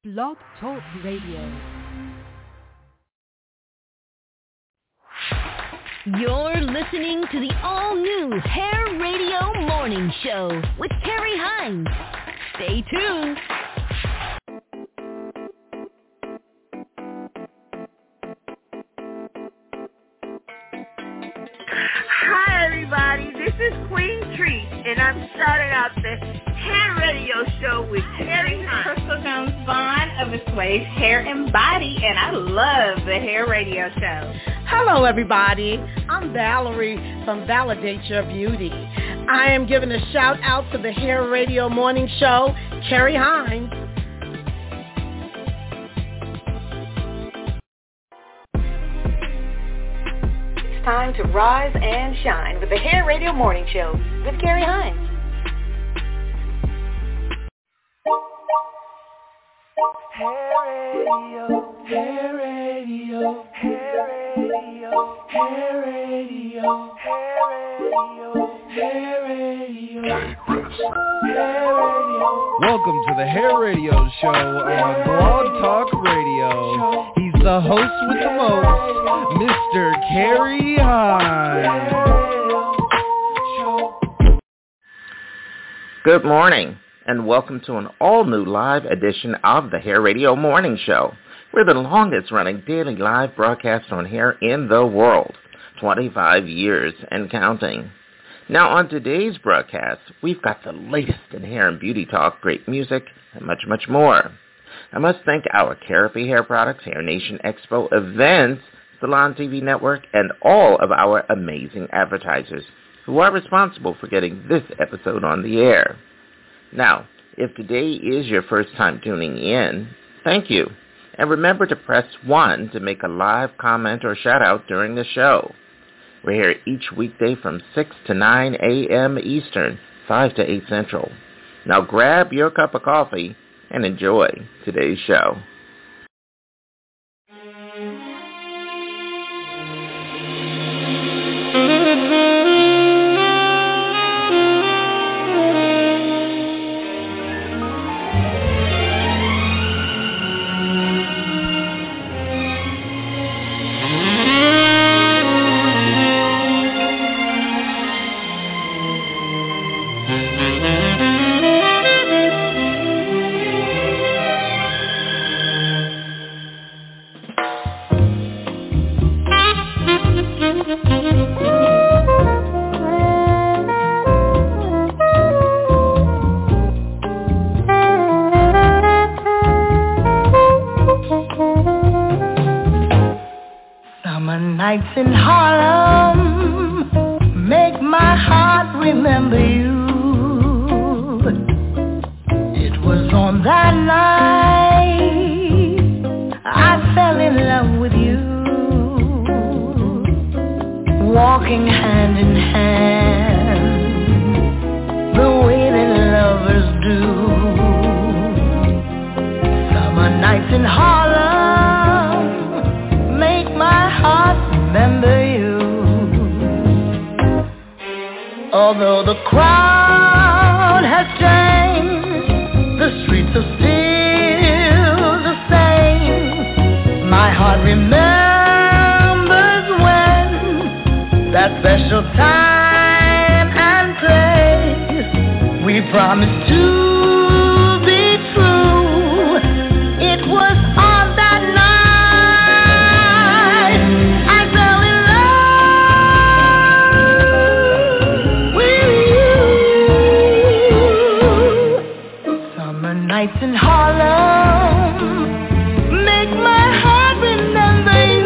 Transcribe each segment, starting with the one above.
Blog Talk Radio. You're listening to the all-new Hair Radio Morning Show with Carrie Hines. Stay tuned. Hi, everybody. This is Queen Treat, and I'm starting out the Hair Radio Show with Carrie Hines. Crystal Jones Vaughn of Assuage Hair and Body, and I love the Hair Radio Show. Hello, everybody. I'm Valerie from Validate Your Beauty. I am giving a shout out to the Hair Radio Morning Show, Carrie Hines. It's time to rise and shine with the Hair Radio Morning Show with Carrie Hines. Hair Radio, Hair Radio, Hair Radio, Hair Radio, Hair Radio, Hair Radio, Hair Radio. Welcome to the Hair Radio Show on Blog Talk Radio. He's the host with the most, Mr. Carrie Hines. Good morning, and welcome to an all-new live edition of the Hair Radio Morning Show. We're the longest-running daily live broadcast on hair in the world, 25 years and counting. Now, on today's broadcast, we've got the latest in hair and beauty talk, great music, and much, much more. I must thank our Carapy Hair Products, Hair Nation Expo events, Salon TV Network, and all of our amazing advertisers who are responsible for getting this episode on the air. Now, if today is your first time tuning in, thank you. And remember to press 1 to make a live comment or shout-out during the show. We're here each weekday from 6 to 9 a.m. Eastern, 5 to 8 Central. Now grab your cup of coffee and enjoy today's show. Nights in Harlem make my heart remember you. It was on that night I fell in love with you, walking hand in hand the way that lovers do. Summer nights in Harlem make my heart remember you. Although the crowd has changed, the streets are still the same. My heart remembers when that special time and place we promised to be true. It was on that night nights in Harlem make my heart remember you.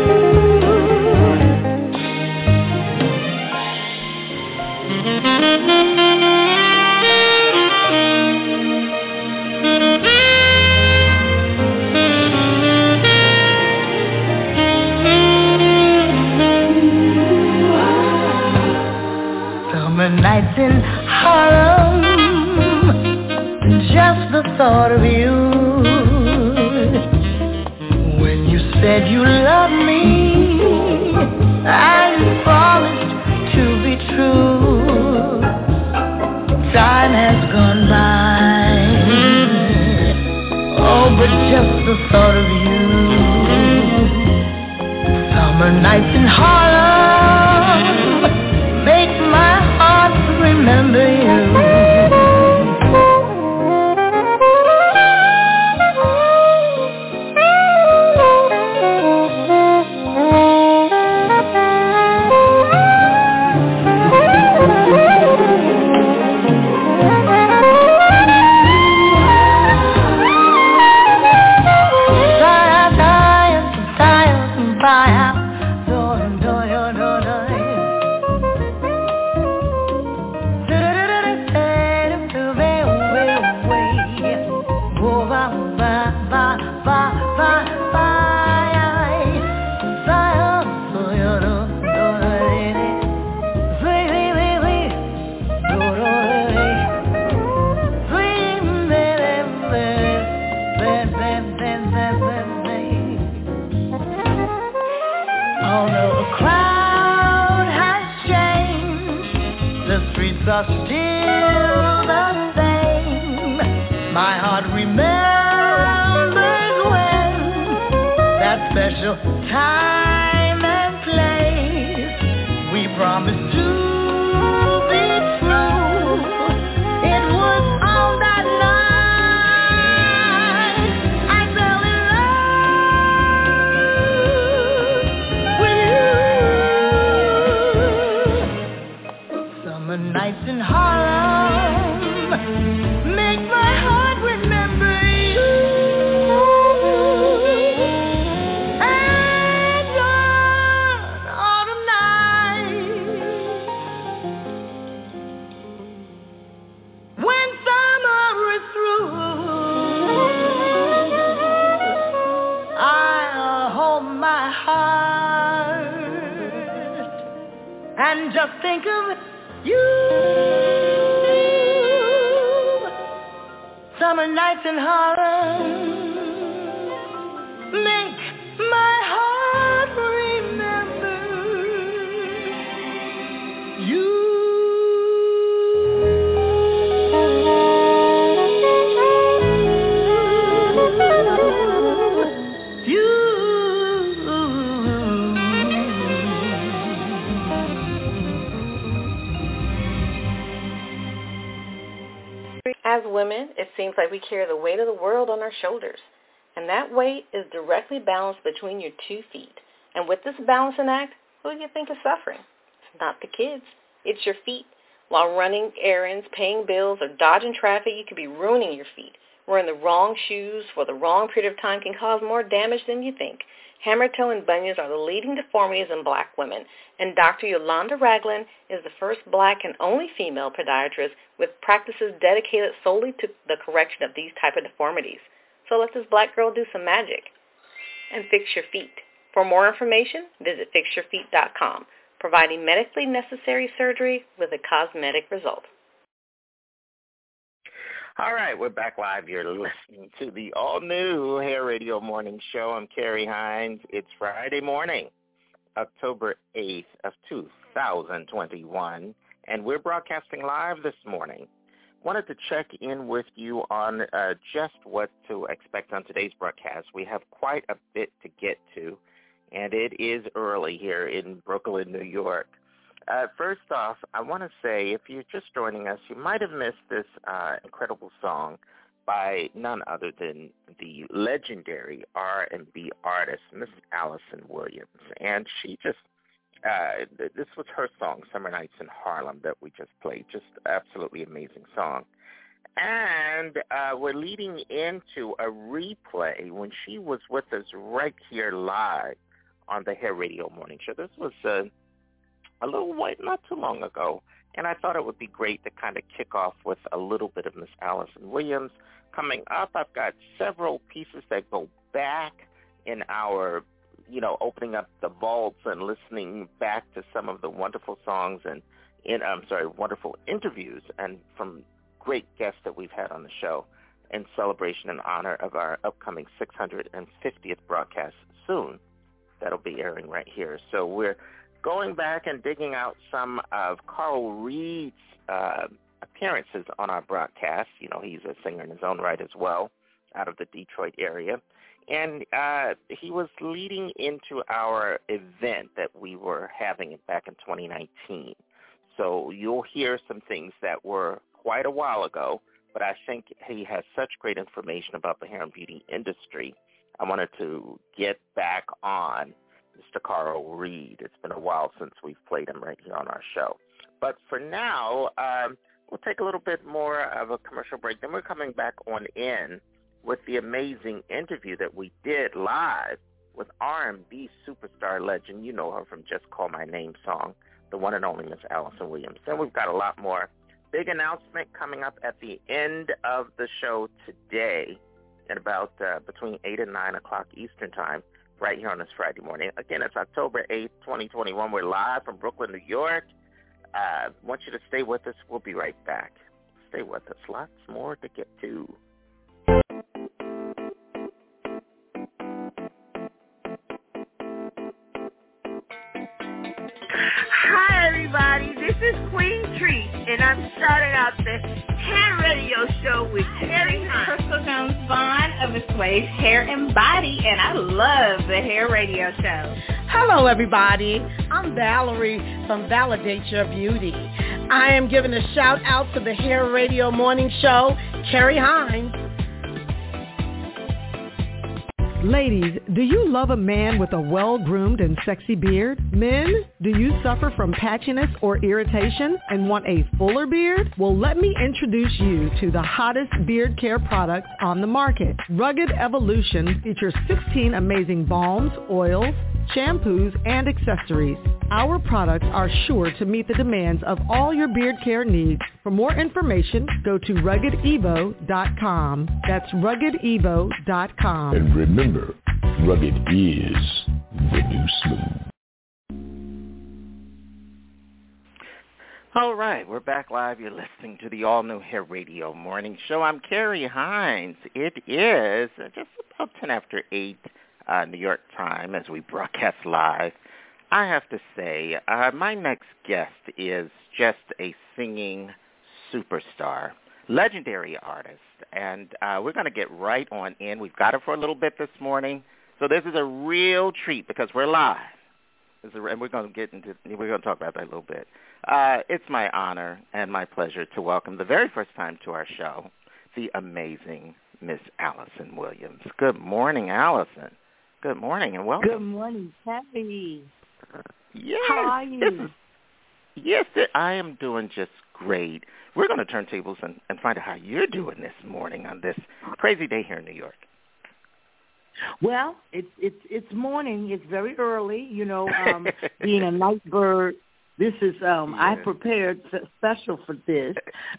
Summer nights in Harlem, just the thought of you but just the thought of you. Summer nights in Harlem make my heart remember you. Are still the same. My heart remembers when that special time and place we promised to be true. It was on that night I fell in love with you. Summer nights in Harlem make my heart remember you. And on autumn nights when summer is through, I'll hold my heart and just think of you. Summer nights in Harlem make my heart remember you. As women, it seems like we carry the weight of the world on our shoulders, and that weight is directly balanced between your 2 feet. And with this balancing act, who do you think is suffering? It's not the kids. It's your feet. While running errands, paying bills, or dodging traffic, you could be ruining your feet. Wearing the wrong shoes for the wrong period of time can cause more damage than you think. Hammer toe and bunions are the leading deformities in black women, and Dr. Yolanda Ragland is the first black and only female podiatrist with practices dedicated solely to the correction of these type of deformities. So let this black girl do some magic and fix your feet. For more information, visit fixyourfeet.com, providing medically necessary surgery with a cosmetic result. All right, we're back live. You're listening to the all-new Hair Radio Morning Show. I'm Carrie Hines. It's Friday morning, October 8th of 2021, and we're broadcasting live this morning. Wanted to check in with you on just what to expect on today's broadcast. We have quite a bit to get to, and it is early here in Brooklyn, New York. First off, I want to say, if you're just joining us, you might have missed this incredible song by none other than the legendary R&B artist, Miss Allison Williams. And she just, this was her song, Summer Nights in Harlem, that we just played. Just absolutely amazing song. And we're leading into a replay when she was with us right here live on the Hair Radio Morning Show. This was a little while, not too long ago, and I thought it would be great to kind of kick off with a little bit of Miss Allison Williams. Coming up, I've got several pieces that go back in our, opening up the vaults and listening back to some of the wonderful songs and, wonderful interviews and from great guests that we've had on the show in celebration and honor of our upcoming 650th broadcast soon. That'll be airing right here. So we're going back and digging out some of Carl Reed's appearances on our broadcast. He's a singer in his own right as well. out of the Detroit area. And he was leading into our event that we were having back in 2019. So you'll hear some things that were quite a while ago, but I think he has such great information about the hair and beauty industry. I wanted to get back on Mr. Carl Reed. It's been a while since we've played him right here on our show. But for now, we'll take a little bit more of a commercial break. Then we're coming back on in with the amazing interview that we did live with R&B superstar legend. You know her from Just Call My Name song, the one and only Miss Allison Williams. Then we've got a lot more. Big announcement coming up at the end of the show today at about between 8 and 9 o'clock Eastern Time, right here on this Friday morning. Again, it's October 8th, 2021. We're live from Brooklyn, New York. I want you to stay with us. We'll be right back. Stay with us. Lots more to get to. Hi, everybody. This is Queen Treat, and I'm starting out the hair radio show with Terry Hines. Crystal Jones Vaughn of the Swave Hair and Body, and I love the hair radio show. Hello, everybody. I'm Valerie from Validate Your Beauty. I am giving a shout out to the hair radio morning show, Terry Hines. Ladies, do you love a man with a well-groomed and sexy beard? Men, do you suffer from patchiness or irritation and want a fuller beard? Well, let me introduce you to the hottest beard care products on the market. Rugged Evolution features 16 amazing balms, oils, shampoos, and accessories. Our products are sure to meet the demands of all your beard care needs. For more information, go to RuggedEvo.com. That's RuggedEvo.com. And remember, rugged is the new smooth. All right, we're back live. You're listening to the all-new Hair Radio Morning Show. I'm Carrie Hines. It is just about 10 after 8 New York time as we broadcast live. I have to say, my next guest is just a singing superstar, legendary artist, and we're going to get right on in. We've got her for a little bit this morning, so this is a real treat because we're live, and we're going to talk about that a little bit. It's my honor and my pleasure to welcome the very first time to our show, the amazing Miss Allison Williams. Good morning, Allison. Good morning and welcome. Good morning, Terry. Yes. How are you? Yes, I am doing just great. We're going to turn tables and find out how you're doing this morning on this crazy day here in New York. Well, it's morning. It's very early. You know, being a night bird. This is I prepared special for this.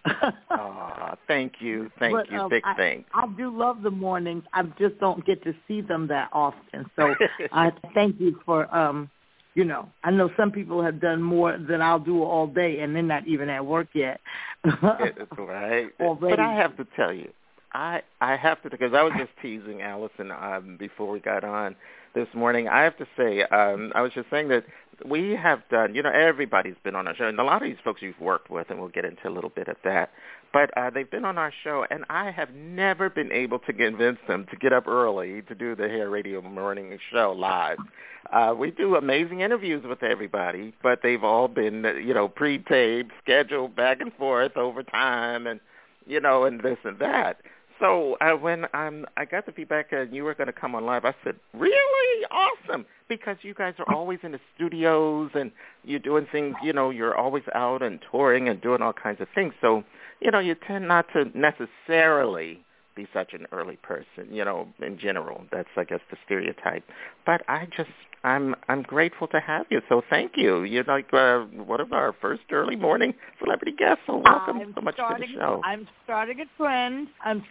Oh, thank you. Thank you. Big thanks. I do love the mornings. I just don't get to see them that often. So I thank you for you know, I know some people have done more than I'll do all day, and they're not even at work yet. Right. But I have to tell you, I have to, because I was just teasing Allison before we got on this morning. I have to say, I was just saying that we have done, you know, everybody's been on our show, and a lot of these folks you've worked with, and we'll get into a little bit of that, but they've been on our show, and I have never been able to convince them to get up early to do the Hair Radio Morning Show live. We do amazing interviews with everybody, but they've all been, you know, pre-taped, scheduled back and forth over time, and, you know, and this and that. So when I got the feedback and you were going to come on live, I said, really? Awesome. Because you guys are always in the studios and you're doing things, you know, you're always out and touring and doing all kinds of things. So, you know, you tend not to necessarily be such an early person, you know, in general. That's, I guess, the stereotype. But I'm grateful to have you. So thank you. You're like one of our first early morning celebrity guests. So welcome so much to the show. I'm starting a trend.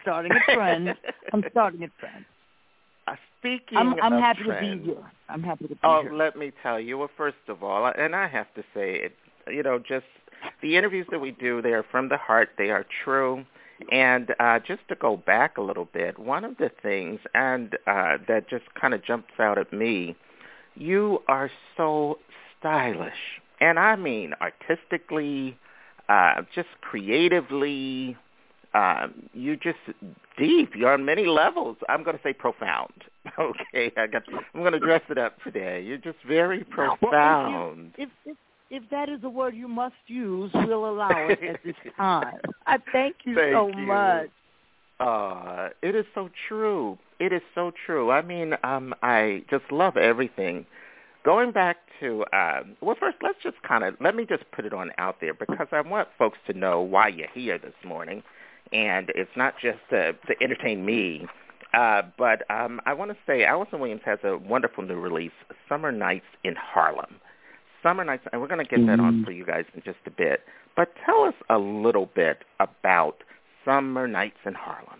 Speaking I'm of happy trends, to be here. I'm happy to be here. here. Let me tell you, well, first of all, and I have to say, you know, just the interviews that we do, they are from the heart. They are true. And just to go back a little bit, one of the things that just kind of jumps out at me, you are so stylish. And I mean artistically, just creatively, you're just deep. You're on many levels. I'm going to say profound. Okay, I'm going to dress it up today. You're just very profound. Well, if that is a word you must use, we'll allow it at this time. I thank you so much. It is so true. It is so true. I mean, I just love everything. Going back to, well, first, let me just put it on out there because I want folks to know why you're here this morning. And it's not just to entertain me, but I want to say Allison Williams has a wonderful new release, Summer Nights in Harlem. Summer Nights, and we're going to get that on for you guys in just a bit. But tell us a little bit about Summer Nights in Harlem.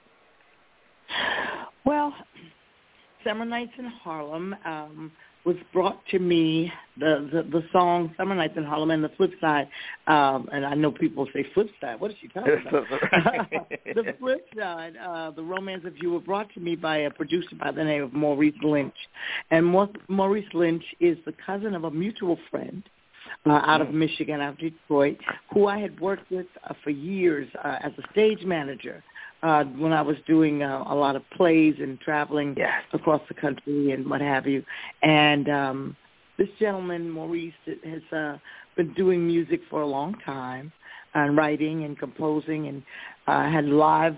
Well, Summer Nights in Harlem was brought to me, the song Summer Nights in Harlem, and the flip side, and I know people say flip side, what is she talking about? The flip side, The Romance of You, were brought to me by a producer by the name of Maurice Lynch. And Maurice Lynch is the cousin of a mutual friend out of Michigan, out of Detroit, who I had worked with for years as a stage manager. When I was doing a lot of plays and traveling across the country and what have you. And this gentleman, Maurice, has been doing music for a long time and writing and composing and had live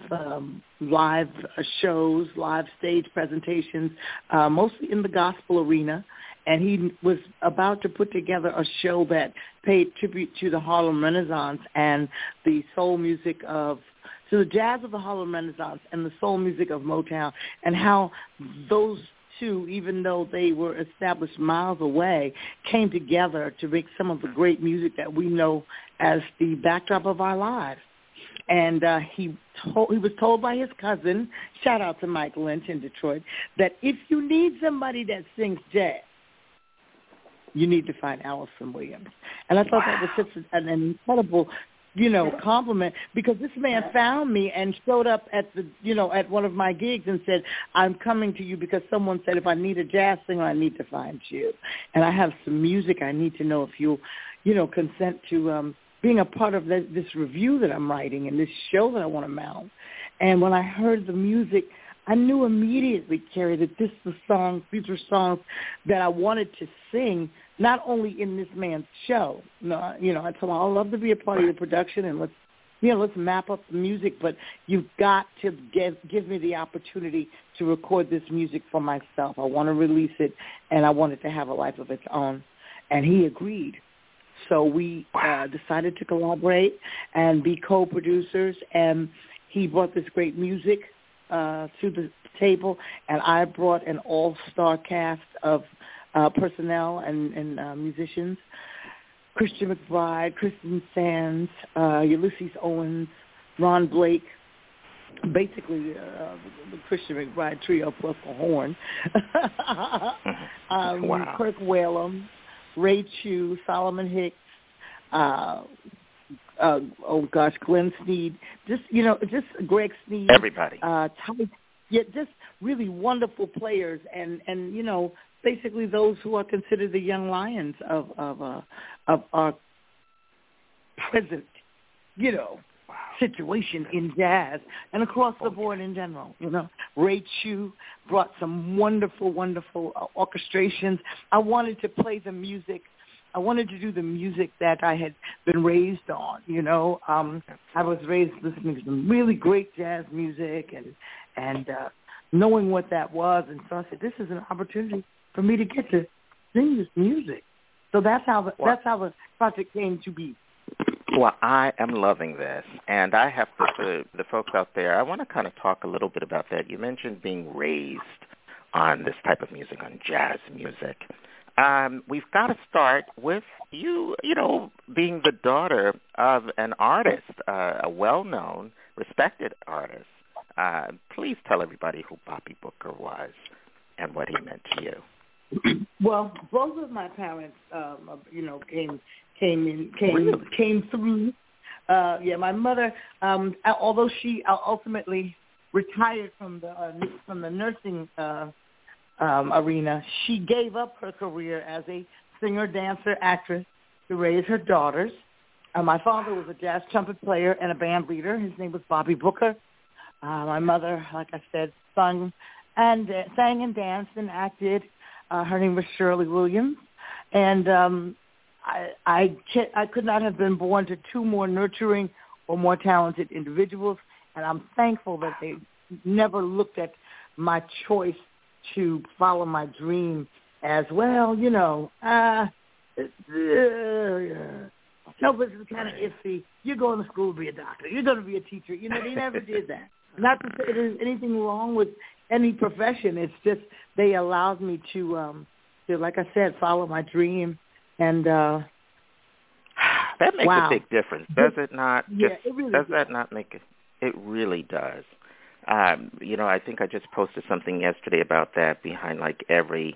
shows, live stage presentations, mostly in the gospel arena. And he was about to put together a show that paid tribute to the Harlem Renaissance and the soul music to the jazz of the Harlem Renaissance and the soul music of Motown, and how those two, even though they were established miles away, came together to make some of the great music that we know as the backdrop of our lives. And he was told by his cousin, shout out to Mike Lynch in Detroit, that if you need somebody that sings jazz, you need to find Allison Williams. And I thought that was such an incredible compliment, because this man found me and showed up at at one of my gigs and said, I'm coming to you because someone said if I need a jazz singer, I need to find you. And I have some music. I need to know if you'll, consent to being a part of this review that I'm writing and this show that I want to mount. And when I heard the music, I knew immediately, Carrie, that these were songs that I wanted to sing, not only in this man's show. No, I told him I'd love to be a part of your production, and let's map up the music, but you've got to give me the opportunity to record this music for myself. I want to release it, and I want it to have a life of its own. And he agreed. So we decided to collaborate and be co-producers, and he brought this great music to the table, and I brought an all-star cast of personnel and musicians: Christian McBride, Kristen Sands, Ulysses Owens, Ron Blake, basically the Christian McBride trio plus the horn, Kirk Whalum, Ray Chu, Solomon Hicks, Glenn Sneed, just Greg Sneed, everybody, just really wonderful players, and basically those who are considered the young lions of our present situation in jazz and across the board in general. Ray Chu brought some wonderful orchestrations. I wanted to play the music. I wanted to do the music that I had been raised on, I was raised listening to some really great jazz music and knowing what that was. And so I said, this is an opportunity for me to get to sing this music. So that's how the project came to be. Well, I am loving this. And I have to, the folks out there, I want to kind of talk a little bit about that. You mentioned being raised on this type of music, on jazz music. We've got to start with you being the daughter of an artist, a well-known, respected artist. Please tell everybody who Bobby Booker was and what he meant to you. Well, both of my parents, came through. My mother, although she ultimately retired from the nursing arena, she gave up her career as a singer, dancer, actress to raise her daughters. My father was a jazz trumpet player and a band leader. His name was Bobby Booker. My mother, like I said, sang and danced and acted. Her name was Shirley Williams. And I could not have been born to two more nurturing or more talented individuals, and I'm thankful that they never looked at my choice to follow my dream as, well, no, but it's kind of iffy. You're going to school to be a doctor. You're going to be a teacher. They never did that. Not to say there's anything wrong with any profession. It's just they allowed me to, like I said, follow my dream. And that makes a big difference, does it not? Yeah, it really does. That not make it? It really does. I think I just posted something yesterday about that. Behind like every,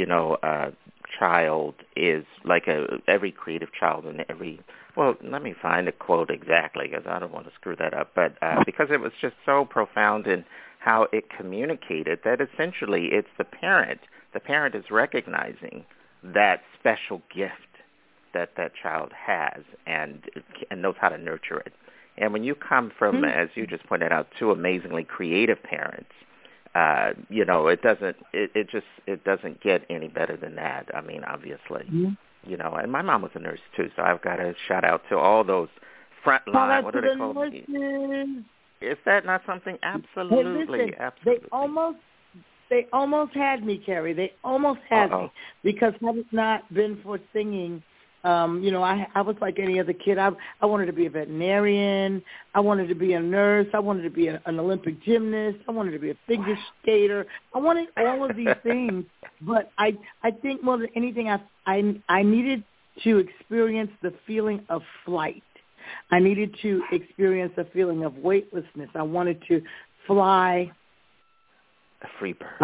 child is like every creative child and every. Well, let me find the quote exactly because I don't want to screw that up. But because it was just so profound in how it communicated that essentially it's the parent. The parent is recognizing that special gift that that child has and knows how to nurture it. And when you come from, as you just pointed out, two amazingly creative parents, it doesn't get any better than that. I mean, obviously, and my mom was a nurse too, so I've got to shout out to all those frontline. What are they called? Is that not something? Absolutely, hey, listen, absolutely. They almost had me, Carrie. They almost had me because had it not been for singing, I was like any other kid. I wanted to be a veterinarian. I wanted to be a nurse. I wanted to be an Olympic gymnast. I wanted to be a figure skater. I wanted all of these things, but I think more than anything, I needed to experience the feeling of flight. I needed to experience a feeling of weightlessness. I wanted to fly. A free bird.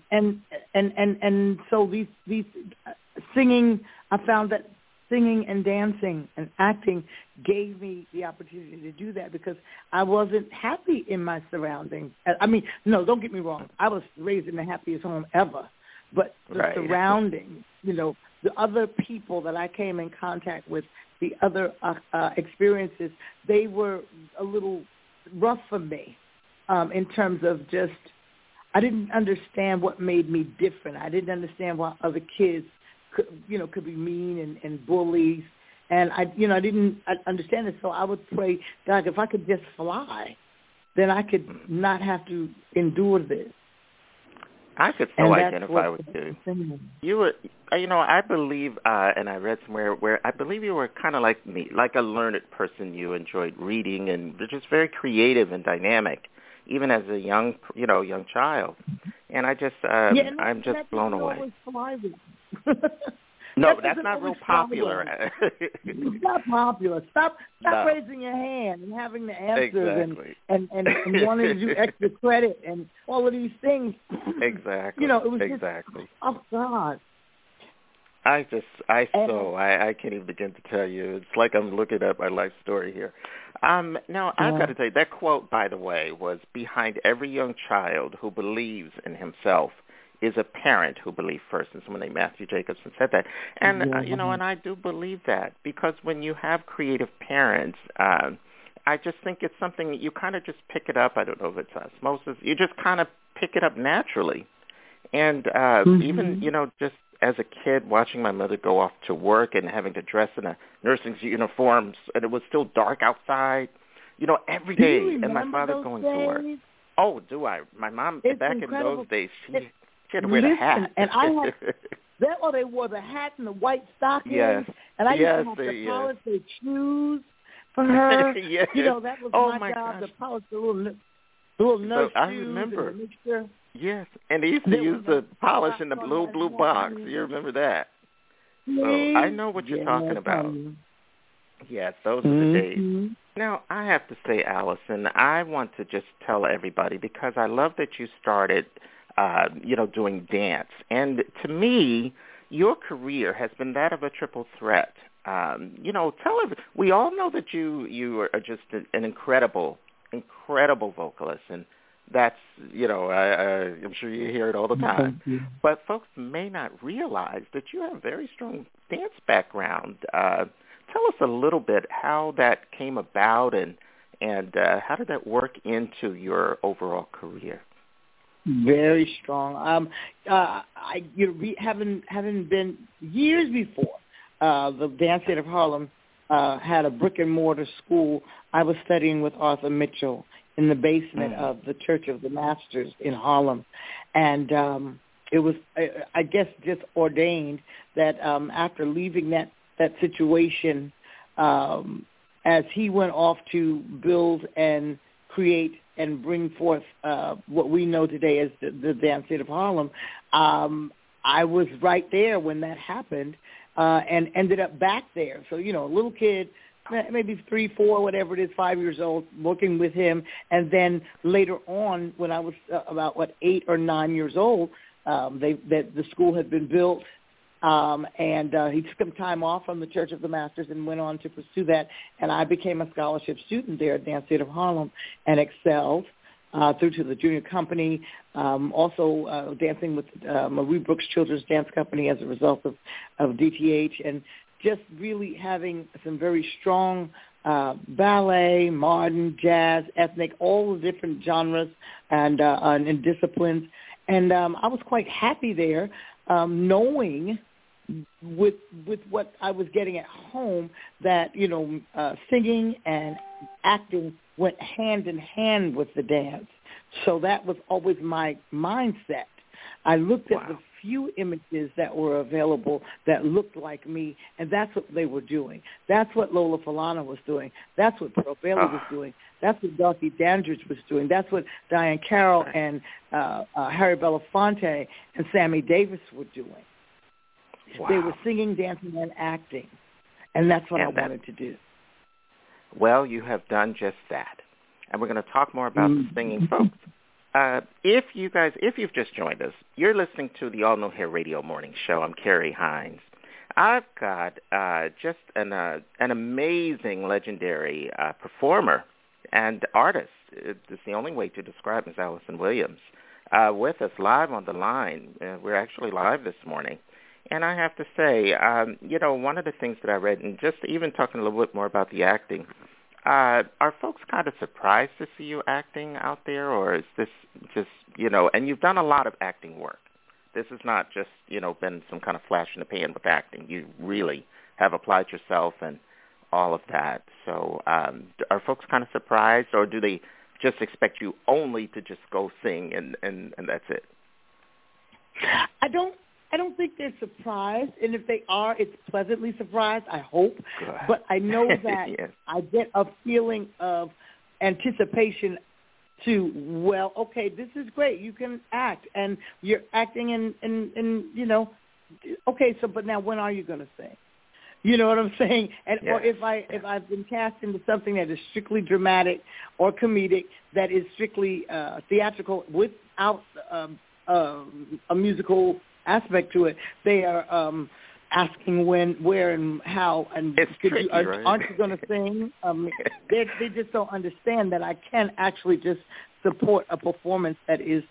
And so these singing, I found that singing and dancing and acting gave me the opportunity to do that because I wasn't happy in my surroundings. I mean, no, don't get me wrong. I was raised in the happiest home ever, but the surroundings, the other people that I came in contact with, the other experiences, they were a little rough for me in terms of just, I didn't understand what made me different. I didn't understand why other kids could be mean and bullies. And I didn't understand it. So I would pray, God, if I could just fly, then I could not have to endure this. I could so identify with you. You were, I believe, and I read somewhere where I believe you were kind of like me, like a learned person. You enjoyed reading and were just very creative and dynamic, even as a young child. And I just, I'm just blown away. No, that's not real popular. It's not popular. Stop raising your hand and having the answers and wanting to do extra credit and all of these things. Exactly. It was just, oh God. I can't even begin to tell you. It's like I'm looking at my life story here. Now, I've got to tell you, that quote, by the way, was behind every young child who believes in himself is a parent who believes first. And someone named Matthew Jacobson said that. And, and I do believe that because when you have creative parents, I just think it's something that you kind of just pick it up. I don't know if it's osmosis. You just kind of pick it up naturally. And even, just as a kid watching my mother go off to work and having to dress in a nursing uniform and it was still dark outside, every day, and my father going to work. Oh, do I? My mom, back incredible. In those days, she had to wear the hat. And I had, they wore the hat and the white stockings. Yes. And I used to have to polish their shoes for her. Yes. That was my job, to polish the little nurse shoes. I remember. And the mixture. Yes, and they used to use the polish in the little blue box. You remember that? So I know what you're talking about. Yes, those are the days. Now, I have to say, Allison, I want to just tell everybody, because I love that you started, doing dance. And to me, your career has been that of a triple threat. We all know that you are just an incredible vocalist, and that's, I'm sure you hear it all the time. But folks may not realize that you have a very strong dance background. tell us a little bit how that came about and how did that work into your overall career? Very strong. Having been years before, the Dance Theater of Harlem had a brick and mortar school. I was studying with Arthur Mitchell in the basement of the Church of the Masters in Harlem, and it was, I guess, just ordained that after leaving that situation, as he went off to build and create and bring forth what we know today as the Dance Theater of Harlem, I was right there when that happened and ended up back there. So, a little kid, maybe 3, 4, whatever it is, 5 years old, working with him. And then later on, when I was about, 8 or 9 years old, the school had been built. And he took some time off from the Church of the Masters and went on to pursue that. And I became a scholarship student there at Dance Theater of Harlem and excelled through to the junior company, also dancing with Marie Brooks Children's Dance Company as a result of DTH, and just really having some very strong ballet, modern, jazz, ethnic, all the different genres and disciplines. And I was quite happy there, knowing with what I was getting at home that, singing and acting went hand in hand with the dance. So that was always my mindset. I looked at the few images that were available that looked like me, and that's what they were doing. That's what Lola Falana was doing. That's what Pearl Bailey was doing. That's what Dorothy Dandridge was doing. That's what Diane Carroll and Harry Belafonte and Sammy Davis were doing. Wow. They were singing, dancing, and acting, and that's what I wanted to do. Well, you have done just that, and we're going to talk more about the singing, folks. If you've just joined us, you're listening to the All New Hair Radio Morning Show. I'm Carrie Hines. I've got just an amazing, legendary performer and artist. It's the only way to describe Ms. Allison Williams with us live on the line. We're actually live this morning. And I have to say, one of the things that I read, and just even talking a little bit more about the acting, are folks kind of surprised to see you acting out there, or is this just, and you've done a lot of acting work. This is not just, been some kind of flash in the pan with acting. You really have applied yourself and all of that. So are folks kind of surprised, or do they just expect you only to just go sing and that's it? I don't think they're surprised, and if they are, it's pleasantly surprised, I hope. Good. But I know that yes. I get a feeling of anticipation to, well, okay, this is great. You can act, and you're acting in okay, so but now when are you going to sing? You know what I'm saying? And yes. Or if I've been cast into something that is strictly dramatic or comedic, that is strictly theatrical without a musical aspect to it, they are asking when, where, and how, and it's tricky, right? Aren't you going to sing? They just don't understand that I can actually just support a performance that is,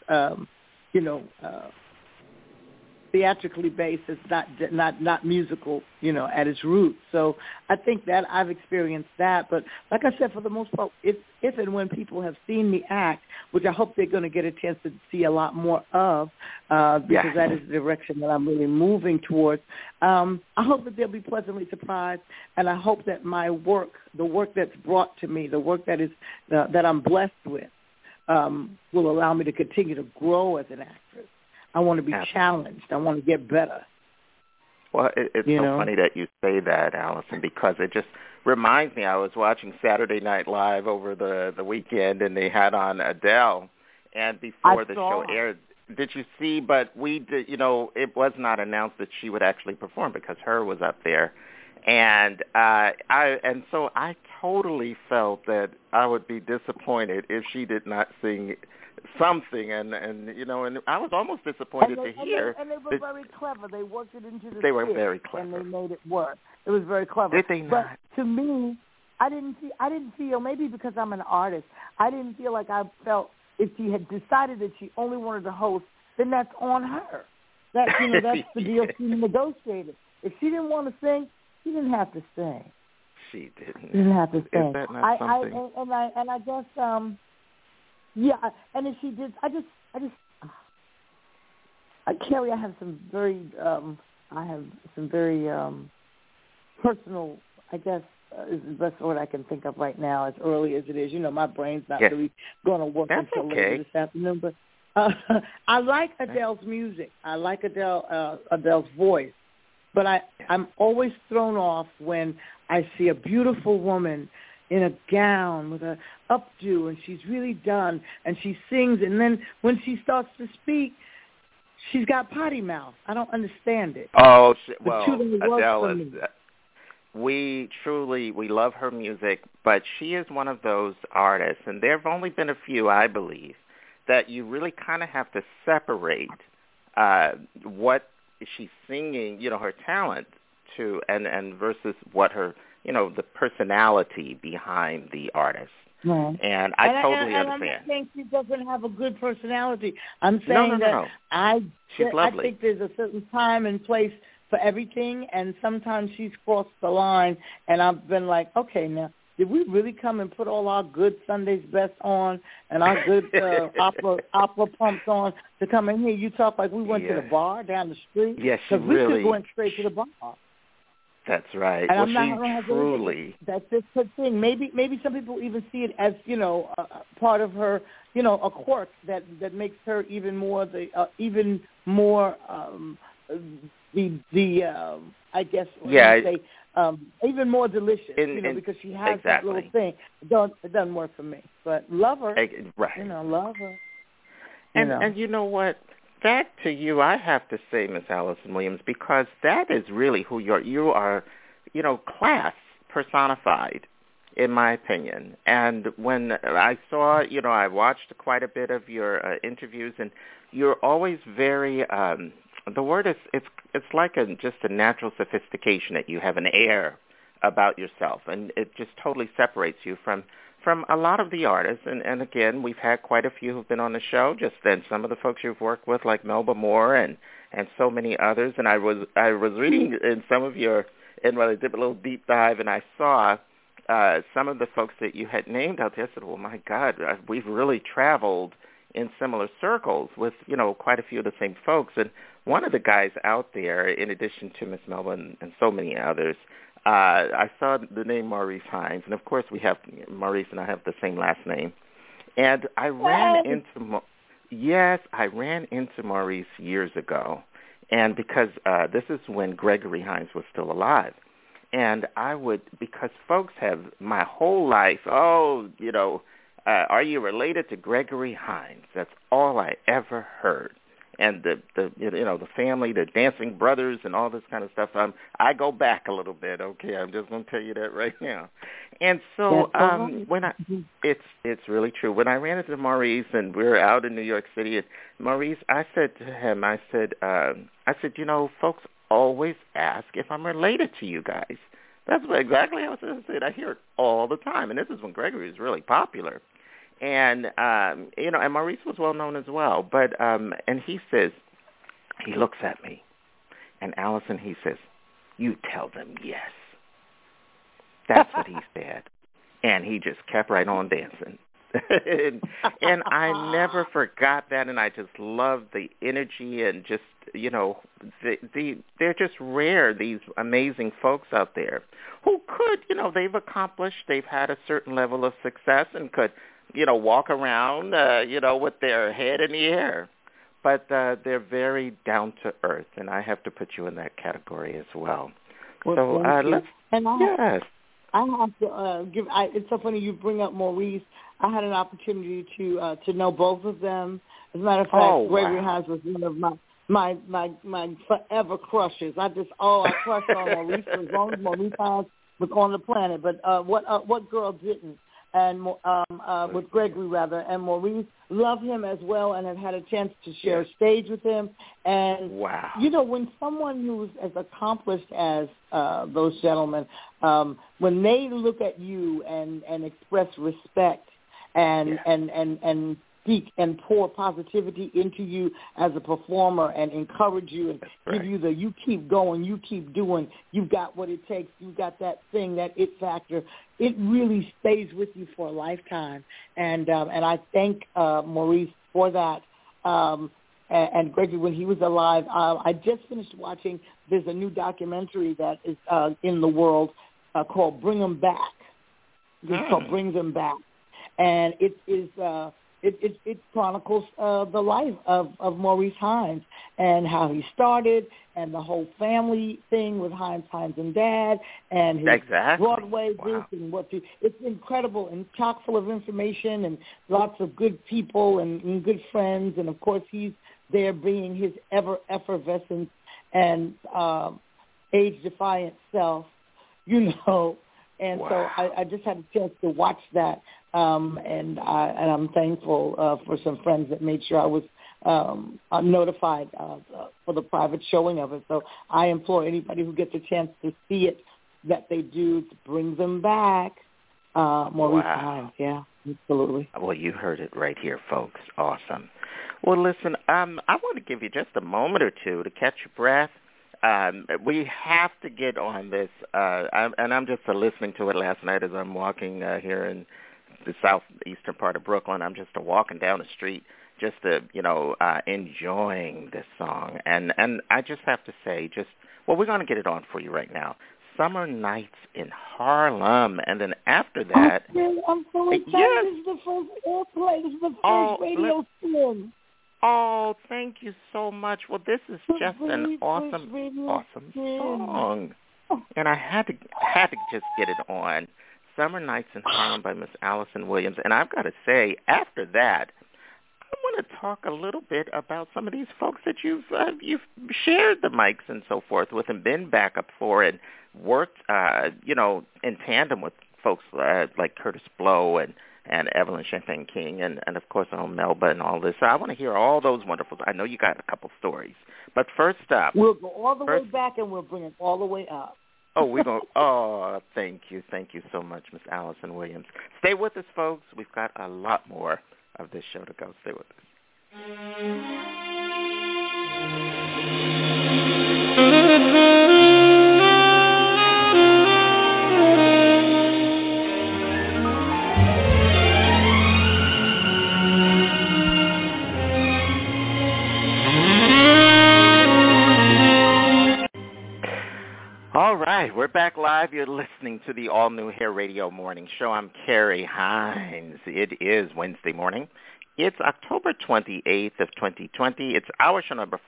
theatrically based. It's not musical, at its roots. So I think that I've experienced that. But like I said, for the most part, if and when people have seen me act, which I hope they're going to get a chance to see a lot more of, because that is the direction that I'm really moving towards. I hope that they'll be pleasantly surprised, and I hope that my work, the work that's brought to me, the work that is that I'm blessed with, will allow me to continue to grow as an actress. I want to be challenged. I want to get better. Well, it's so funny that you say that, Allison, because it just reminds me, I was watching Saturday Night Live over the weekend, and they had on Adele, and before the show aired, did you see, but we did, it was not announced that she would actually perform because her was up there. And so I totally felt that I would be disappointed if she did not sing something, and I was almost disappointed to hear. And they were very clever. They worked it into the They were very clever, and they made it work. It was very clever. Did they not? But to me, I didn't feel, maybe because I'm an artist, I didn't feel like I felt if she had decided that she only wanted to host, then that's on her. That's the deal she negotiated. If she didn't want to sing, she didn't have to sing. she didn't. Didn't have to sing. Is that not something? I guess yeah. And if she did, I just Carrie, I have some very personal, I guess, is the best word I can think of right now, as early as it is. My brain's not really going to work until later this afternoon. But I like Adele's music. I like Adele's voice. But I'm always thrown off when I see a beautiful woman in a gown with a updo, and she's really done, and she sings, and then when she starts to speak, she's got potty mouth. I don't understand it. Oh, well, Adele is... We love her music, but she is one of those artists, and there have only been a few, I believe, that you really kind of have to separate what she's singing, her talent to, and versus what her, the personality behind the artist. Right. And I totally understand. I'm not saying she doesn't have a good personality. I'm saying no. She's lovely. I think there's a certain time and place for everything, and sometimes she's crossed the line, and I've been like, okay, now, did we really come and put all our good Sunday's best on and our good opera pumps on to come in here? You talk like we went to the bar down the street? Yes, because we could have went straight to the bar. That's right. And well, she truly. That's just her thing. Maybe some people even see it as part of her, a quirk that makes her even more I guess even more delicious. Because she has that little thing. It doesn't work for me, but love her. Right. Love her. And you know what? That to you, I have to say, Miss Allison Williams, because that is really who you are, class personified, in my opinion. And when I saw, I watched quite a bit of your interviews, and you're always very, the word is, it's like just a natural sophistication that you have, an air about yourself, and it just totally separates you from a lot of the artists, and again, we've had quite a few who've been on the show, just then some of the folks you've worked with, like Melba Moore and so many others, and I was reading in some of your, and when I did a little deep dive, and I saw some of the folks that you had named out there. I said, well, my God, we've really traveled in similar circles with, quite a few of the same folks, and one of the guys out there, in addition to Miss Melba and so many others, I saw the name Maurice Hines, and of course we have Maurice and I have the same last name. And I ran into Maurice years ago, and because this is when Gregory Hines was still alive, and because folks have my whole life, are you related to Gregory Hines? That's all I ever heard. And the family, the Dancing Brothers, and all this kind of stuff. I go back a little bit. Okay, I'm just going to tell you that right now. And so it's really true. When I ran into Maurice, and we were out in New York City, and Maurice, I said to him, folks always ask if I'm related to you guys. That's exactly how I said. I hear it all the time, and this is when Gregory was really popular. And, and Maurice was well known as well. But, and he says, he looks at me, and Allison, he says, you tell them yes. That's what he said. And he just kept right on dancing. and I never forgot that, and I just love the energy and just, they're just rare, these amazing folks out there who could, they've had a certain level of success and could, walk around, with their head in the air. But they're very down to earth, and I have to put you in that category as well. So let's. Yes. I have to give. It's so funny you bring up Maurice. I had an opportunity to know both of them. As a matter of fact, Gregory Hines was one of my forever crushes. I crushed on Maurice as long as Maurice Hines was on the planet. But what girl didn't? And with Gregory rather, and Maurice love him as well, and have had a chance to share a stage with him. And when someone who's as accomplished as those gentlemen, when they look at you and express respect and speak and pour positivity into you as a performer and encourage you and give you the you keep going, you keep doing, you've got what it takes, you've got that thing, that it factor. It really stays with you for a lifetime. And I thank Maurice for that. And Gregory, when he was alive, I just finished watching, there's a new documentary that is in the world called Bring 'Em Back. It's called Bring Them Back. And it chronicles the life of Maurice Hines and how he started and the whole family thing with Hines and Dad and his Broadway group and it's incredible and chock full of information and lots of good people and good friends, and of course he's there being his ever effervescent and age-defiant self, you know. And so I just had a chance to watch that, and I'm thankful for some friends that made sure I was notified for the private showing of it. So I implore anybody who gets a chance to see it that they do to Bring Them Back. Maurice Hines, yeah, absolutely. Well, you heard it right here, folks. Awesome. Well, listen, I want to give you just a moment or two to catch your breath. We have to get on this, and I'm just listening to it last night as I'm walking here in the southeastern part of Brooklyn. I'm just walking down the street, just enjoying this song. And I just have to say, we're going to get it on for you right now. Summer Nights in Harlem, and then after that, I'm so excited. This is the first airplay. This is the first radio spin. Oh, thank you so much. Well, this is just an awesome song, and I had to just get it on. Summer Nights in Harlem by Miss Allison Williams, and I've got to say, after that, I want to talk a little bit about some of these folks that you've shared the mics and so forth with, and been backup for, and worked, in tandem with folks like Curtis Blow and Evelyn Champagne King, and of course, Melba and all this. So I want to hear all those wonderful. I know you got a couple stories, but first up, we'll go all the way back and we'll bring it all the way up. Oh, we're going. Oh, thank you so much, Miss Allison Williams. Stay with us, folks. We've got a lot more of this show to go. Stay with us. All right, we're back live. You're listening to the all-new Hair Radio Morning Show. I'm Carrie Hines. It is Wednesday morning. It's October 28th of 2020. It's our show number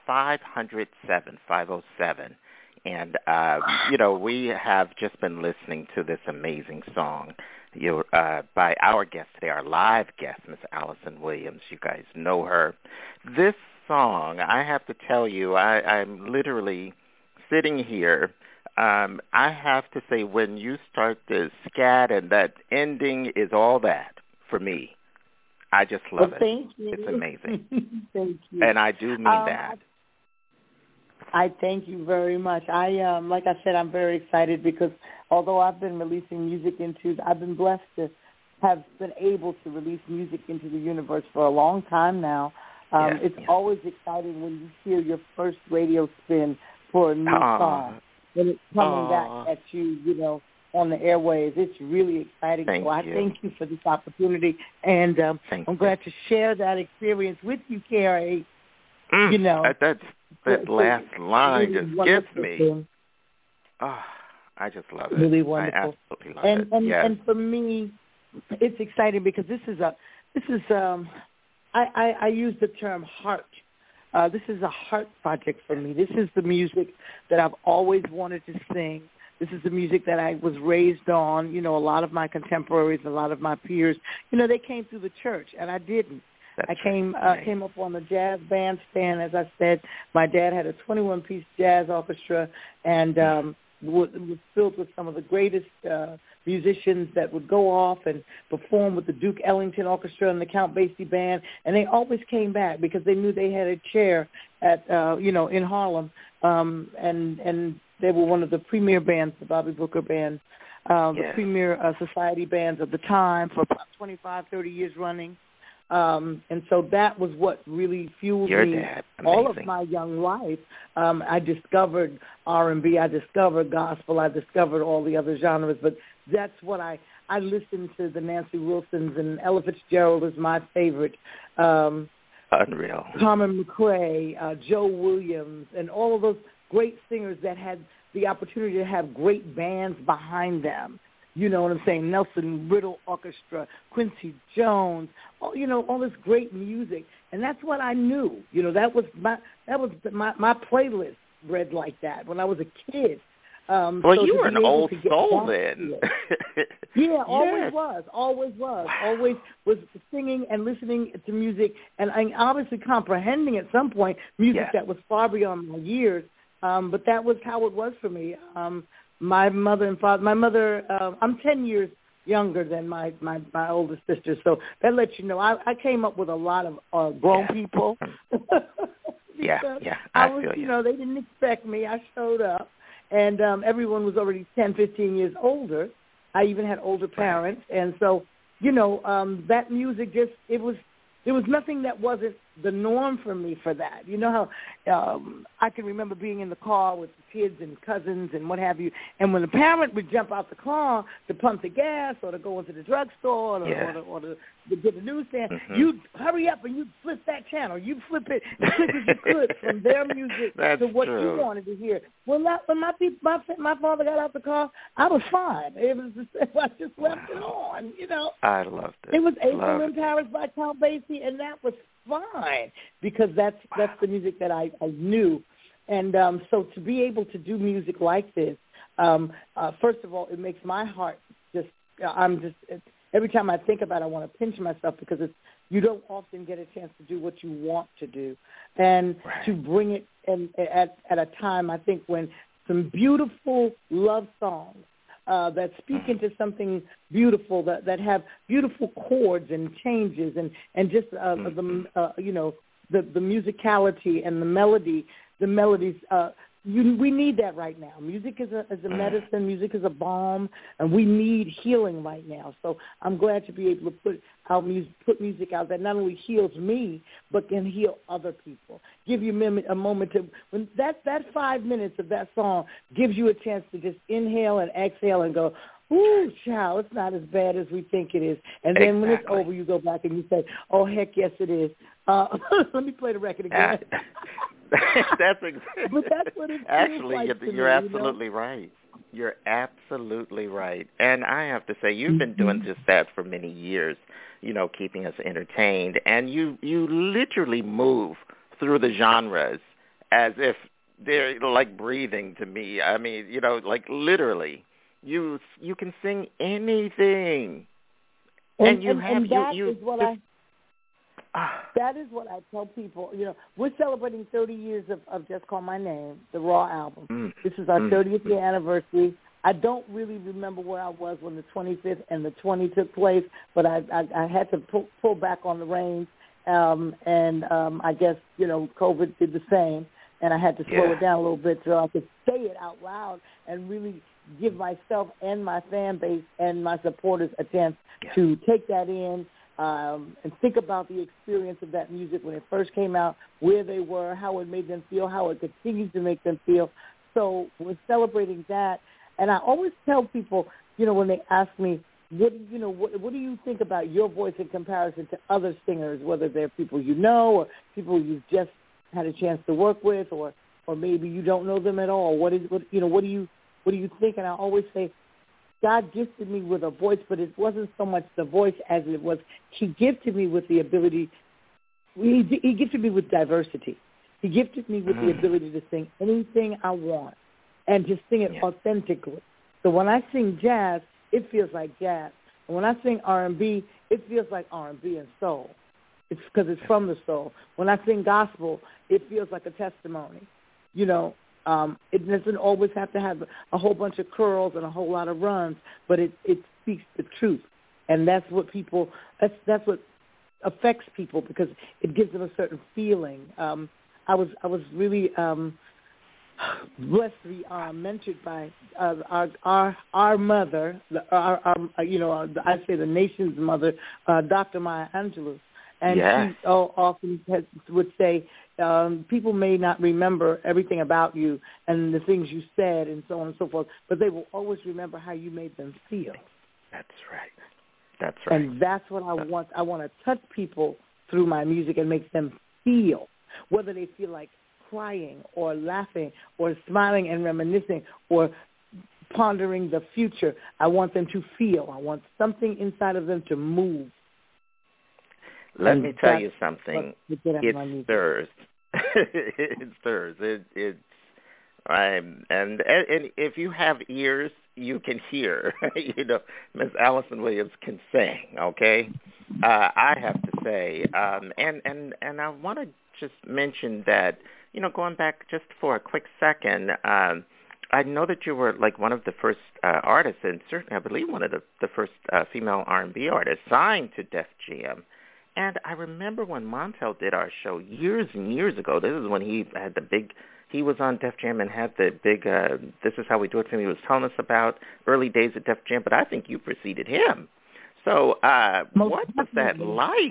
507. And, we have just been listening to this amazing song by our guest today, our live guest, Miss Allison Williams. You guys know her. This song, I have to tell you, I'm literally sitting here. I have to say, when you start the scat and that ending is all that for me. I just love it. Thank you. It's amazing. Thank you. And I do mean that. I thank you very much. Like I said, I'm very excited because although I've been releasing music I've been blessed to have been able to release music into the universe for a long time now. It's always exciting when you hear your first radio spin for a new song. When it's coming back at you, on the airwaves. It's really exciting. Thank I thank you for this opportunity, and I'm glad to share that experience with you, Carrie. That last line just gets me. Oh, I just love it. Really wonderful. I absolutely love it. And for me, it's exciting because I use the term heart. This is a heart project for me. This is the music that I've always wanted to sing. This is the music that I was raised on. A lot of my contemporaries, a lot of my peers, they came through the church, and I didn't. I came up on the jazz bandstand. As I said, my dad had a 21-piece jazz orchestra, and was filled with some of the greatest musicians that would go off and perform with the Duke Ellington Orchestra and the Count Basie Band, and they always came back because they knew they had a chair at in Harlem, and they were one of the premier bands, the Bobby Booker Band, the premier society bands of the time for about 25, 30 years running. And so that was what really fueled me all of my young life. I discovered R&B, I discovered gospel, I discovered all the other genres, but that's what I listened to the Nancy Wilsons, and Ella Fitzgerald is my favorite. Unreal. Carmen McRae, Joe Williams, and all of those great singers that had the opportunity to have great bands behind them. You know what I'm saying? Nelson Riddle Orchestra, Quincy Jones, all this great music, and that's what I knew. That was my playlist read like that when I was a kid. Well, so you were an old soul then. Yeah, always was. Always was singing and listening to music, and obviously comprehending at some point music that was far beyond my years. But that was how it was for me. My mother and father. My mother. I'm 10 years younger than my older sister, so that lets you know I came up with a lot of grown people. Yeah. I was, they didn't expect me. I showed up, and everyone was already 10, 15 years older. I even had older parents, and so that music just there was nothing that wasn't the norm for me for that. You know how I can remember being in the car with the kids and cousins and what have you, and when the parent would jump out the car to pump the gas or to go into the drugstore or to get the newsstand, you'd hurry up and you'd flip that channel. You'd flip it as quick as you could from their music to what you wanted to hear. When my father got out the car, I was fine. It was I just left it on, I loved it. It was April in Paris by Count Basie, and that was fine because that's the music that I knew. And so to be able to do music like this, first of all, it makes my heart every time I think about it, I want to pinch myself because you don't often get a chance to do what you want to do. And to bring it at a time, I think, when some beautiful love songs that speak into something beautiful, that have beautiful chords and changes and just the musicality and the melodies. We need that right now. Music is a medicine. Music is a balm, and we need healing right now. So I'm glad to be able to put music out that not only heals me, but can heal other people. Give you a moment to when that 5 minutes of that song gives you a chance to just inhale and exhale and go, ooh, child, it's not as bad as we think it is. And then when it's over, you go back and you say, oh, heck, yes, it is. Let me play the record again. That's exactly. But that's what it feels actually, like you're absolutely right. You're absolutely right. And I have to say, you've been doing just that for many years, keeping us entertained. And you literally move through the genres as if they're like breathing to me. I mean, like literally. You can sing anything. And that is what I tell people. We're celebrating 30 years of Just Call My Name, the Raw album. This is our 30th year anniversary. I don't really remember where I was when the 25th and the 20 took place, but I had to pull back on the reins, and I guess, COVID did the same, and I had to slow it down a little bit so I could say it out loud and really give myself and my fan base and my supporters a chance to take that in and think about the experience of that music when it first came out, where they were, how it made them feel, how it continues to make them feel. So we're celebrating that. And I always tell people, when they ask me, what do you think about your voice in comparison to other singers, whether they're people you know or people you've just had a chance to work with, or maybe you don't know them at all? What do you think? And I always say, God gifted me with a voice, but it wasn't so much the voice as it was He gifted me with the ability. He gifted me with diversity. He gifted me with the ability to sing anything I want and to sing it authentically. So when I sing jazz, it feels like jazz. And when I sing R&B, it feels like R&B and soul. It's because it's from the soul. When I sing gospel, it feels like a testimony. It doesn't always have to have a whole bunch of curls and a whole lot of runs, but it speaks the truth, and that's what that's what affects people because it gives them a certain feeling. I was really blessed to be mentored by our mother, I say the nation's mother, Dr. Maya Angelou. And she often would say, people may not remember everything about you and the things you said and so on and so forth, but they will always remember how you made them feel. That's right. That's right. And that's what I want. I want to touch people through my music and make them feel, whether they feel like crying or laughing or smiling and reminiscing or pondering the future. I want them to feel. I want something inside of them to move. Let me tell you something. It stirs. It stirs. And if you have ears, you can hear. Miss Allison Williams can sing. Okay, I have to say, and I want to just mention that, going back just for a quick second. I know that you were like one of the first artists, and certainly I believe one of the first female R&B artists signed to Def Jam. And I remember when Montel did our show years and years ago. This is when he had he was on Def Jam and had the big, This Is How We Do It thing he was telling us about early days at Def Jam, but I think you preceded him. So what was that like?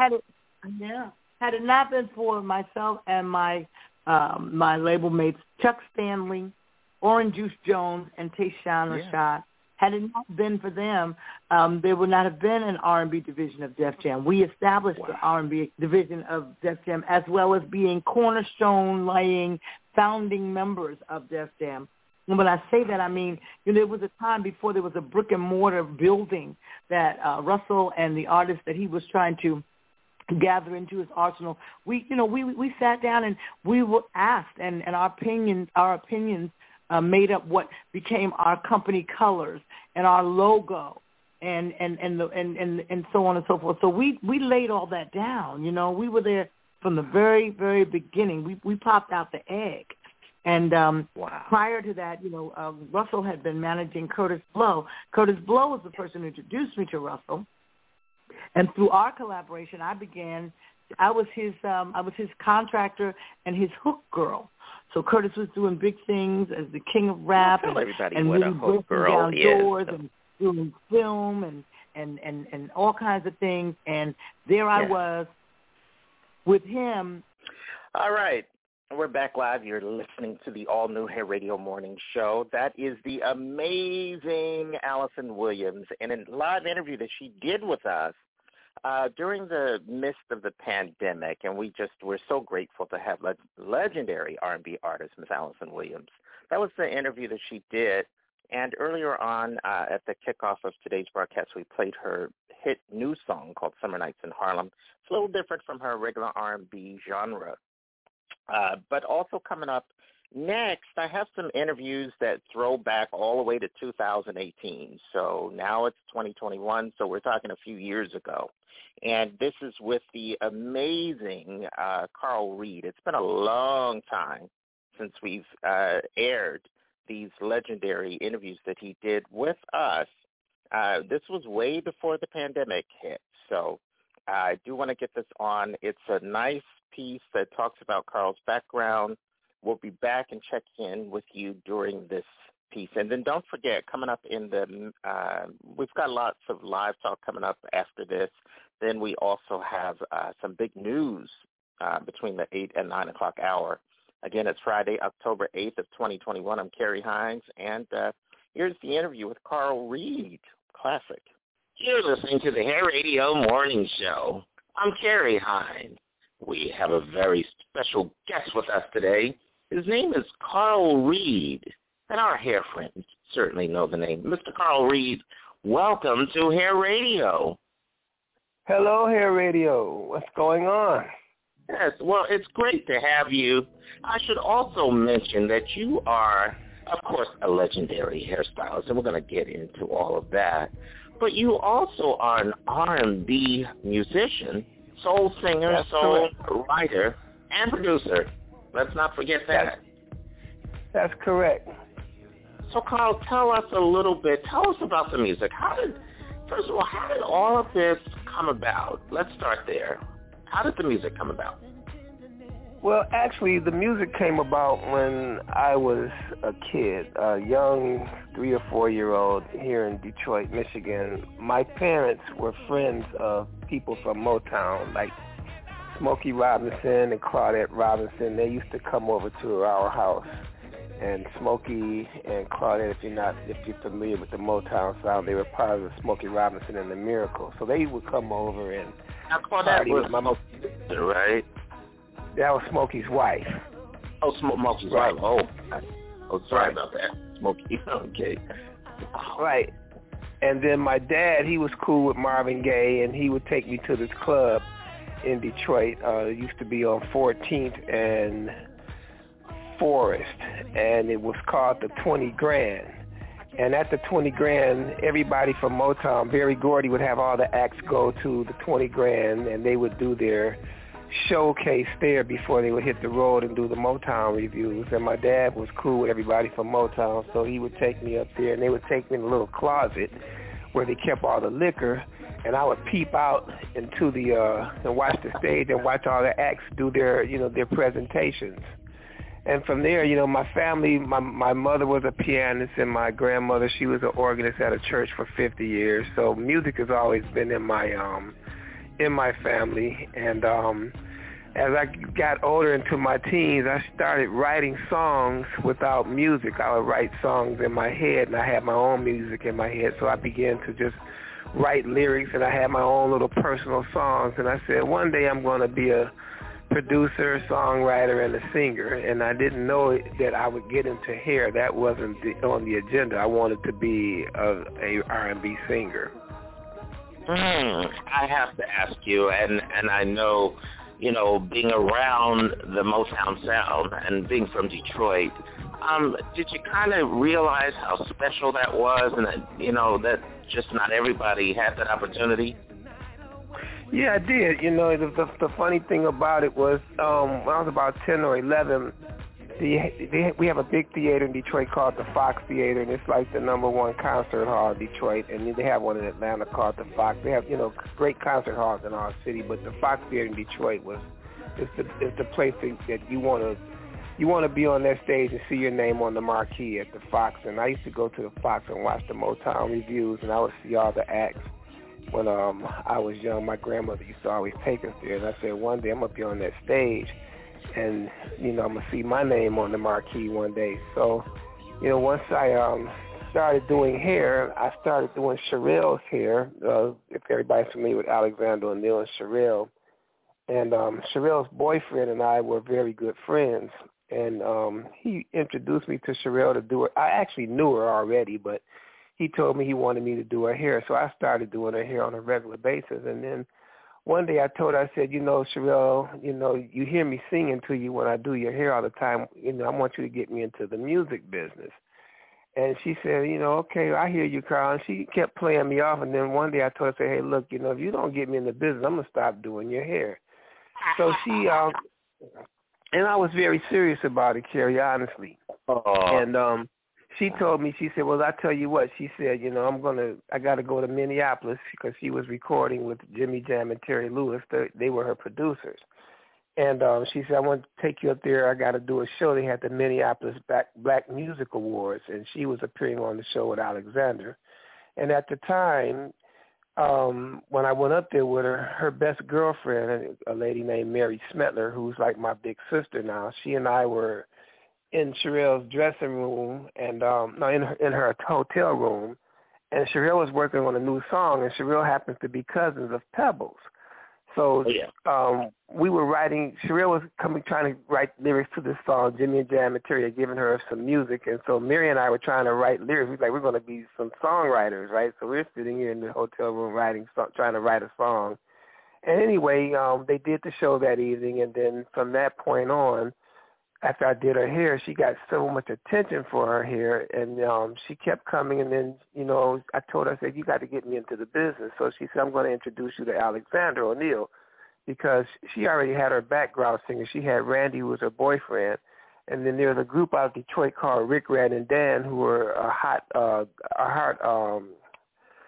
Had it not been for myself and my label mates, Chuck Stanley, Orange Juice Jones, and Tayshaun Rashad, had it not been for them, there would not have been an R&B division of Def Jam. We established the R&B division of Def Jam as well as being cornerstone-laying founding members of Def Jam. And when I say that, I mean, there was a time before there was a brick-and-mortar building that Russell and the artists that he was trying to gather into his arsenal. We sat down and we were asked, and our opinions made up what became our company colors and our logo and so on and so forth. So we laid all that down. We were there from the very, very beginning. We popped out the egg. And prior to that, Russell had been managing Curtis Blow. Curtis Blow was the person who introduced me to Russell. And through our collaboration, I was his contractor and his hook girl. So Curtis was doing big things as the king of rap and really breaking down doors and doing film and all kinds of things. And there I was with him. All right. We're back live. You're listening to the all-new Hair Radio Morning Show. That is the amazing Allison Williams in a live interview that she did with us during the midst of the pandemic, and we're so grateful to have legendary R&B artist Miss Allison Williams. That was the interview that she did, and earlier on at the kickoff of today's broadcast, we played her hit new song called Summer Nights in Harlem. It's a little different from her regular R&B genre. But also coming up next, I have some interviews that throw back all the way to 2018. So now it's 2021, so we're talking a few years ago. And this is with the amazing Carl Reed. It's been a long time since we've aired these legendary interviews that he did with us. This was way before the pandemic hit, so I do want to get this on. It's a nice piece that talks about Carl's background. We'll be back and check in with you during this piece. And then don't forget, coming up in the we've got lots of live talk coming up after this. Then we also have some big news between the 8 and 9 o'clock hour. Again, it's Friday, October 8th of 2021. I'm Kerry Hines, and here's the interview with Carl Reed. Classic. You're listening to the Hair Radio Morning Show. I'm Kerry Hines. We have a very special guest with us today. His name is Carl Reed, and our hair friends certainly know the name. Mr. Carl Reed, welcome to Hair Radio. Hello, Hair Radio. What's going on? Yes, well, it's great to have you. I should also mention that you are, of course, a legendary hairstylist, and we're going to get into all of that. But you also are an R&B musician, soul singer, That's soul correct. writer, and producer. Let's not forget that. That's correct. So, Carl, tell us a little bit. Tell us about the music. First of all, how did all of this come about? Let's start there. How did the music come about? Well, actually, the music came about when I was a kid, a young 3 or 4 year old here in Detroit, Michigan. My parents were friends of people from Motown, like Smokey Robinson and Claudette Robinson. They used to come over to our house. And Smokey and Claudette, if you're familiar with the Motown sound, they were part of the Smokey Robinson and the Miracles. So they would come over and party with my mom. Right? That was Smokey's wife. Oh, Smokey's wife. Oh, sorry about that. Smokey. Okay. Right. And then my dad, he was cool with Marvin Gaye, and he would take me to this club in Detroit. It used to be on 14th and Forest, and it was called the 20 Grand. And at the 20 Grand, everybody from Motown, Berry Gordy would have all the acts go to the 20 Grand, and they would do their showcase there before they would hit the road and do the Motown reviews. And my dad was cool with everybody from Motown, so he would take me up there, and they would take me in a little closet where they kept all the liquor, and I would peep out into and watch the stage and watch all the acts do their presentations. And from there, my family, my mother was a pianist, and my grandmother, she was an organist at a church for 50 years. So music has always been in my family. And as I got older into my teens, I started writing songs without music. I would write songs in my head, and I had my own music in my head. So I began to just write lyrics, and I had my own little personal songs. And I said, one day I'm going to be a producer, songwriter, and a singer, and I didn't know that I would get into hair. That wasn't on the agenda. I wanted to be a R&B singer. I have to ask you, and I know, being around the Motown sound and being from Detroit, did you kind of realize how special that was, and that, that just not everybody had that opportunity? Yeah, I did. The funny thing about it was when I was about 10 or 11, we have a big theater in Detroit called the Fox Theater, and it's like the #1 concert hall in Detroit, and they have one in Atlanta called the Fox. They have, great concert halls in our city, but the Fox Theater in Detroit is the place that you want to be on that stage and see your name on the marquee at the Fox. And I used to go to the Fox and watch the Motown reviews, and I would see all the acts. When I was young, my grandmother used to always take us there, and I said, one day I'm going to be on that stage, and, I'm going to see my name on the marquee one day. So, once I started doing hair, I started doing Sherelle's hair, if everybody's familiar with Alexander O'Neal and Sherelle. And Sherelle's boyfriend and I were very good friends, and he introduced me to Sherelle to do it. I actually knew her already, but he told me he wanted me to do her hair, so I started doing her hair on a regular basis. And then one day I told her, I said, Sherelle, you hear me singing to you when I do your hair all the time. I want you to get me into the music business. And she said, okay, I hear you, Carl. And she kept playing me off. And then one day I told her, hey, look, if you don't get me in the business, I'm going to stop doing your hair. So she, and I was very serious about it, Carrie, honestly. And she told me, she said, well, I tell you what, she said, I got to go to Minneapolis because she was recording with Jimmy Jam and Terry Lewis. They were her producers. And she said, I want to take you up there. I got to do a show. They had the Minneapolis Black Music Awards, and she was appearing on the show with Alexander. And at the time, when I went up there with her best girlfriend, a lady named Mary Smetler, who's like my big sister now, she and I were in Sherelle's dressing room and in her hotel room, and Sherelle was working on a new song, and Sherelle happens to be cousins of Pebbles. So we were writing, Sherelle was trying to write lyrics to this song. Jimmy and Jam and Terry had given her some music, and so Mary and I were trying to write lyrics. We were like, we're going to be some songwriters, right? So we're sitting here in the hotel room trying to write a song. And anyway, they did the show that evening, and then from that point on, after I did her hair, she got so much attention for her hair, and she kept coming. And then, I told her, I said, you got to get me into the business. So she said, I'm going to introduce you to Alexander O'Neal, because she already had her background singer. She had Randy, who was her boyfriend, and then there was a group out of Detroit called Rick, Rand, and Dan, who were a hot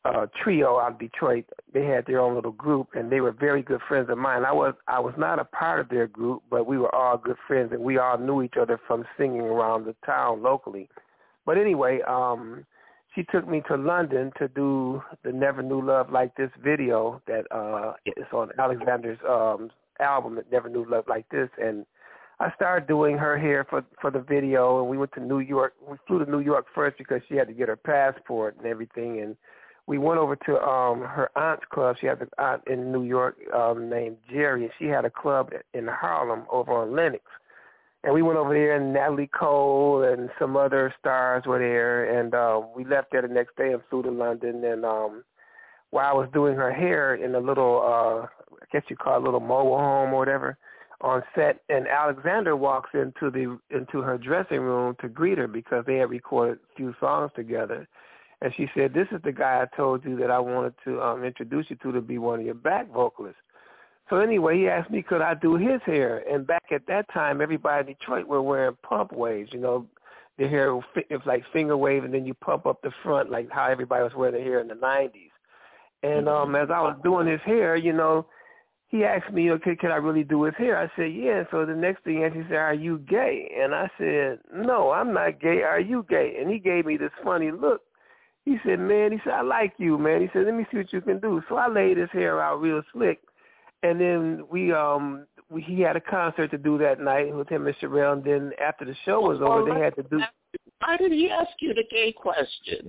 trio out of Detroit. They had their own little group, and they were very good friends of mine. I was not a part of their group, but we were all good friends, and we all knew each other from singing around the town locally. But anyway, she took me to London to do the Never Knew Love Like This video that is on Alexander's album, Never Knew Love Like This, and I started doing her hair for the video, and we went to New York. We flew to New York first because she had to get her passport and everything, and we went over to her aunt's club. She has an aunt in New York named Jerry, and she had a club in Harlem over on Lenox. And we went over there, and Natalie Cole and some other stars were there, and we left there the next day and flew to London. And while I was doing her hair in a little, I guess you call it a little mobile home or whatever, on set, and Alexander walks into her dressing room to greet her because they had recorded a few songs together. And she said, "This is the guy I told you that I wanted to introduce you to be one of your back vocalists." So anyway, he asked me could I do his hair. And back at that time, everybody in Detroit were wearing pump waves. You know, their hair was like finger wave, and then you pump up the front like how everybody was wearing their hair in the 90s. And as I was doing his hair, you know, he asked me, okay, can I really do his hair? I said, yeah. So the next thing he said, are you gay? And I said, no, I'm not gay. Are you gay? And he gave me this funny look. He said, man, he said, I like you, man. He said, let me see what you can do. So I laid his hair out real slick. And then he had a concert to do that night with him and Sherelle. And then after the show was over, they had to do. Why did he ask you the gay question?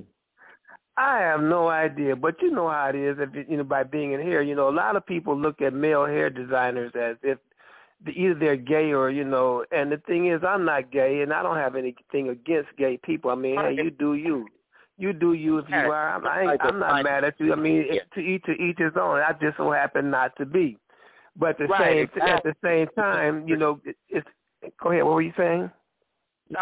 I have no idea, but you know how it is. If you know, by being in hair, you know, a lot of people look at male hair designers as if either they're gay or, you know. And the thing is, I'm not gay, and I don't have anything against gay people. I mean, hey, you do you. You do you if you are. I'm not mad at you. I mean, to each his own. I just so happen not to be. But at the same time, you know, it's. Go ahead. What were you saying? No,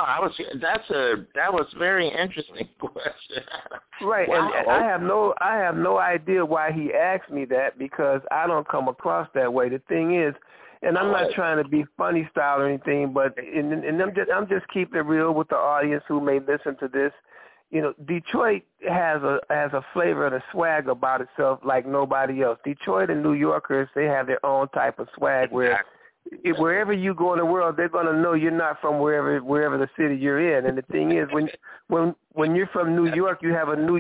that was very interesting question. Right, wow. And I have no idea why he asked me that because I don't come across that way. The thing is, and I'm not trying to be funny style or anything, but I'm just keeping it real with the audience who may listen to this. You know, Detroit has a flavor and a swag about itself like nobody else. Detroit and New Yorkers, they have their own type of swag where wherever you go in the world, they're going to know you're not from wherever the city you're in. And the thing is, when you're from New York, you have a New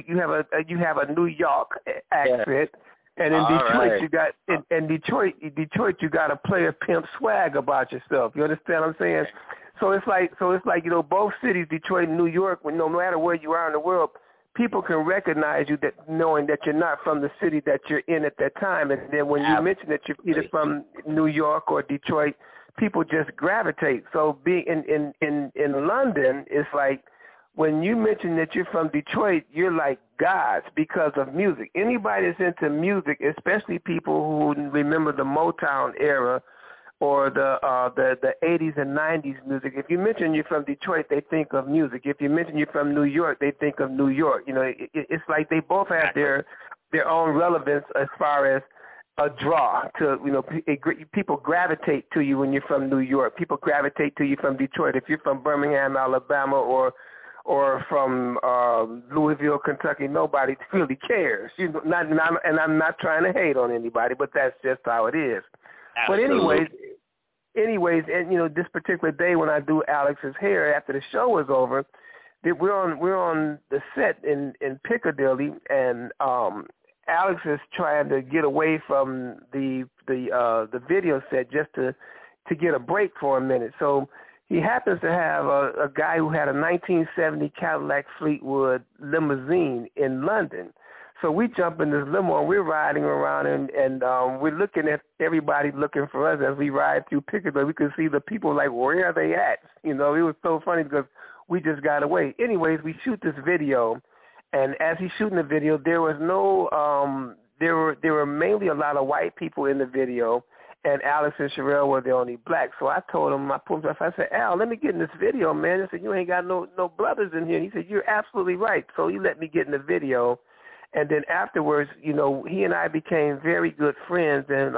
York accent, and in Detroit you got in Detroit you got a player pimp swag about yourself. You understand what I'm saying? So it's like you know, both cities, Detroit and New York, no matter where you are in the world, people can recognize you that knowing that you're not from the city that you're in at that time. And then when you mention that you're either from New York or Detroit, people just gravitate. So being in London, it's like when you mention that you're from Detroit, you're like gods because of music. Anybody that's into music, especially people who remember the Motown era or the 80s and 90s music. If you mention you're from Detroit, they think of music. If you mention you're from New York, they think of New York. You know, it's like they both have their own relevance as far as a draw to, you know, people gravitate to you when you're from New York. People gravitate to you from Detroit. If you're from Birmingham, Alabama, or from Louisville, Kentucky, nobody really cares. You know, and I'm not trying to hate on anybody, but that's just how it is. Absolutely. But anyways, and you know, this particular day when I do Alex's hair after the show was over, we're on the set in Piccadilly, and Alex is trying to get away from the video set just to get a break for a minute. So he happens to have a guy who had a 1970 Cadillac Fleetwood limousine in London. So we jump in this limo and we're riding around and we're looking at everybody looking for us as we ride through Piccadilly. We could see the people like, where are they at? You know, it was so funny because we just got away. Anyways, we shoot this video, and as he's shooting the video, there was no there were mainly a lot of white people in the video, and Alex and Sherelle were the only black. So I told him, I said, Al, let me get in this video, man. He said, you ain't got no brothers in here. And he said, you're absolutely right. So he let me get in the video. And then afterwards, you know, he and I became very good friends. And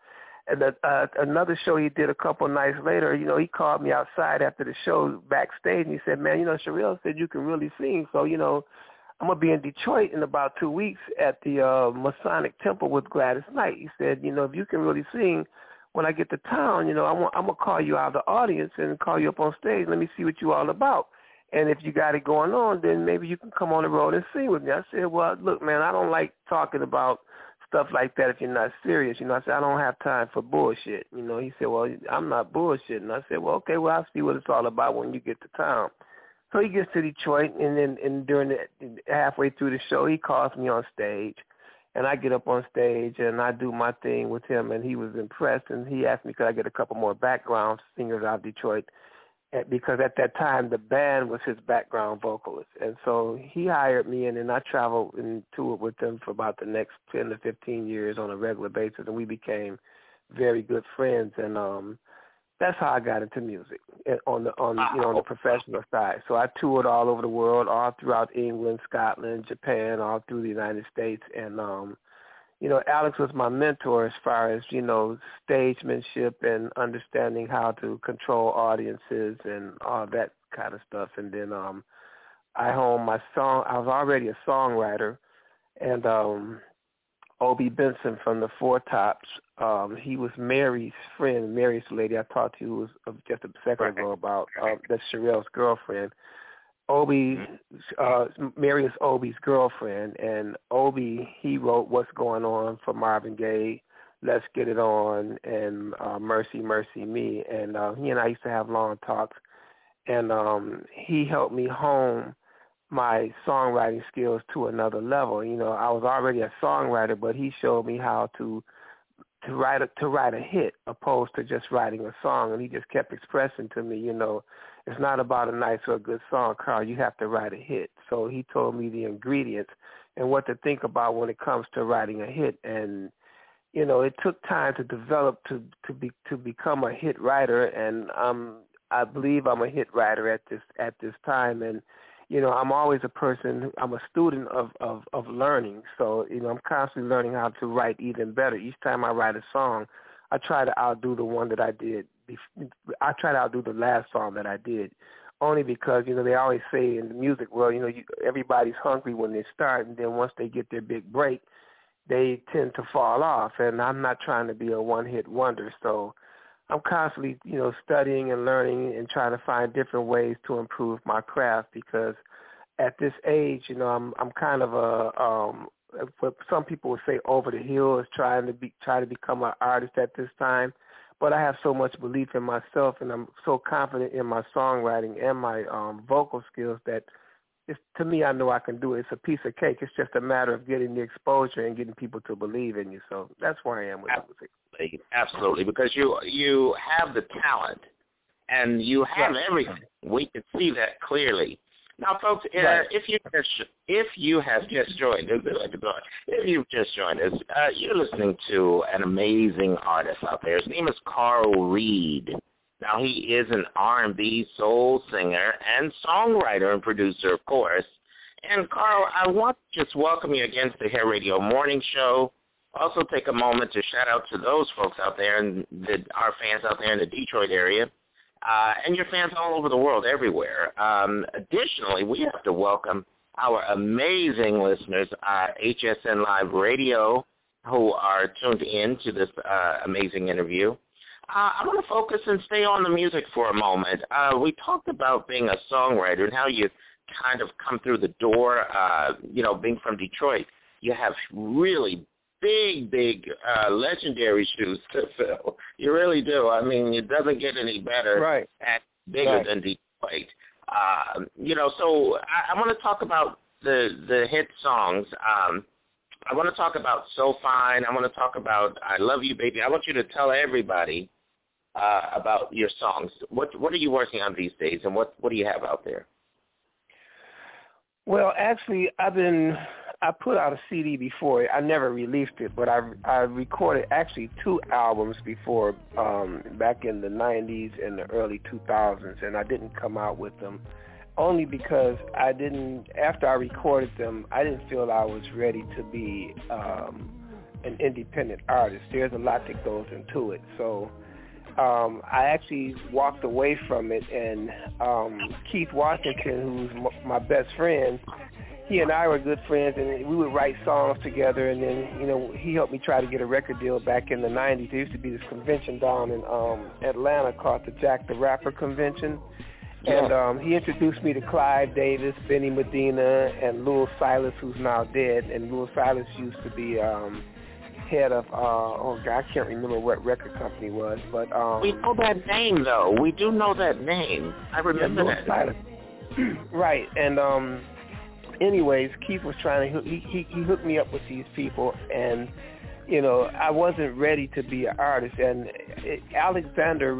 another show he did a couple of nights later, you know, he called me outside after the show backstage, and he said, man, you know, Sherelle said you can really sing. So, you know, I'm going to be in Detroit in about 2 weeks at the Masonic Temple with Gladys Knight. He said, if you can really sing, when I get to town, I'm going to call you out of the audience and call you up on stage. Let me see what you're all about. And if you got it going on, then maybe you can come on the road and sing with me. I said, well, look, man, I don't like talking about stuff like that if you're not serious. I said, I don't have time for bullshit. He said, well, I'm not bullshitting. I said, well, okay, well, I'll see what it's all about when you get to town. So he gets to Detroit, and during halfway through the show, he calls me on stage, and I get up on stage, and I do my thing with him, and he was impressed, and he asked me could I get a couple more background singers out of Detroit, because at that time, the band was his background vocalist. And so he hired me, and then I traveled and toured with him for about the next 10 to 15 years on a regular basis, and we became very good friends, and that's how I got into music on the professional side. So I toured all over the world, all throughout England, Scotland, Japan, all through the United States. And, Alex was my mentor as far as, stagemanship and understanding how to control audiences and all that kind of stuff. And then I honed my song. I was already a songwriter. And Obie Benson from the Four Tops, he was Mary's friend. Mary's the lady I talked to was just a second ago about. That's Sherelle's girlfriend. Mary is Obie's girlfriend, and Obie, he wrote What's Going On for Marvin Gaye, Let's Get It On, and Mercy, Mercy Me. And he and I used to have long talks, and he helped me hone my songwriting skills to another level. I was already a songwriter, but he showed me how to write a hit opposed to just writing a song. And he just kept expressing to me, it's not about a nice or a good song, Carl. You have to write a hit. So he told me the ingredients and what to think about when it comes to writing a hit. And it took time to develop to become a hit writer. And I believe I'm a hit writer at this time. And I'm always I'm a student of learning. So, I'm constantly learning how to write even better. Each time I write a song, I try to outdo the one that I did. I try to outdo the last song that I did, only because, they always say in the music world, everybody's hungry when they start, and then once they get their big break, they tend to fall off. And I'm not trying to be a one-hit wonder. So I'm constantly, studying and learning and trying to find different ways to improve my craft, because at this age, I'm kind of what some people would say over the hill, is try to become an artist at this time. But I have so much belief in myself, and I'm so confident in my songwriting and my vocal skills that to me, I know I can do it. It's a piece of cake. It's just a matter of getting the exposure and getting people to believe in you. So that's where I am with music. Absolutely, because you have the talent and you have everything. We can see that clearly. Now, folks, if you have just joined us, you're listening to an amazing artist out there. His name is Carl Reed. Now, he is an R&B soul singer and songwriter and producer, of course. And, Carl, I want to just welcome you again to the Hair Radio Morning Show. Also take a moment to shout out to those folks out there and our fans out there in the Detroit area. And your fans all over the world, everywhere. Additionally, we have to welcome our amazing listeners, HSN Live Radio, who are tuned in to this amazing interview. I want to focus and stay on the music for a moment. We talked about being a songwriter and how you kind of come through the door, being from Detroit. You have really big, legendary shoes to fill. You really do. I mean, it doesn't get any better and bigger than Detroit. So I want to talk about the hit songs. I want to talk about So Fine. I want to talk about I Love You, Baby. I want you to tell everybody about your songs. What are you working on these days, and what do you have out there? Well, actually, I put out a CD before. I never released it, but I recorded actually 2 albums before, back in the 90s and the early 2000s, and I didn't come out with them only because after I recorded them, I didn't feel I was ready to be an independent artist. There's a lot that goes into it. So I actually walked away from it, and Keith Washington, who's my best friend, he and I were good friends, and we would write songs together. And then, you know, he helped me try to get a record deal back in the 90s. There used to be this convention down in Atlanta called the Jack the Rapper Convention. And he introduced me to Clive Davis, Benny Medina, and Louis Silas, who's now dead. And Louis Silas used to be head of, I can't remember what record company it was. But we know that name, though. We do know that name. I remember that. Silas. Right. And anyways, Keith was trying to, he hooked me up with these people. And, you know, I wasn't ready to be an artist. And Alexander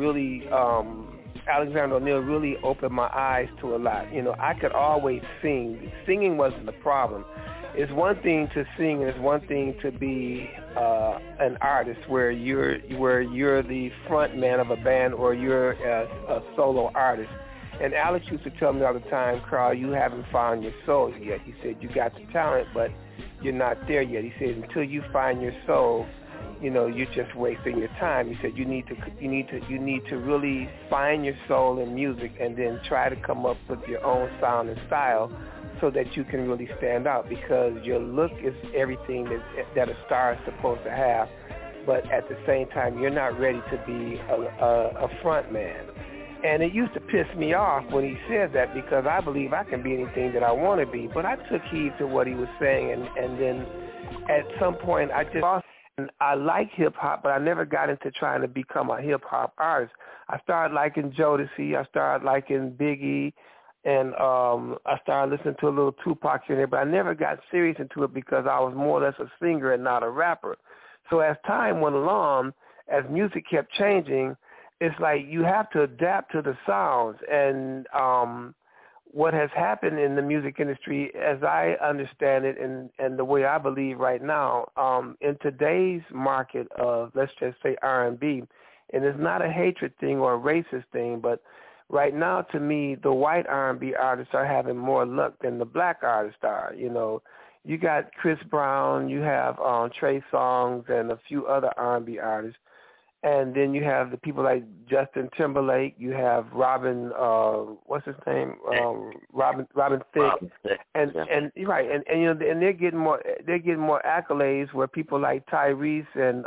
O'Neal really opened my eyes to a lot. You know, I could always sing. Singing wasn't the problem. It's one thing to sing, and it's one thing to be an artist where you're the front man of a band or you're a solo artist. And Alex used to tell me all the time, Carl, you haven't found your soul yet. He said, you got the talent, but you're not there yet. He said, until you find your soul, you know, you're just wasting your time. He said you need to really find your soul in music and then try to come up with your own sound and style so that you can really stand out, because your look is everything that a star is supposed to have, but at the same time you're not ready to be a front man. And it used to piss me off when he said that, because I believe I can be anything that I want to be. But I took heed to what he was saying, and then at some point I just lost. And I like hip-hop, but I never got into trying to become a hip-hop artist. I started liking Jodeci. I started liking Biggie. And I started listening to a little Tupac in there, but I never got serious into it because I was more or less a singer and not a rapper. So as time went along, as music kept changing, it's like you have to adapt to the sounds. And what has happened in the music industry, as I understand it and the way I believe right now, in today's market of, let's just say, R&B, and it's not a hatred thing or a racist thing, but right now, to me, the white R&B artists are having more luck than the black artists are. You know, you got Chris Brown, you have Trey Songz, and a few other R&B artists. And then you have the people like Justin Timberlake. You have Robin, what's his name? Robin Thicke. And right, and you know, and they're getting more accolades, where people like Tyrese and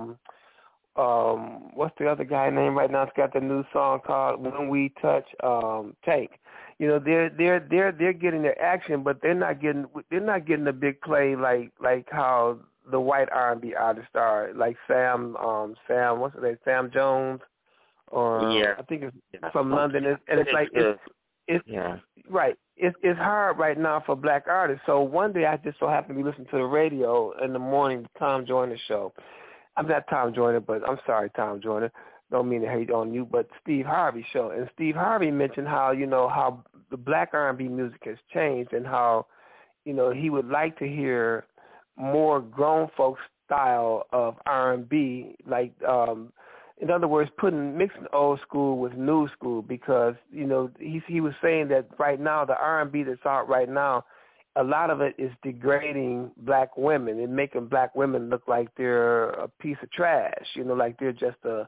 what's the other guy name right now? It's got the new song called When We Touch Tank. You know, they're getting their action, but they're not getting the big play like how the white R&B artists are, like Sam, what's his name? Sam Jones, or I think it's from London. It's like it's right. It's hard right now for black artists. So one day I just so happened to be listening to the radio in the morning, the Tom Joyner show. I'm not Tom Joyner, but I'm sorry, Tom Joyner. Don't mean to hate on you, but Steve Harvey show. And Steve Harvey mentioned how, you know, how the black R&B music has changed, and how, you know, he would like to hear more grown folks style of R&B, like in other words, mixing old school with new school, because, you know, he was saying that right now the R&B that's out right now, a lot of it is degrading black women and making black women look like they're a piece of trash, you know, like they're just a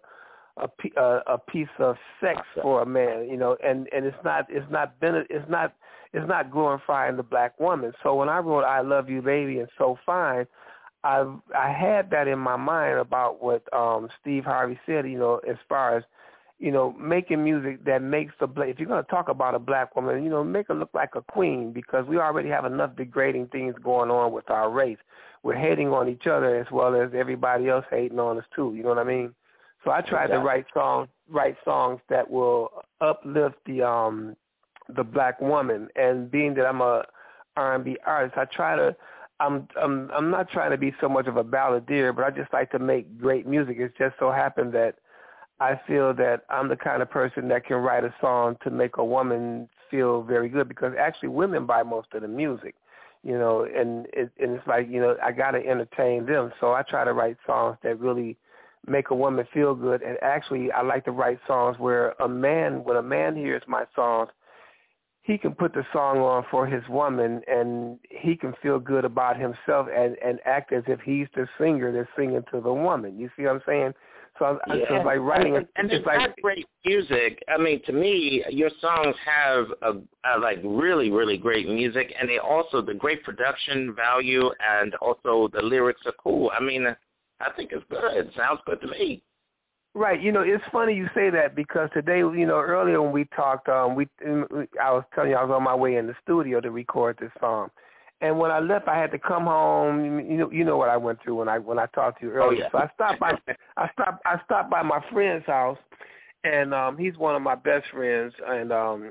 piece of sex for a man, you know, and it's not glorifying the black woman. So when I wrote I Love You Baby and So Fine, I had that in my mind about what Steve Harvey said, you know, as far as, you know, making music that makes if you're going to talk about a black woman, you know, make her look like a queen, because we already have enough degrading things going on with our race. We're hating on each other as well as everybody else hating on us too, you know what I mean? So I tried to write songs that will uplift the black woman. And being that I'm a R&B artist, I'm not trying to be so much of a balladeer, but I just like to make great music. It's just so happened that I feel that I'm the kind of person that can write a song to make a woman feel very good, because actually women buy most of the music, you know, and it's like, you know, I got to entertain them. So I try to write songs that really make a woman feel good. And actually I like to write songs where when a man hears my songs, he can put the song on for his woman, and he can feel good about himself and act as if he's the singer that's singing to the woman. You see what I'm saying? So it's like writing. And it's like great music. I mean, to me, your songs have like really, really great music, and they also the great production value, and also the lyrics are cool. I mean, I think it's good. It sounds good to me. Right. It's funny you say that because today, earlier when we talked, I was telling you I was on my way in the studio to record this song. And when I left, I had to come home. You know what I went through when I talked to you earlier. So I stopped by my friend's house, and he's one of my best friends. And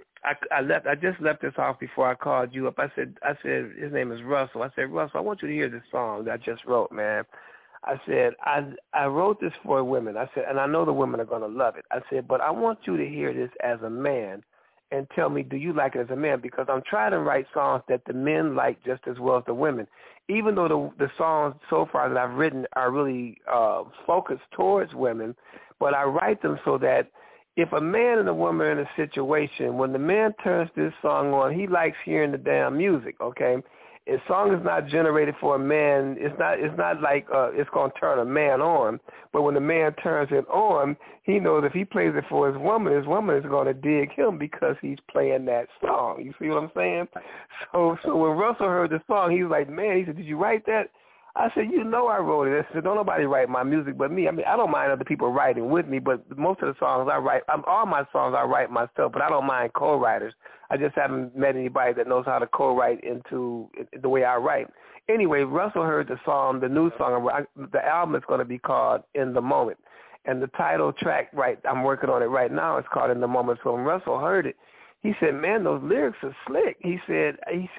I just left his house before I called you up. I said his name is Russell. I said, Russell, I want you to hear this song that I just wrote, man. I said I wrote this for women. I said, and I know the women are going to love it. I said, but I want you to hear this as a man. And tell me, do you like it as a man? Because I'm trying to write songs that the men like just as well as the women. Even though the songs so far that I've written are really focused towards women, but I write them so that if a man and a woman are in a situation, when the man turns this song on, he likes hearing the damn music, okay? A song is not generated for a man. It's not like it's going to turn a man on. But when the man turns it on, he knows if he plays it for his woman is going to dig him because he's playing that song. You see what I'm saying? So when Russell heard the song, he was like, man, he said, did you write that? I said, I wrote it. I said, don't nobody write my music but me. I mean, I don't mind other people writing with me, but most of the songs I write, all my songs I write myself, but I don't mind co-writers. I just haven't met anybody that knows how to co-write into the way I write. Anyway, Russell heard the song, the new song. The album is going to be called In the Moment. And the title track, I'm working on it right now, it's called In the Moment. So when Russell heard it, he said, man, those lyrics are slick. He said,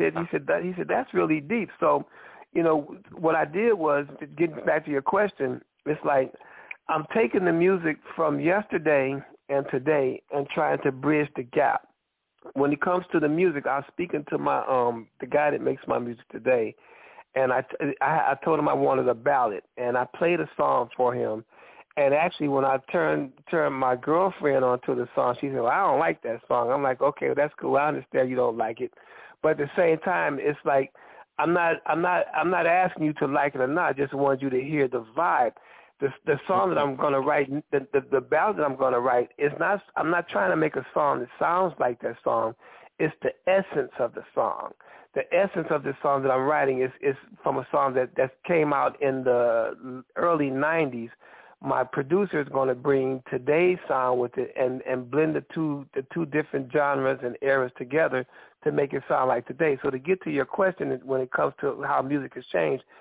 that's really deep. So, what I did was, getting back to your question, it's like I'm taking the music from yesterday and today and trying to bridge the gap. When it comes to the music, I was speaking to my the guy that makes my music today, and I told him I wanted a ballad, and I played a song for him. And actually, when I turned my girlfriend onto the song, she said, well, I don't like that song. I'm like, okay, well, that's cool. I understand you don't like it. But at the same time, it's like, I'm not asking you to like it or not. I just want you to hear the vibe. The song that I'm going to write, the ballad that I'm going to write is not. I'm not trying to make a song that sounds like that song. It's the essence of the song. The essence of the song that I'm writing is from a song that came out in the early 90s. My producer is going to bring today's sound with it and blend the two different genres and eras together to make it sound like today. So to get to your question, when it comes to how music has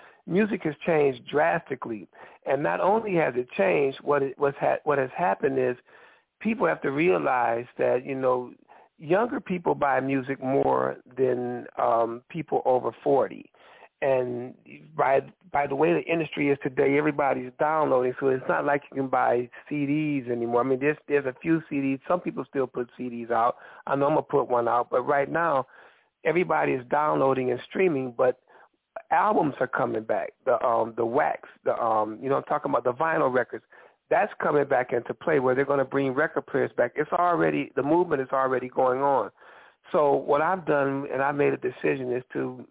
changed drastically. And not only has it changed, what has happened is people have to realize that, younger people buy music more than people over 40. And by the way the industry is today, everybody's downloading, so it's not like you can buy CDs anymore. I mean, there's a few CDs. Some people still put CDs out. I know I'm going to put one out. But right now, everybody is downloading and streaming, but albums are coming back. The wax, I'm talking about the vinyl records. That's coming back into play where they're going to bring record players back. The movement is already going on. So what I've done, and I made a decision, is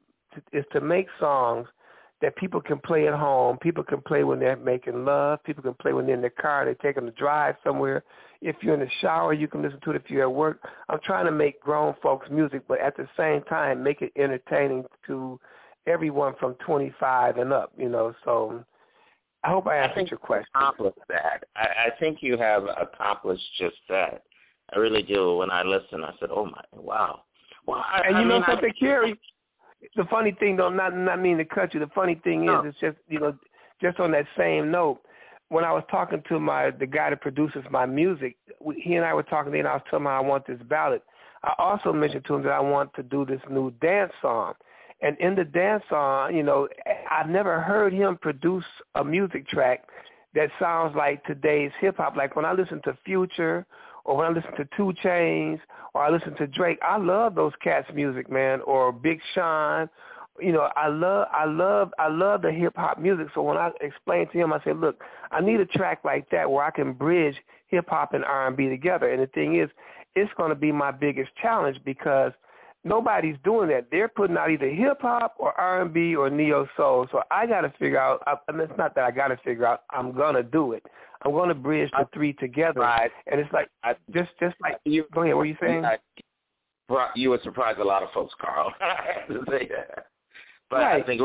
to make songs that people can play at home. People can play when they're making love. People can play when they're in their car. They're taking a drive somewhere. If you're in the shower, you can listen to it if you're at work. I'm trying to make grown folks music, but at the same time, make it entertaining to everyone from 25 and up, So I hope I answered your question. Accomplished that. I think you have accomplished just that. I really do. When I listen, I said, oh, my, wow. Well, something, Kerry? The funny thing, though, not meaning to cut you, the funny thing is, it's just, just on that same note, when I was talking to the guy that produces my music, he and I were talking, and I was telling him I want this ballad. I also mentioned to him that I want to do this new dance song. And in the dance song, I've never heard him produce a music track that sounds like today's hip-hop. Like when I listen to Future or when I listen to 2 Chainz or I listen to Drake, I love those cats' music, man, or Big Sean. I love the hip-hop music. So when I explained to him, I said, look, I need a track like that where I can bridge hip-hop and R&B together. And the thing is, it's going to be my biggest challenge because nobody's doing that. They're putting out either hip-hop or R&B or neo-soul. So I got to figure out, and it's not that I got to figure out, I'm going to do it. I'm going to bridge the three together. Right. And it's like, just like, you, go ahead, what are you saying? You would surprise a lot of folks, Carl. To say that. But right. I think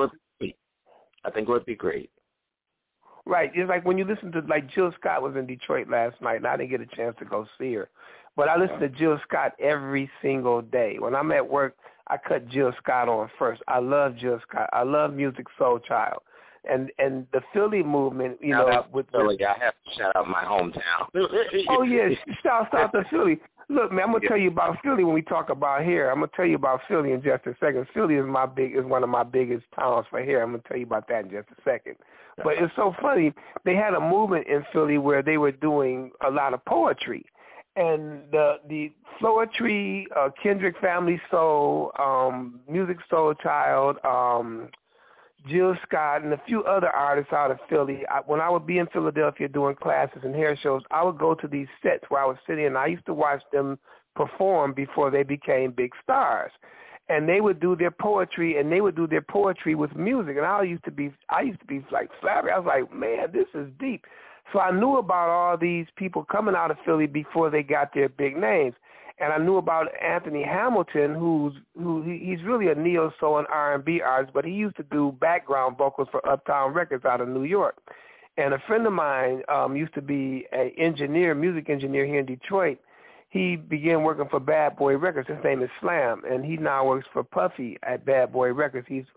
it would be great. Right. It's like when you listen to, like, Jill Scott was in Detroit last night, and I didn't get a chance to go see her. But I listen to Jill Scott every single day. When I'm at work, I cut Jill Scott on first. I love Jill Scott. I love Musiq Soulchild. And the Philly movement, you know. With Philly, I have to shout out my hometown. Oh, yeah. Shout out to Philly. Look, man, I'm going to tell you about Philly when we talk about hair. I'm going to tell you about Philly in just a second. Philly is one of my biggest towns for hair. I'm going to tell you about that in just a second. But it's so funny. They had a movement in Philly where they were doing a lot of poetry. And the Floetry, Kendrick Family Soul, Musiq Soulchild, Jill Scott, and a few other artists out of Philly. When I would be in Philadelphia doing classes and hair shows, I would go to these sets where I was sitting, and I used to watch them perform before they became big stars. And they would do their poetry, and they would do their poetry with music. And I used to be like flabbergasted. I was like, man, this is deep. So I knew about all these people coming out of Philly before they got their big names. And I knew about Anthony Hamilton, he's really a neo-soul and R&B artist, but he used to do background vocals for Uptown Records out of New York. And a friend of mine used to be an engineer, music engineer here in Detroit. He began working for Bad Boy Records. His name is Slam, and he now works for Puffy at Bad Boy Records. He's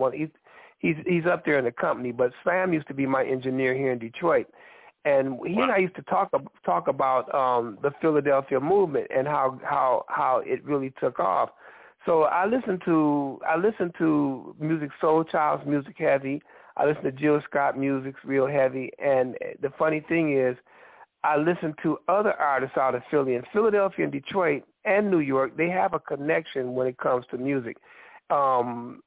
up there in the company, but Slam used to be my engineer here in Detroit. And he and I used to talk about the Philadelphia movement and how it really took off. So I listened to Musiq Soulchild's music heavy. I listened to Jill Scott music's real heavy. And the funny thing is, I listened to other artists out of Philly. And Philadelphia and Detroit and New York, they have a connection when it comes to music. Holland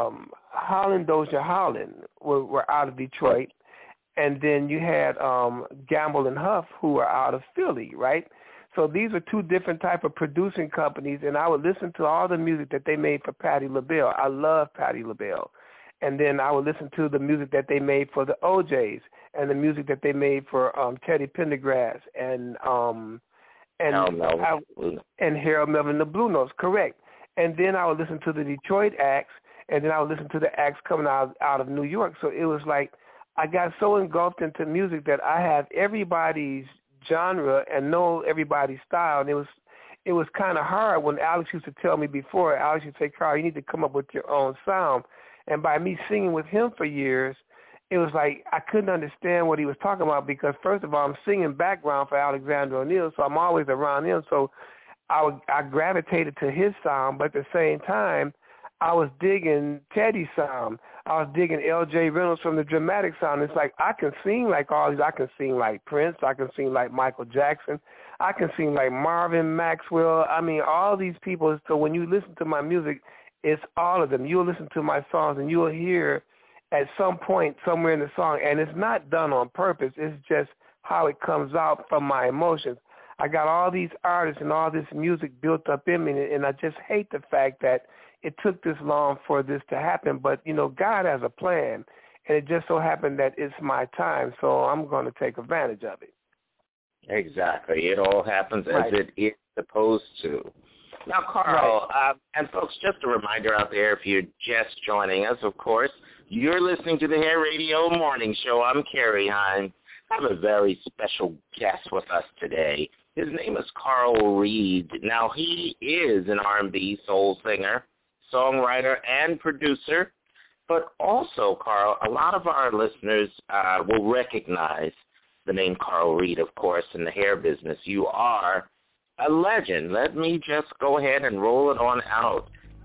Doja Holland were out of Detroit. And then you had Gamble and Huff, who are out of Philly, right? So these are two different type of producing companies, and I would listen to all the music that they made for Patti LaBelle. I love Patti LaBelle. And then I would listen to the music that they made for the OJs and the music that they made for Teddy Pendergrass and Harold Melvin, the Blue Notes, correct. And then I would listen to the Detroit acts, and then I would listen to the acts coming out of New York. So it was like, I got so engulfed into music that I have everybody's genre and know everybody's style. And it was kind of hard when Alex used to tell me before. Alex used to say, Carl, you need to come up with your own sound. And by me singing with him for years, it was like I couldn't understand what he was talking about because, first of all, I'm singing background for Alexander O'Neal, so I'm always around him. So I gravitated to his sound, but at the same time, I was digging Teddy's sound. I was digging L.J. Reynolds from the Dramatic Sound. It's like I can sing like all these. I can sing like Prince. I can sing like Michael Jackson. I can sing like Marvin Maxwell. I mean, all these people. So when you listen to my music, it's all of them. You'll listen to my songs and you'll hear at some point somewhere in the song, and it's not done on purpose. It's just how it comes out from my emotions. I got all these artists and all this music built up in me, and I just hate the fact that it took this long for this to happen. But, you know, God has a plan, and it just so happened that it's my time, so I'm going to take advantage of it. Exactly. It all happens as it is supposed to. Now, Carl, and folks, just a reminder out there, if you're just joining us, of course, you're listening to the Hair Radio Morning Show. I'm Kerry Hines. I have a very special guest with us today. His name is Carl Reed. Now, he is an R&B soul singer, songwriter, and producer. But also, Carl, a lot of our listeners will recognize the name Carl Reed, of course, in the hair business. You are a legend. Let me just go ahead and roll it on out.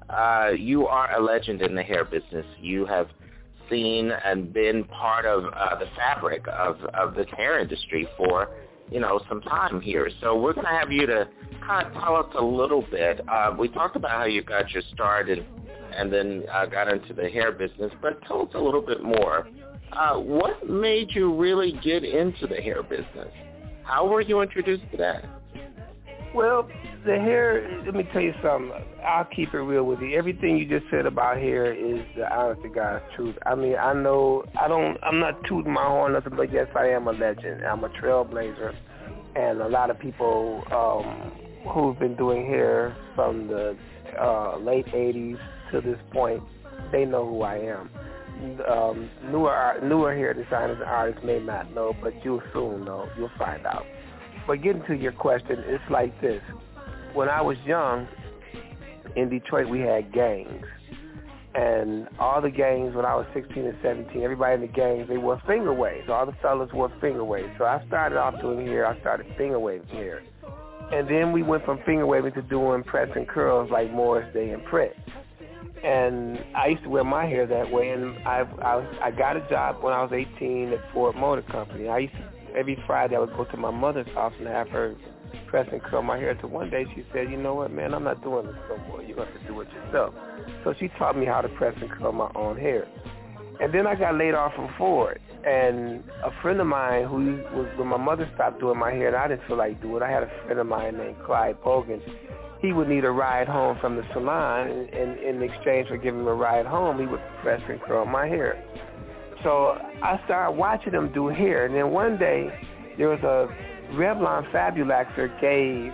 You are a legend in the hair business. You have seen and been part of the fabric of the hair industry for, you know, some time here. So we're going to have you to kind of tell us a little bit. We talked about how you got your start and then got into the hair business, but tell us a little bit more. What made you really get into the hair business? How were you introduced to that? Well, the hair, let me tell you something. I'll keep it real with you. Everything you just said about hair is the honest to God's truth. I mean, I'm not tooting my horn, nothing, but yes, I am a legend. I'm a trailblazer. And a lot of people who've been doing hair from the late 80s to this point, they know who I am. Newer hair designers and artists may not know, but you'll soon know. You'll find out. But getting to your question, it's like this. When I was young, in Detroit, we had gangs. And all the gangs, when I was 16 and 17, everybody in the gangs, they wore finger waves. All the fellas wore finger waves. So I started off doing hair. I started finger waving hair. And then we went from finger waving to doing press and curls like Morris Day and Prince. And I used to wear my hair that way. And I got a job when I was 18 at Ford Motor Company. Every Friday I would go to my mother's house and have her press and curl my hair. Until one day she said, you know what, man, I'm not doing this no more. You're going to have to do it yourself. So she taught me how to press and curl my own hair. And then I got laid off from Ford. And a friend of mine who was, when my mother stopped doing my hair and I didn't feel like doing it, I had a friend of mine named Clyde Bogan. He would need a ride home from the salon, and in exchange for giving him a ride home, he would press and curl my hair. So I started watching him do hair, and then one day there was a Revlon Fabulaxer gave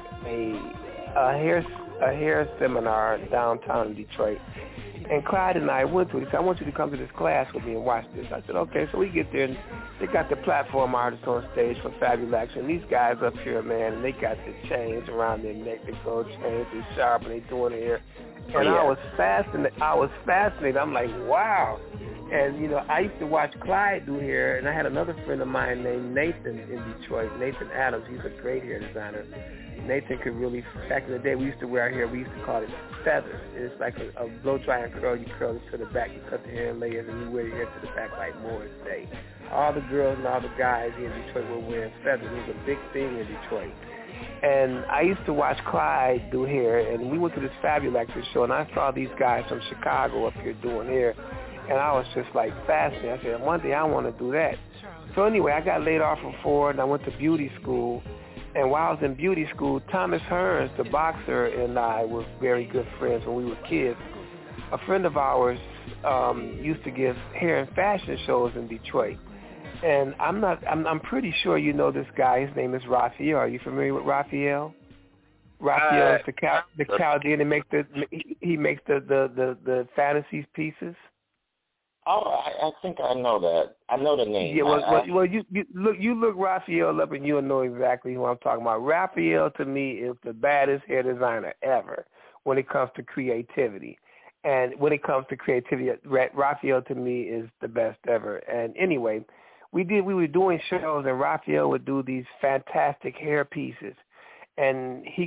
a hair seminar downtown in Detroit, and Clyde and I went to it. He said, I want you to come to this class with me and watch this. I said, okay. So we get there, and they got the platform artists on stage for Fabulaxer, and these guys up here, man, and they got the chains around their neck, the gold chains, they sharp, and they doing hair. And I was fascinated. I'm like, wow. And, you know, I used to watch Clyde do hair, and I had another friend of mine named Nathan in Detroit, Nathan Adams. He's a great hair designer. Nathan could really, back in the day, we used to wear our hair, we used to call it feathers. It's like a blow dry and curl. You curl it to the back, you cut the hair in layers, and you wear your hair to the back like Morris Day. All the girls and all the guys here in Detroit were wearing feathers. It was a big thing in Detroit. And I used to watch Clyde do hair, and we went to this Fabulaxer show, and I saw these guys from Chicago up here doing hair. And I was just like fascinated. I said, one day I want to do that. So anyway, I got laid off from Ford, and I went to beauty school. And while I was in beauty school, Thomas Hearns, the boxer, and I were very good friends when we were kids. A friend of ours used to give hair and fashion shows in Detroit. And I'm pretty sure you know this guy. His name is Raphael. Are you familiar with Raphael? Raphael is the Chaldean. He makes the fantasy pieces. Oh, I think I know that. I know the name. Yeah, well, you look Raphael up and you'll know exactly who I'm talking about. Raphael to me is the baddest hair designer ever when it comes to creativity. And when it comes to creativity, Raphael to me is the best ever. And anyway, we were doing shows, and Raphael would do these fantastic hair pieces. And he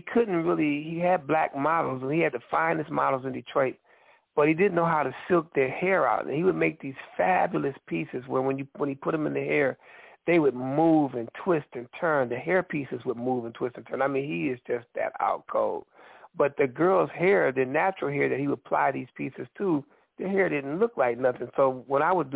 had black models, and he had the finest models in Detroit. But he didn't know how to silk their hair out. And he would make these fabulous pieces where when he put them in the hair, they would move and twist and turn. The hair pieces would move and twist and turn. I mean, he is just that out cold. But the girl's hair, the natural hair that he would apply these pieces to, the hair didn't look like nothing. So when I was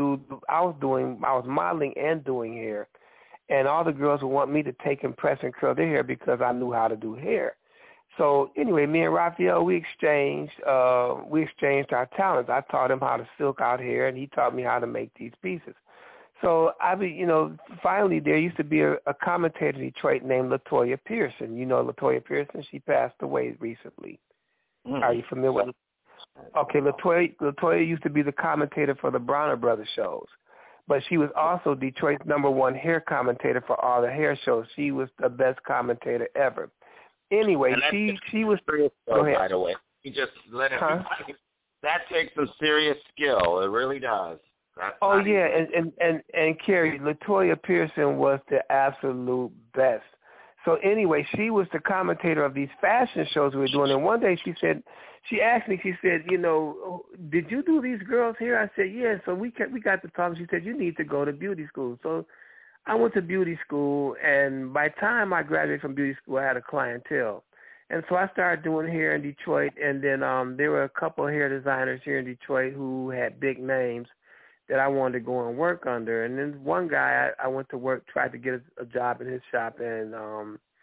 modeling and doing hair, and all the girls would want me to take and press and curl their hair because I knew how to do hair. So anyway, me and Raphael, we exchanged our talents. I taught him how to silk out hair, and he taught me how to make these pieces. So finally there used to be a commentator in Detroit named LaToya Pearson. You know LaToya Pearson? She passed away recently. Mm-hmm. Are you familiar with her? Okay, LaToya used to be the commentator for the Bronner Brothers shows. But she was also Detroit's #1 hair commentator for all the hair shows. She was the best commentator ever. Anyway, she was. Go ahead. By the way, you just let it. That takes some serious skill. It really does. Oh yeah, and Carrie, LaToya Pearson was the absolute best. So anyway, she was the commentator of these fashion shows we were doing. And one day she asked me, she said, did you do these girls' hair? I said, yeah. So we got to talk. She said, you need to go to beauty school. So I went to beauty school, and by the time I graduated from beauty school, I had a clientele. And so I started doing hair in Detroit, and then there were a couple of hair designers here in Detroit who had big names that I wanted to go and work under. And then one guy I went to work, tried to get a job in his shop, and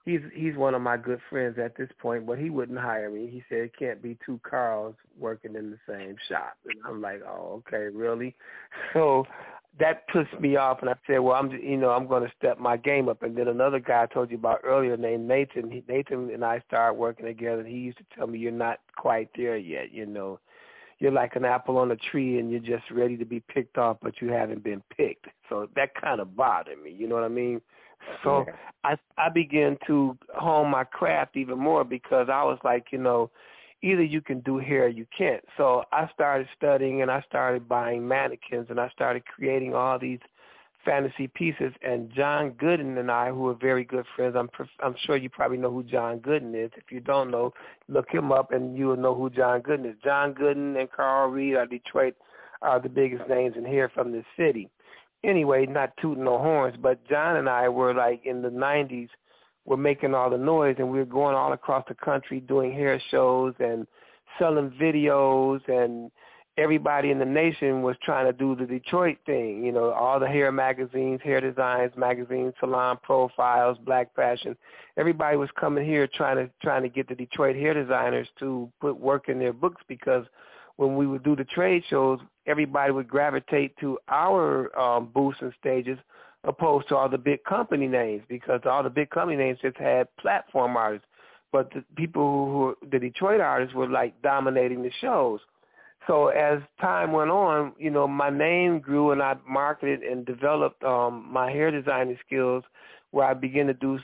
he's one of my good friends at this point, but he wouldn't hire me. He said it can't be two Carls working in the same shop. And I'm like, oh, okay, really? So that pissed me off, and I said, well, I'm going to step my game up. And then another guy I told you about earlier named Nathan. Nathan and I started working together, and he used to tell me, you're not quite there yet, You're like an apple on a tree, and you're just ready to be picked off, but you haven't been picked. So that kind of bothered me, you know what I mean? So I began to hone my craft even more because I was like, either you can do hair or you can't. So I started studying, and I started buying mannequins, and I started creating all these fantasy pieces. And John Gooden and I, who are very good friends, I'm sure you probably know who John Gooden is. If you don't know, look him up, and you will know who John Gooden is. John Gooden and Carl Reed out of Detroit are the biggest names in hair from this city. Anyway, not tooting no horns, but John and I were like in the 90s, we're making all the noise, and we were going all across the country doing hair shows and selling videos, and everybody in the nation was trying to do the Detroit thing, all the hair magazines, hair designs magazines, salon profiles, black fashion. Everybody was coming here trying to get the Detroit hair designers to put work in their books, because when we would do the trade shows, everybody would gravitate to our booths and stages opposed to all the big company names, because all the big company names just had platform artists. But the people the Detroit artists were like dominating the shows. So as time went on, my name grew, and I marketed and developed my hair designing skills, where I began to do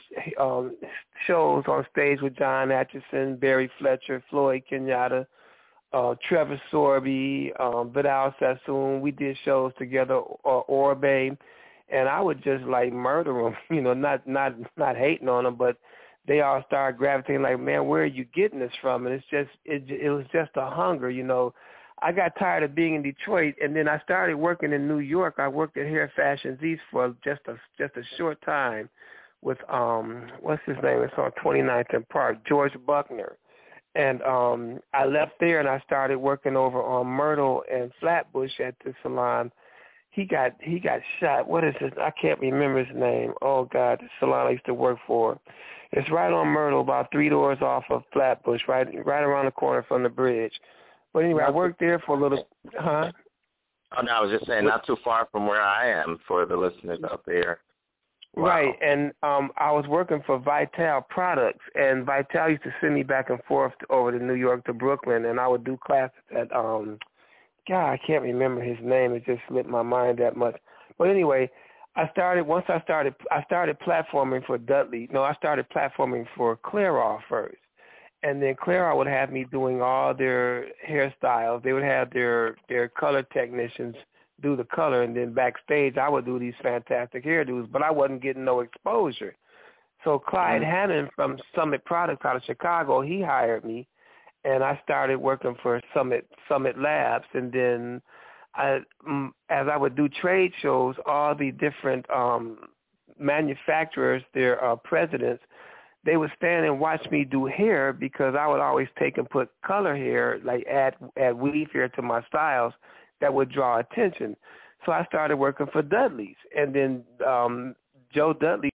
shows on stage with John Atchison, Barry Fletcher, Floyd Kenyatta, Trevor Sorby, Vidal Sassoon. We did shows together, Orbe, and I would just like murder them, not hating on them, but they all started gravitating like, man, where are you getting this from? And it was just a hunger, I got tired of being in Detroit, and then I started working in New York. I worked at Hair Fashions East for just a short time with what's his name? It's on 29th and Park, George Buckner. And I left there, and I started working over on Myrtle and Flatbush at the salon. He got shot. What is it? I can't remember his name. Oh God, the salon I used to work for. It's right on Myrtle, about 3 doors off of Flatbush, right around the corner from the bridge. But anyway, I worked there for a little, huh? Oh, no, I was just saying, not too far from where I am for the listeners out there. Wow. Right, and I was working for Vital Products, and Vital used to send me back and forth over to New York to Brooklyn, and I would do classes at, God, I can't remember his name. It just slipped my mind that much. But anyway, I started platforming for Dudley. No, I started platforming for Clairol first. And then Clairol would have me doing all their hairstyles. They would have their color technicians do the color, and then backstage I would do these fantastic hairdos, but I wasn't getting no exposure. So Clyde Hannon from Summit Products out of Chicago, he hired me, and I started working for Summit Labs. And then as I would do trade shows, all the different manufacturers, their presidents, they would stand and watch me do hair, because I would always take and put color hair, like add weave hair to my styles that would draw attention. So I started working for Dudley's, and then Joe Dudley.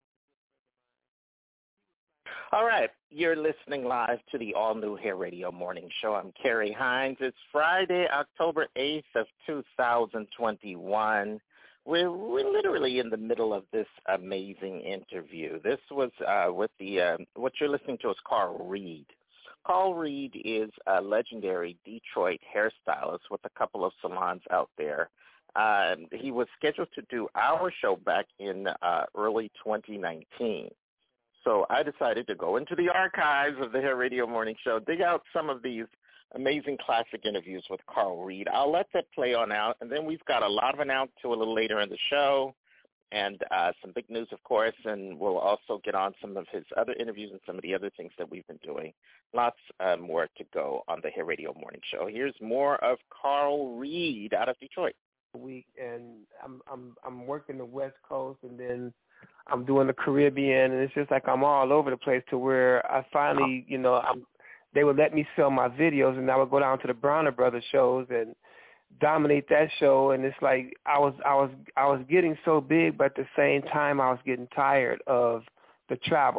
All right, you're listening live to the all-new Hair Radio Morning Show. I'm Carrie Hines. It's Friday, October 8th of 2021. We're literally in the middle of this amazing interview. This was with what you're listening to is Carl Reed. Carl Reed is a legendary Detroit hairstylist with a couple of salons out there. He was scheduled to do our show back in early 2019. So I decided to go into the archives of the Hair Radio Morning Show, dig out some of these amazing classic interviews with Carl Reed. I'll let that play on out, and then we've got a lot of announcements a little later in the show, and some big news, of course, and we'll also get on some of his other interviews and some of the other things that we've been doing. Lots more to go on the Hair Radio Morning Show. Here's more of Carl Reed out of Detroit. And I'm working the West Coast, and then I'm doing the Caribbean, and it's just like I'm all over the place, to where I finally, they would let me sell my videos, and I would go down to the Bronner Brothers shows and dominate that show. And it's like I was getting so big, but at the same time I was getting tired of the travel.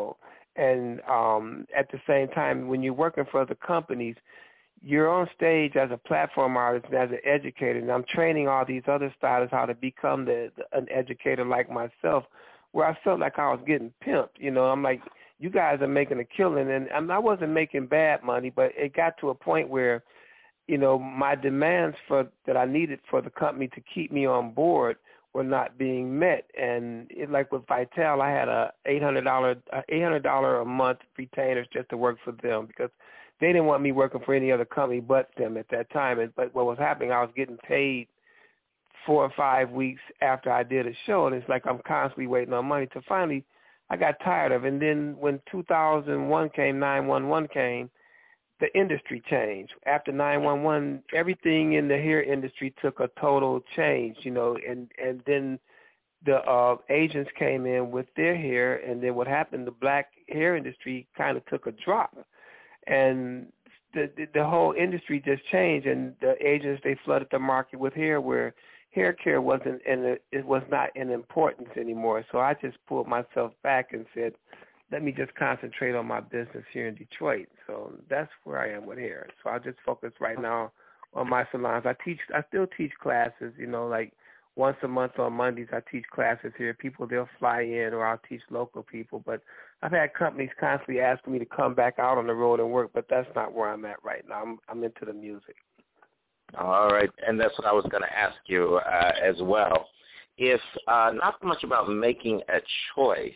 And at the same time, when you're working for other companies, you're on stage as a platform artist and as an educator, and I'm training all these other stylists how to become an educator like myself, where I felt like I was getting pimped. You know, I'm like, you guys are making a killing, and I wasn't making bad money, but it got to a point where, you know, my demands that I needed for the company to keep me on board were not being met. And like with Vital, I had a $800 a month retainers just to work for them because they didn't want me working for any other company but them at that time. But what was happening, I was getting paid 4 or 5 weeks after I did a show, and it's like I'm constantly waiting on money. So finally, I got tired of it. And then when 2001 came, 911 came, the industry changed. After 911, everything in the hair industry took a total change, you know, and then the agents came in with their hair, and then what happened, the black hair industry kind of took a drop. And the whole industry just changed, and the agents, they flooded the market with hair where hair care wasn't, and it was not in importance anymore. So I just pulled myself back and said, let me just concentrate on my business here in Detroit. So that's where I am with hair. So I just focus right now on my salons. I still teach classes, you know, like once a month on Mondays I teach classes here. People, they'll fly in, or I'll teach local people. But I've had companies constantly asking me to come back out on the road and work, but that's not where I'm at right now. I'm into the music. All right, and that's what I was going to ask you as well. If not so much about making a choice,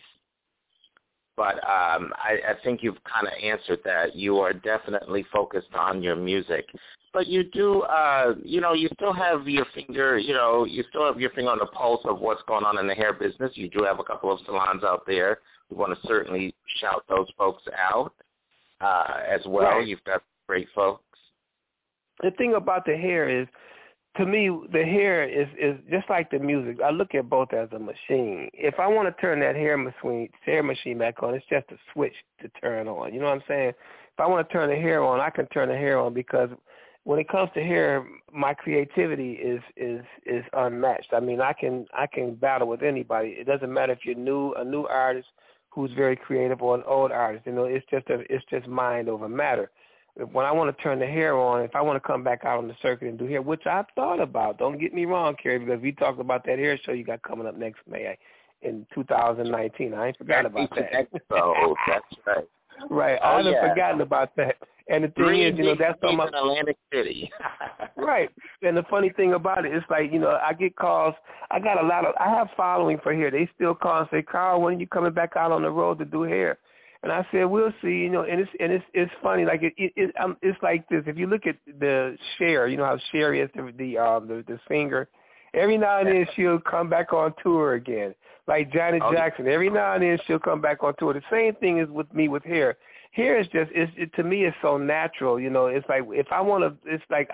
but I think you've kind of answered that. You are definitely focused on your music. But you do, you still have your finger, you still have your finger on the pulse of what's going on in the hair business. You do have a couple of salons out there. We want to certainly shout those folks out as well. Right. You've got great folks. The thing about the hair is, to me, the hair is just like the music. I look at both as a machine. If I want to turn that hair machine back on, it's just a switch to turn on. You know what I'm saying? If I want to turn the hair on, I can turn the hair on, because when it comes to hair, my creativity is unmatched. I mean, I can battle with anybody. It doesn't matter if you're a new artist who's very creative, or an old artist. You know, it's just mind over matter. When I want to turn the hair on, if I want to come back out on the circuit and do hair, which I've thought about, don't get me wrong, Carrie, because we talked about that hair show you got coming up next May in 2019. I ain't forgot about that. Oh, that's right. Right, I haven't forgotten about that. And the thing is, that's on my Atlantic City. Right, and the funny thing about it, it's like, I get calls. I have following for hair. They still call and say, Carl, when are you coming back out on the road to do hair? And I said, we'll see, and it's funny, like it's like this. If you look at the Cher, you know how Cher is, the singer. Every now and then she'll come back on tour again. Like Janet Jackson, every now and then she'll come back on tour. The same thing is with me with hair. Hair is just, to me, it's so natural. It's like if I want to, it's like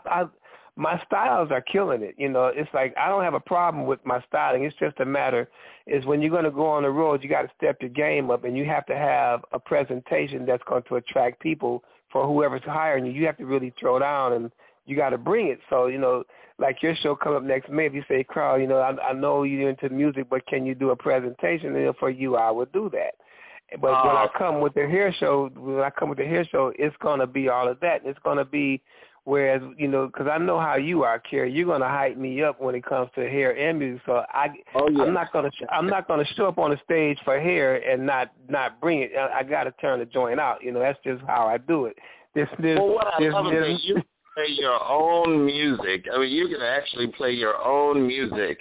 my styles are killing it. It's like I don't have a problem with my styling. It's just a matter is when you're going to go on the road, you got to step your game up, and you have to have a presentation that's going to attract people for whoever's hiring you. You have to really throw down, and you got to bring it. So, like your show come up next May, if you say, Carl, I know you're into music, but can you do a presentation? And for you, I would do that. But when I come with the hair show, it's going to be all of that. It's going to be, whereas, because I know how you are, Carrie, you're going to hype me up when it comes to hair and music. So I'm not going to show up on the stage for hair and not bring it. I got to turn the joint out. That's just how I do it. What I love is you play your own music. I mean, you can actually play your own music.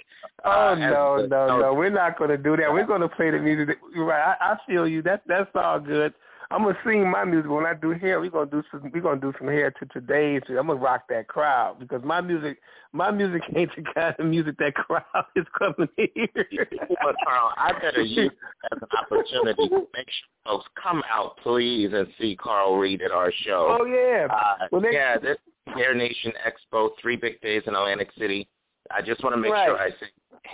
No. We're not going to do that. We're going to play the music. Right. I feel you. That's all good. I'm gonna sing my music when I do hair. We're gonna do some hair to today's. I'm gonna rock that crowd, because my music ain't the kind of music that crowd is coming to hear. But Carl, I better use that as an opportunity to make sure folks come out, please, and see Carl Reed at our show. Oh yeah. This Hair Nation Expo, 3 big days in Atlantic City. I just want to make sure I say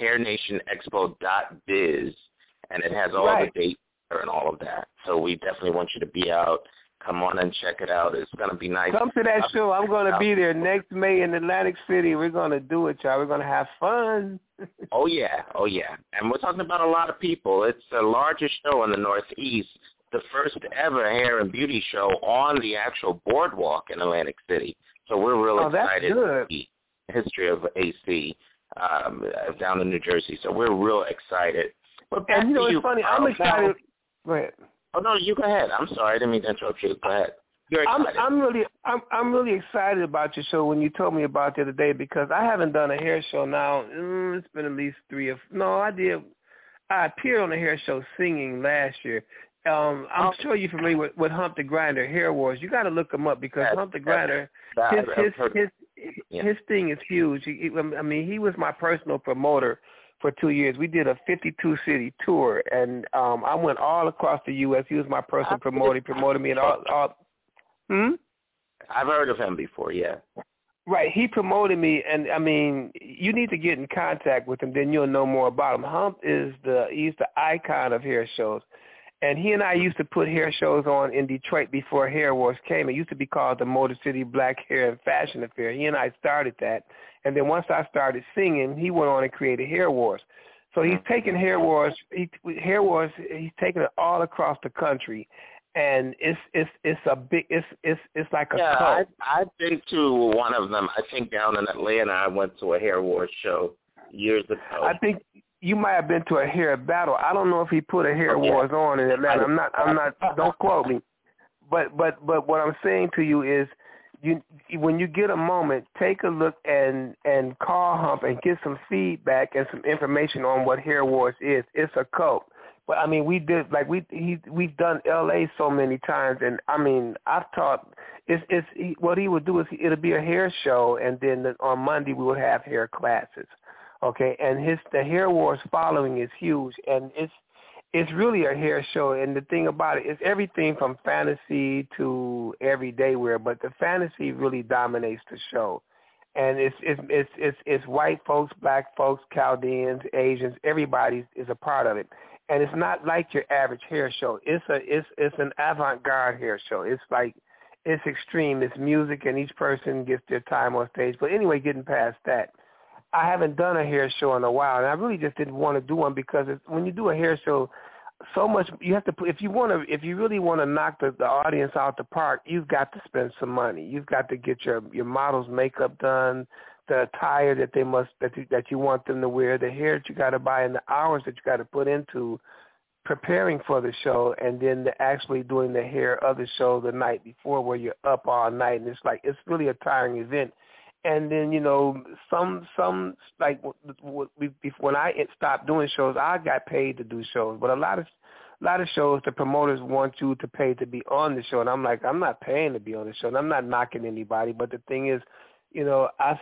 hairnationexpo.biz, and it has all the dates and all of that. So we definitely want you to be out. Come on and check it out. It's going to be nice. Come to that show. I'm going to be there next May in Atlantic City. We're going to do it, y'all. We're going to have fun. Oh, yeah. And we're talking about a lot of people. It's the largest show in the Northeast the first ever hair and beauty show on the actual boardwalk in Atlantic City. So we're really excited to see the history of AC down in New Jersey. So we're real excited. But and it's funny. I'm excited. Go ahead. Oh no, you go ahead. I'm sorry, I didn't mean to interrupt you. Go ahead. I'm really excited about your show when you told me about it the other day, because I haven't done a hair show now. It's been at least I did. I appeared on a hair show singing last year. I'm sure you're familiar with Hump the Grinder, Hair Wars. You got to look him up, because Hump the Grinder, his thing is huge. He was my personal promoter for 2 years. We did a 52-city tour, and I went all across the U.S. He was my personal promoter. He promoted me in all. I've heard of him before, yeah. Right, he promoted me, and you need to get in contact with him, then you'll know more about him. Hump he's the icon of hair shows. And he and I used to put hair shows on in Detroit before Hair Wars came. It used to be called the Motor City Black Hair and Fashion Affair. He and I started that. And then once I started singing, he went on and created Hair Wars. So he's taken Hair Wars, he's taken it all across the country. And it's like a cult. I've been to one of them. I think down in Atlanta, I went to a Hair Wars show years ago. I think you might have been to a hair battle. I don't know if he put a Hair Wars on in Atlanta. I'm not. Don't quote me. But what I'm saying to you is, when you get a moment, take a look and call Hump and get some feedback and some information on what Hair Wars is. It's a cult. But we've done LA so many times, and I've taught. What he would do is it'll be a hair show, and then on Monday we would have hair classes. Okay, and the Hair Wars following is huge, and it's really a hair show. And the thing about it is everything from fantasy to everyday wear, but the fantasy really dominates the show. And it's white folks, black folks, Chaldeans, Asians, everybody is a part of it. And it's not like your average hair show. It's an avant-garde hair show. It's extreme. It's music, and each person gets their time on stage. But anyway, getting past that, I haven't done a hair show in a while, and I really just didn't want to do one, because when you do a hair show, so much you have to put. If you really want to knock the audience out the park, you've got to spend some money. You've got to get your model's makeup done, the attire that you want them to wear, the hair that you got to buy, and the hours that you got to put into preparing for the show, and then actually doing the hair of the show the night before, where you're up all night, and it's really a tiring event. And then, some when I stopped doing shows, I got paid to do shows. But a lot of shows, the promoters want you to pay to be on the show. And I'm like, I'm not paying to be on the show. And I'm not knocking anybody. But the thing is, I'm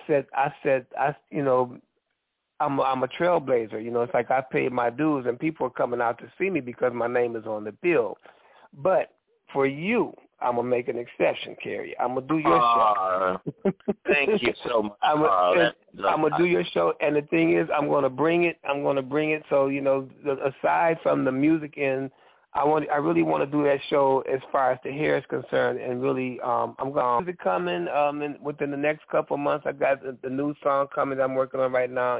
a trailblazer. It's like I paid my dues, and people are coming out to see me because my name is on the bill. But for you, I'm going to make an exception, Carrie. I'm going to do your show. Thank you so much. I'm going to do your show, and the thing is, I'm going to bring it. So, aside from the music end, I really want to do that show as far as the hair is concerned, and really, I'm going to be coming within the next couple of months. I got the new song coming that I'm working on right now.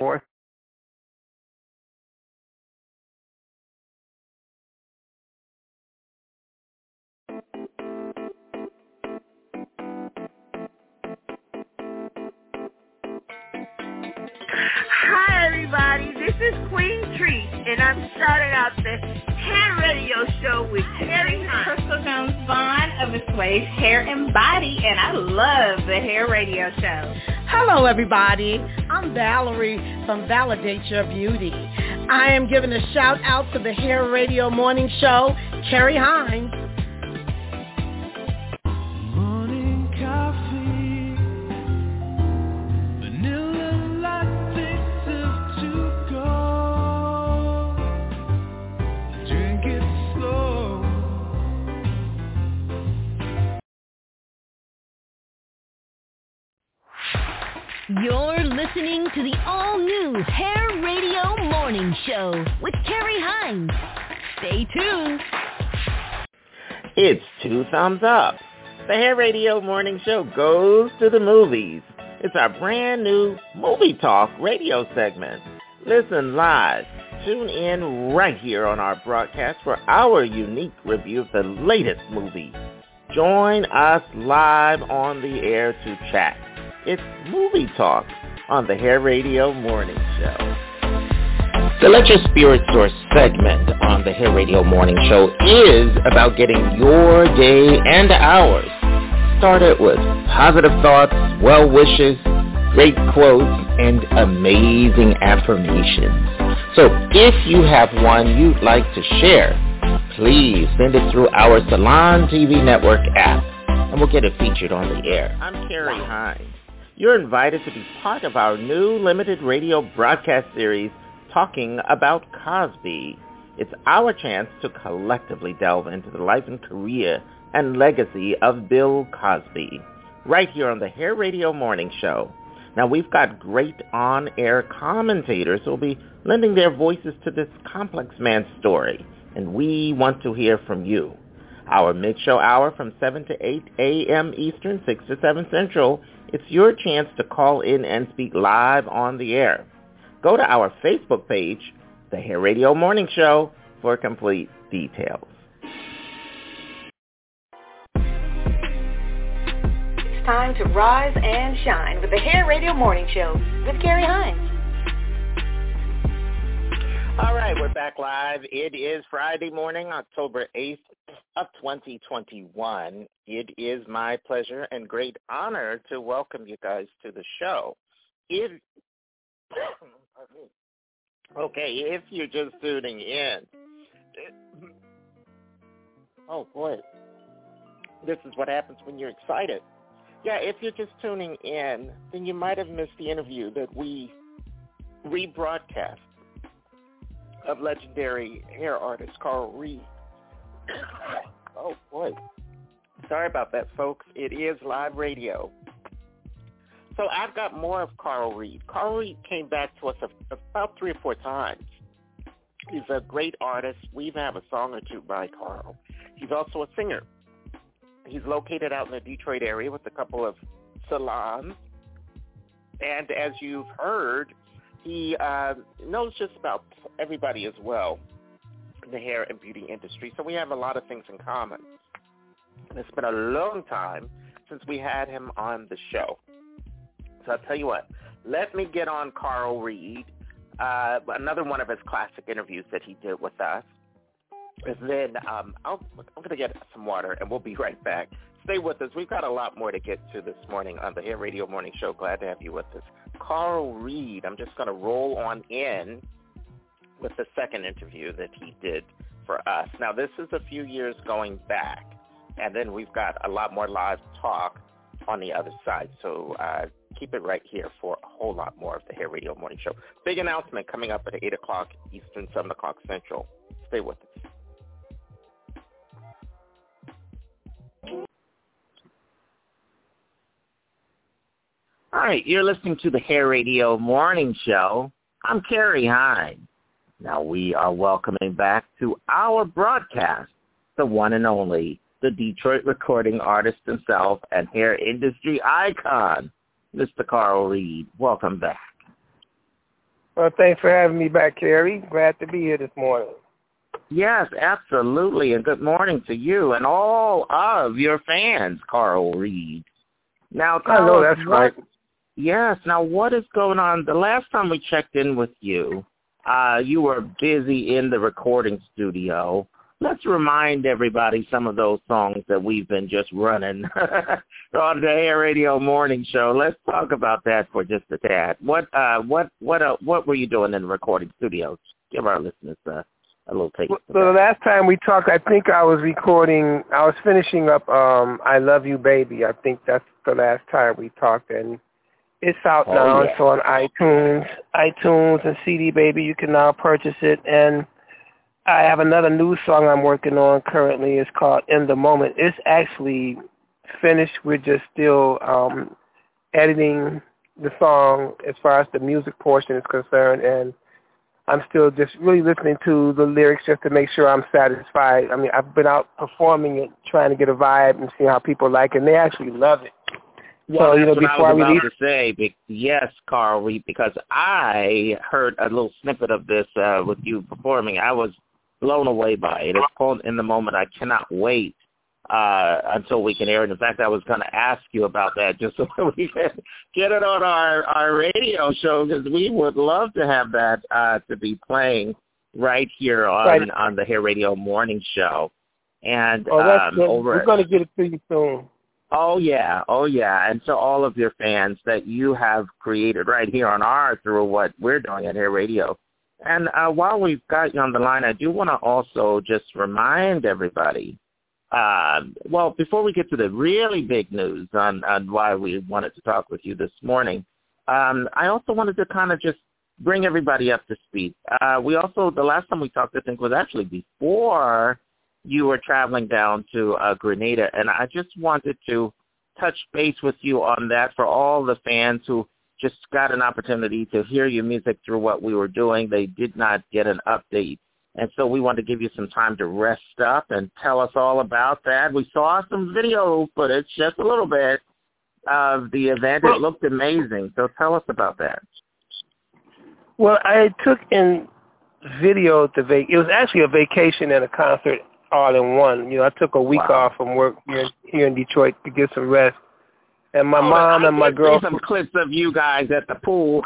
Hi, everybody. This is Queen Treat, and I'm starting out the hair radio show with Terry Hines. Crystal Jones Vaughn of the Swave Hair and Body, and I love the hair radio show. Hello, everybody. I'm Valerie from Validate Your Beauty. I am giving a shout out to the Hair Radio Morning Show, Terry Hines. You're listening to the all-new Hair Radio Morning Show with Terry Hines. Stay tuned. It's 2 thumbs up. The Hair Radio Morning Show goes to the movies. It's our brand new Movie Talk radio segment. Listen live, tune in right here on our broadcast for our unique review of the latest movie. Join us live on the air to chat. It's Movie Talk on the Hair Radio Morning Show. The Let Your Spirit Soar segment on the Hair Radio Morning Show is about getting your day and ours started with positive thoughts, well wishes, great quotes, and amazing affirmations. So if you have one you'd like to share, please send it through our Salon TV Network app, and we'll get it featured on the air. I'm Carrie Hines. You're invited to be part of our new limited radio broadcast series, Talking About Cosby. It's our chance to collectively delve into the life and career and legacy of Bill Cosby, right here on the Hair Radio Morning Show. Now, we've got great on-air commentators who will be lending their voices to this complex man's story, and we want to hear from you. Our mid-show hour from 7 to 8 a.m. Eastern, 6 to 7 Central, it's your chance to call in and speak live on the air. Go to our Facebook page, The Hair Radio Morning Show, for complete details. Time to rise and shine with the Hair Radio Morning Show with Carrie Hines. All right, we're back live. It is Friday morning, October 8th of 2021. It is my pleasure and great honor to welcome you guys to the show. If you're just tuning in, oh boy, this is what happens when you're excited. Yeah, if you're just tuning in, then you might have missed the interview that we rebroadcast of legendary hair artist Carl Reed. Oh, boy. Sorry about that, folks. It is live radio. So I've got more of Carl Reed. Carl Reed came back to us about 3 or 4 times. He's a great artist. We even have a song or two by Carl. He's also a singer. He's located out in the Detroit area with a couple of salons. And as you've heard, he knows just about everybody as well in the hair and beauty industry. So we have a lot of things in common. And it's been a long time since we had him on the show. So I'll tell you what, let me get on Carl Reed, another one of his classic interviews that he did with us. And then I'm going to get some water, and we'll be right back. Stay with us. We've got a lot more to get to this morning on the Hair Radio Morning Show. Glad to have you with us. Carl Reed, I'm just going to roll on in with the second interview that he did for us. Now, this is a few years going back, and then we've got a lot more live talk on the other side. So keep it right here for a whole lot more of the Hair Radio Morning Show. Big announcement coming up at 8 o'clock Eastern, 7 o'clock Central. Stay with us. All right, you're listening to the Hair Radio Morning Show. I'm Carrie Hines. Now we are welcoming back to our broadcast the one and only, the Detroit recording artist himself and hair industry icon, Mr. Carl Reed. Welcome back. Well, thanks for having me back, Carrie. Glad to be here this morning. Yes, absolutely, and good morning to you and all of your fans, Carl Reed. Now, Carl, I know that's right. Yes. Now, what is going on? The last time we checked in with you, you were busy in the recording studio. Let's remind everybody some of those songs that we've been just running on the Hair Radio Morning Show. Let's talk about that for just a tad. What were you doing in the recording studio? Give our listeners a little taste. So the last time we talked, I think I was finishing up I Love You Baby. I think that's the last time we talked, and it's out now. Yeah. It's on iTunes and CD Baby. You can now purchase it. And I have another new song I'm working on currently. It's called In the Moment. It's actually finished. We're just still editing the song as far as the music portion is concerned. And I'm still just really listening to the lyrics just to make sure I'm satisfied. I mean, I've been out performing it, trying to get a vibe and see how people like it. And they actually love it. Well, so, that's what before I was I about to say. Yes, Carl, because I heard a little snippet of this with you performing. I was blown away by it. It's called In the Moment. I cannot wait until we can air it. In fact, I was going to ask you about that just so we can get it on our radio show, because we would love to have that to be playing right here on the Hair Radio Morning Show. And we're going to get it to you soon. Oh, yeah. And to all of your fans that you have created right here on through what we're doing at Hair Radio. And while we've got you on the line, I do want to also just remind everybody, before we get to the really big news on why we wanted to talk with you this morning, I also wanted to kind of just bring everybody up to speed. We also, the last time we talked, I think, was actually before you were traveling down to Grenada, and I just wanted to touch base with you on that for all the fans who just got an opportunity to hear your music through what we were doing. They did not get an update, and so we wanted to give you some time to rest up and tell us all about that. We saw some video footage, just a little bit, of the event. It looked amazing, so tell us about that. Well, I took in video it was actually a vacation and a concert all in one. I took a week off from work here in Detroit to get some rest. And my mom and my girlfriend. Some clips of you guys at the pool.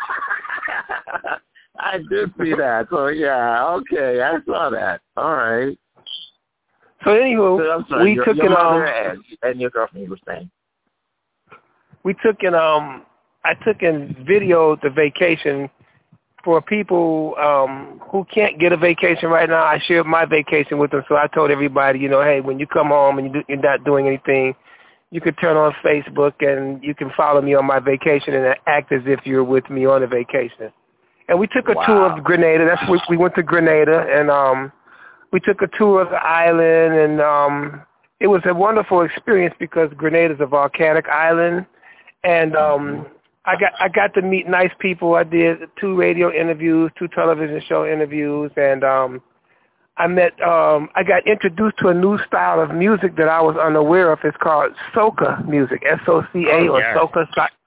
I did see that. So, yeah, okay, I saw that. All right. So, anywho, we took your mother and your girlfriend, you were saying. We took in, I took in video the vacation for people who can't get a vacation right now. I shared my vacation with them, so I told everybody, hey, when you come home and you're not doing anything, you can turn on Facebook and you can follow me on my vacation and act as if you're with me on a vacation. And we took a tour of Grenada. That's where we went to Grenada, and we took a tour of the island, and it was a wonderful experience because Grenada is a volcanic island, and I got to meet nice people. I did 2 radio interviews, 2 television show interviews, and I got introduced to a new style of music that I was unaware of. It's called soca music, S-O-C-A, soca.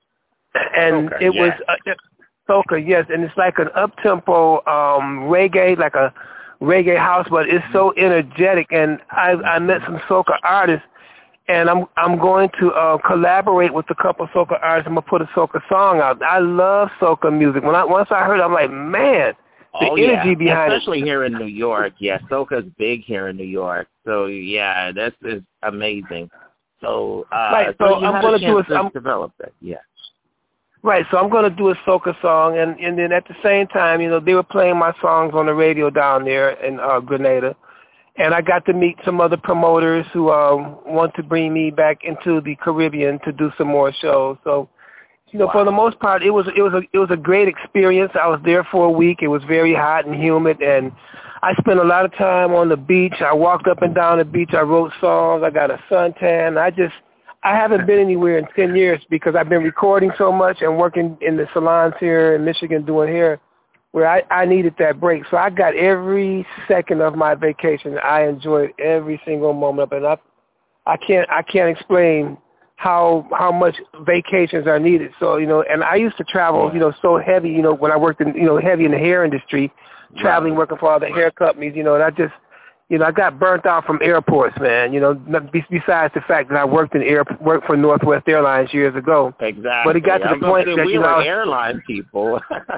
And it was soca, yes, and it's like an up-tempo reggae, like a reggae house, but it's so energetic. And I met some soca artists, and I'm going to collaborate with a couple of soca artists. I'm going to put a soca song out. I love soca music. Once I heard it, I'm like, man, the energy behind especially here in New York. Yeah, soca's big here in New York. So, yeah, that is amazing. So, so I'm going to develop that, yeah. Right, so I'm going to do a soca song, and then at the same time, they were playing my songs on the radio down there in Grenada. And I got to meet some other promoters who want to bring me back into the Caribbean to do some more shows. So, for the most part, it was a great experience. I was there for a week. It was very hot and humid, and I spent a lot of time on the beach. I walked up and down the beach. I wrote songs. I got a suntan. I haven't been anywhere in 10 years because I've been recording so much and working in the salons here in Michigan doing hair, where I needed that break. So I got every second of my vacation. I enjoyed every single moment of it. I can't explain how much vacations are needed. So, and I used to travel, so heavy, when I worked in, heavy in the hair industry, traveling, working for all the hair companies, and I just, I got burnt out from airports, man, besides the fact that I worked for Northwest Airlines years ago. Exactly. But it got to the point that, we were airline people.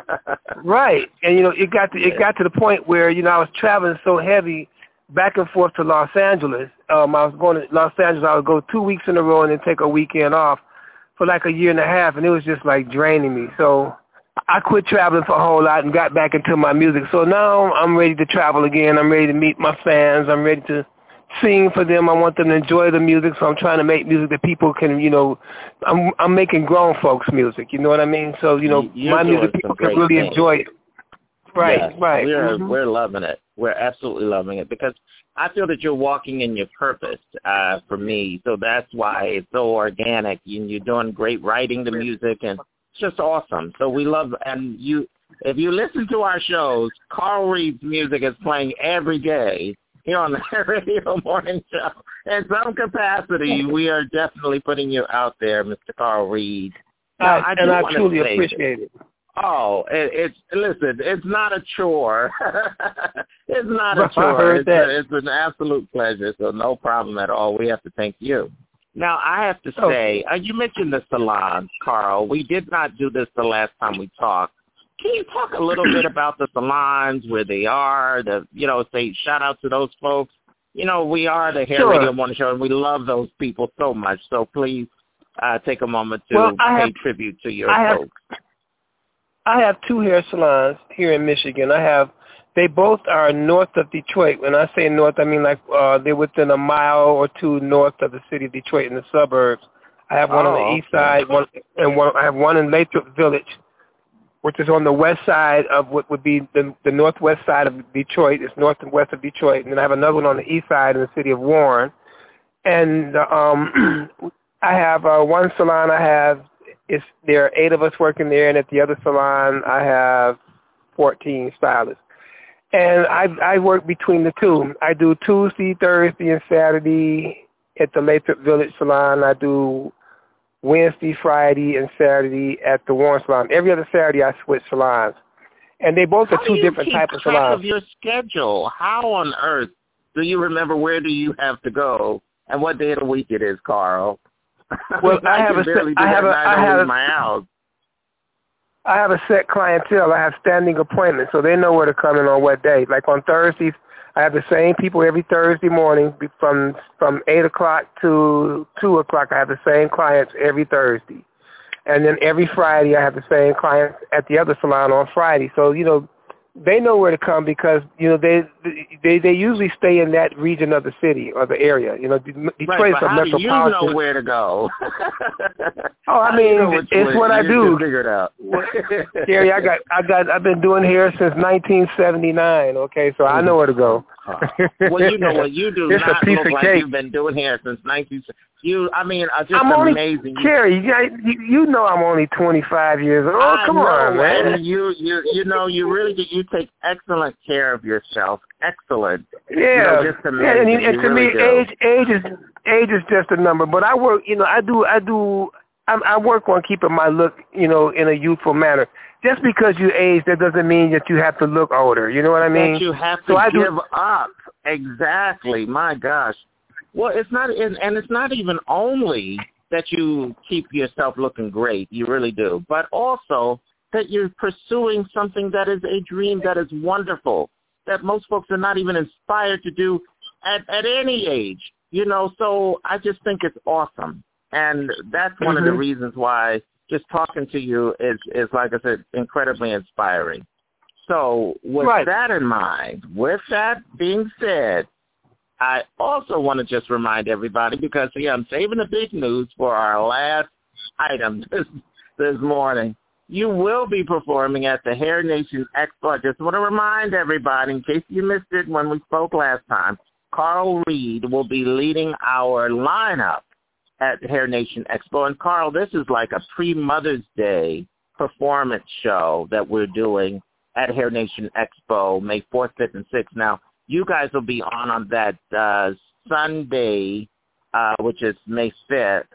Right. And, it got to the point where, I was traveling so heavy back and forth to Los Angeles. I was going to Los Angeles. I would go 2 weeks in a row and then take a weekend off for like a year and a half, and it was just like draining me. So I quit traveling for a whole lot and got back into my music. So now I'm ready to travel again. I'm ready to meet my fans. I'm ready to sing for them. I want them to enjoy the music, so I'm trying to make music that people can, I'm making grown folks music, you know what I mean? So, my music, people can really enjoy it. Right, yes, right. We're loving it. We're absolutely loving it because I feel that you're walking in your purpose for me. So that's why it's so organic. You're doing great writing the music, and it's just awesome. So we love, and if you listen to our shows, Carl Reed's music is playing every day here on the Hair Radio Morning Show. In some capacity, we are definitely putting you out there, Mr. Carl Reed. Now, I truly appreciate it. Oh, listen, it's not a chore. It's not a I chore. heard that. It's an absolute pleasure, so no problem at all. We have to thank you. Now, I have to say, you mentioned the salons, Carl. We did not do this the last time we talked. Can you talk a little bit about the salons, where they are, say shout out to those folks? We are the Hair Radio Morning Show, and we love those people so much. So please take a moment to pay tribute to your folks. I have 2 hair salons here in Michigan. They both are north of Detroit. When I say north, I mean they're within a mile or 2 north of the city of Detroit in the suburbs. I have one on the east side, I have one in Lathrop Village, which is on the west side of what would be the northwest side of Detroit. It's north and west of Detroit. And then I have another one on the east side in the city of Warren. And I have one salon there are 8 of us working there, and at the other salon I have 14 stylists. And I work between the 2. I do Tuesday, Thursday, and Saturday at the Lathrop Village salon. I do Wednesday, Friday, and Saturday at the Warren salon. Every other Saturday I switch salons. And they both are 2 different types of salons. How do you keep track of your schedule? How on earth do you remember where do you have to go and what day of the week it is, Carl? Well, I have a set clientele. I have standing appointments, so they know where to come in on what day. Like on Thursdays, I have the same people every Thursday morning from 8 o'clock to 2 o'clock. I have the same clients every Thursday. And then every Friday, I have the same clients at the other salon on Friday. So, they know where to come because, they usually stay in that region of the city or the area. Detroit's a metropolitan. How do you know where to go? It's what I do. Figure it out. Gary, I've been doing hair since 1979. Okay, so I know where to go. Well, you know what you do. It's not a piece look of like cake. You've been doing hair since 1970. I'm only, amazing. Carrie, you know I'm only 25 years old. Come on, man. And you really do. You take excellent care of yourself. Excellent. Yeah. Just amazing. And to me, age is just a number. But I work, I work on keeping my look, in a youthful manner. Just because you age, that doesn't mean that you have to look older. You know what I mean? That you have to give up. Exactly. My gosh. Well, it's not, and it's not even only that you keep yourself looking great. You really do. But also that you're pursuing something that is a dream that is wonderful, that most folks are not even inspired to do at any age. So I just think it's awesome. And that's one of the reasons why just talking to you is, like I said, incredibly inspiring. So with that in mind, with that being said, I also want to just remind everybody, because, I'm saving the big news for our last item this morning. You will be performing at the Hair Nation Expo. I just want to remind everybody, in case you missed it when we spoke last time, Carl Reed will be leading our lineup at Hair Nation Expo. And, Carl, this is like a pre-Mother's Day performance show that we're doing at Hair Nation Expo, May 4th, 5th, and 6th. Now, you guys will be on that Sunday, which is May 5th,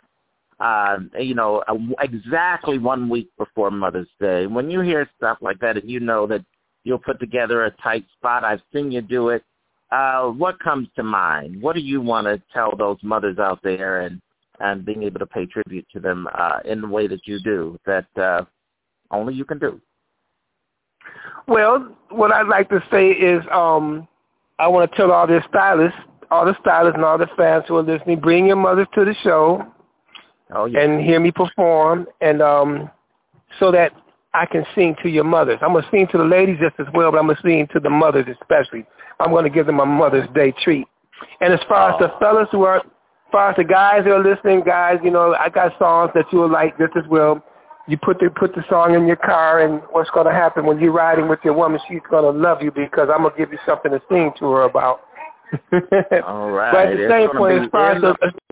exactly 1 week before Mother's Day. When you hear stuff like that and you know that you'll put together a tight spot, I've seen you do it, what comes to mind? What do you want to tell those mothers out there and being able to pay tribute to them in the way that you do, that only you can do? Well, what I'd like to say is I want to tell all the stylists and all the fans who are listening, bring your mothers to the show and hear me perform, and so that I can sing to your mothers. I'm going to sing to the ladies just as well, but I'm going to sing to the mothers especially. I'm going to give them a Mother's Day treat. And as far as the fellas as far as the guys who are listening, guys, I got songs that you will like just as well. You put the song in your car, and what's going to happen when you're riding with your woman, she's going to love you because I'm going to give you something to sing to her about. All right. But at the same point, as far as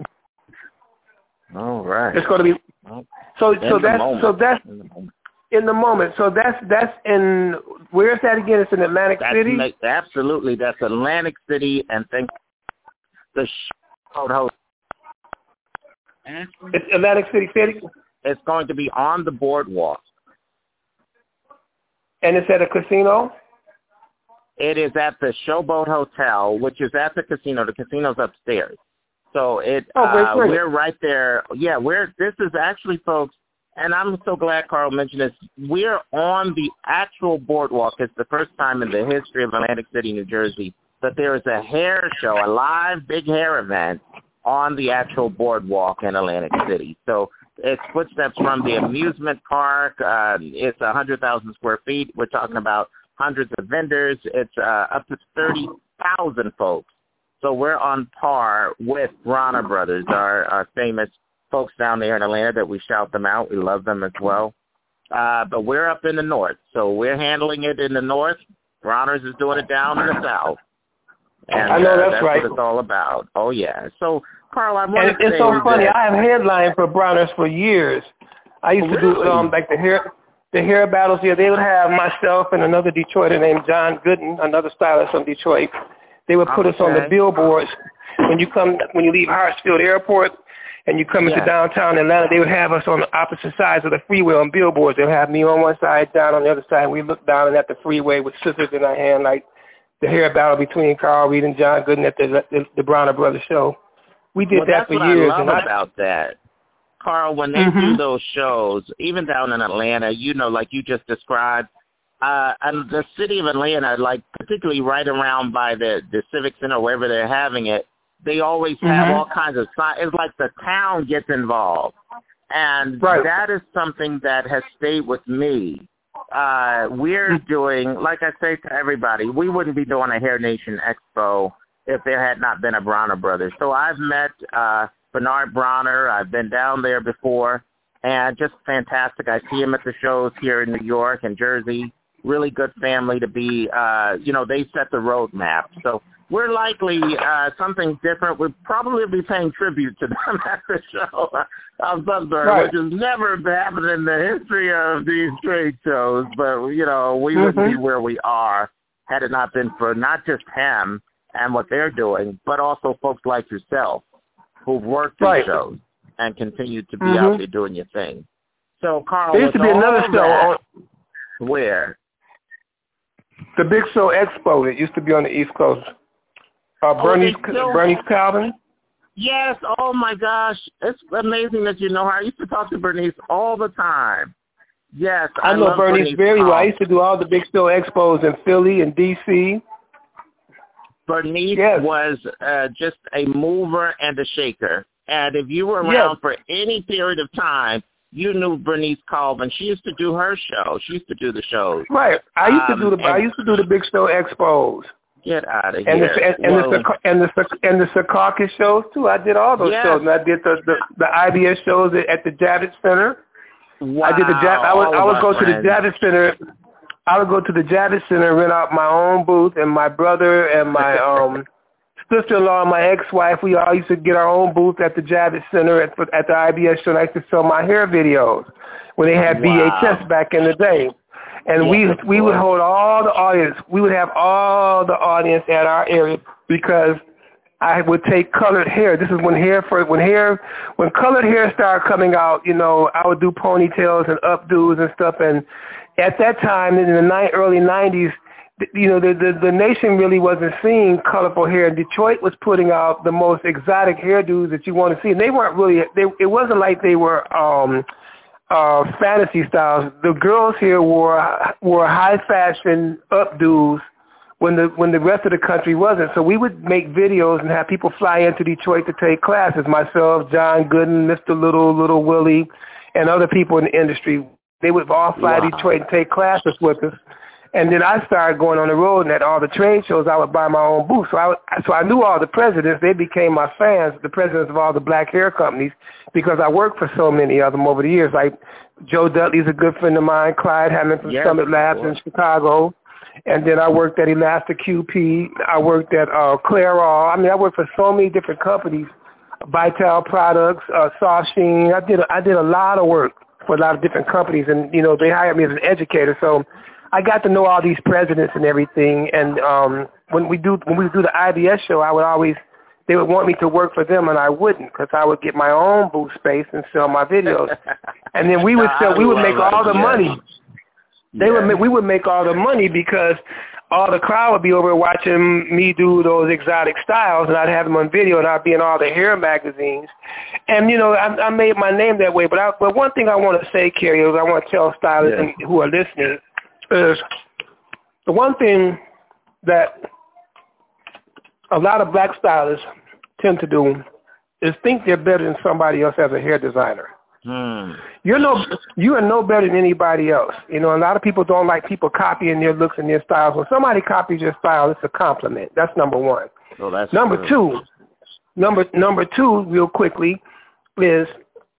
all right. It's going to be so that's in the moment. So that's in Where is that again? It's in Atlantic City? Absolutely. That's Atlantic City, and think the Showboat Hotel. It's Atlantic City. It's going to be on the boardwalk. And it's at a casino? It is at the Showboat Hotel, which is at the casino. The casino's upstairs. So we're right there. Yeah, this is actually, folks, and I'm so glad Carl mentioned this, we're on the actual boardwalk. It's the first time in the history of Atlantic City, New Jersey, that there is a hair show, a live big hair event on the actual boardwalk in Atlantic City. So it's footsteps from the amusement park. It's 100,000 square feet. We're talking about hundreds of vendors. It's up to 30,000 folks. So we're on par with Bronner Brothers, our famous folks down there in Atlanta that we shout them out. We love them as well. But we're up in the north. So we're handling it in the north. Bronner's is doing it down in the south. And I know that's right. What it's all about. Oh, yeah. So, Carl, I want to say it's so funny. I have headlined for Bronner's for years. I used to do like the hair battles here. They would have myself and another Detroiter named John Gooden, another stylist from Detroit. They would put us on the billboards when you leave Hartsfield Airport and you come into downtown Atlanta. They would have us on the opposite sides of the freeway on billboards. They would have me on one side, John on the other side. We look down at the freeway with scissors in our hand, like the hair battle between Carl Reed and John Gooden at the Bronner Brothers show. We did that for years. That's what I love about that. Carl, when they do those shows, even down in Atlanta, like you just described, and the city of Atlanta, like particularly right around by the Civic Center, wherever they're having it, they always have all kinds of signs. It's like the town gets involved. And that is something that has stayed with me. We're doing, like I say to everybody, we wouldn't be doing a Hair Nation Expo if there had not been a Bronner Brothers. So I've met Bernard Bronner. I've been down there before, and just fantastic. I see him at the shows here in New York and Jersey. Really good family to be, they set the roadmap. So we're likely something different. We'll probably be paying tribute to them at the show of some sort, which has never happened in the history of these trade shows. But, we wouldn't be where we are had it not been for not just him and what they're doing, but also folks like yourself who've worked these shows and continue to be out there doing your thing. So, Carl, there used to be another show where? The Big Show Expo. It used to be on the East Coast. Bernice Calvin. Yes. Oh my gosh, it's amazing that you know her. I used to talk to Bernice all the time. Yes, I know Bernice very well. I used to do all the Big Show Expos in Philly and D.C. Bernice was just a mover and a shaker. And if you were around for any period of time, you knew Bernice Calvin. She used to do her show. She used to do the shows. Right. I used to do the Big Show Expos. Get out of here. And the Secaucus shows too. I did all those shows. And I did the IBS shows at the Javits Center. Wow. I did I would go to the Javits Center. I would go to the Javits Center and rent out my own booth, and my brother and my sister-in-law and my ex-wife, we all used to get our own booth at the Javits Center at the IBS show. And I used to sell my hair videos when they had VHS back in the day. And we would hold all the audience. We would have all the audience at our area because I would take colored hair. This is when colored hair started coming out. I would do ponytails and updos and stuff. And at that time, in the early 90s, the nation really wasn't seeing colorful hair. Detroit was putting out the most exotic hairdos that you want to see. And they weren't really. It wasn't like they were fantasy styles. The girls here wore high fashion updos when the rest of the country wasn't. So we would make videos and have people fly into Detroit to take classes. Myself, John Gooden, Mr. Little Willie, and other people in the industry. They would all fly to Detroit and take classes with us. And then I started going on the road, and at all the trade shows, I would buy my own booth. So I knew all the presidents. They became my fans, the presidents of all the black hair companies, because I worked for so many of them over the years. Like Joe Dudley's a good friend of mine, Clyde Hammond from Summit Labs in Chicago. And then I worked at Elastic QP. I worked at Clairol. I worked for so many different companies, Vital Products, Soft Sheen. I did a lot of work for a lot of different companies, and they hired me as an educator. So I got to know all these presidents and everything. And when we do the IBS show, they would want me to work for them, and I wouldn't, because I would get my own booth space and sell my videos. And then we would make all the money. We would make all the money because all the crowd would be over watching me do those exotic styles, and I'd have them on video, and I'd be in all the hair magazines. And, I made my name that way. But one thing I want to say, Carrie, is I want to tell stylists who are listening, is the one thing that a lot of black stylists tend to do is think they're better than somebody else as a hair designer. You are no better than anybody else. A lot of people don't like people copying their looks and their styles. When somebody copies your style, it's a compliment. That's number one. Oh, that's number true. Number two, real quickly, is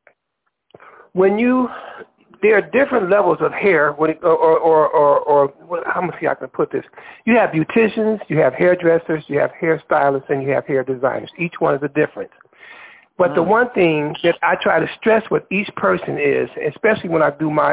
there are different levels of hair, or how much I can put this. You have beauticians, you have hairdressers, you have hairstylists, and you have hair designers. Each one is a difference. But the one thing that I try to stress with each person is, especially when I do my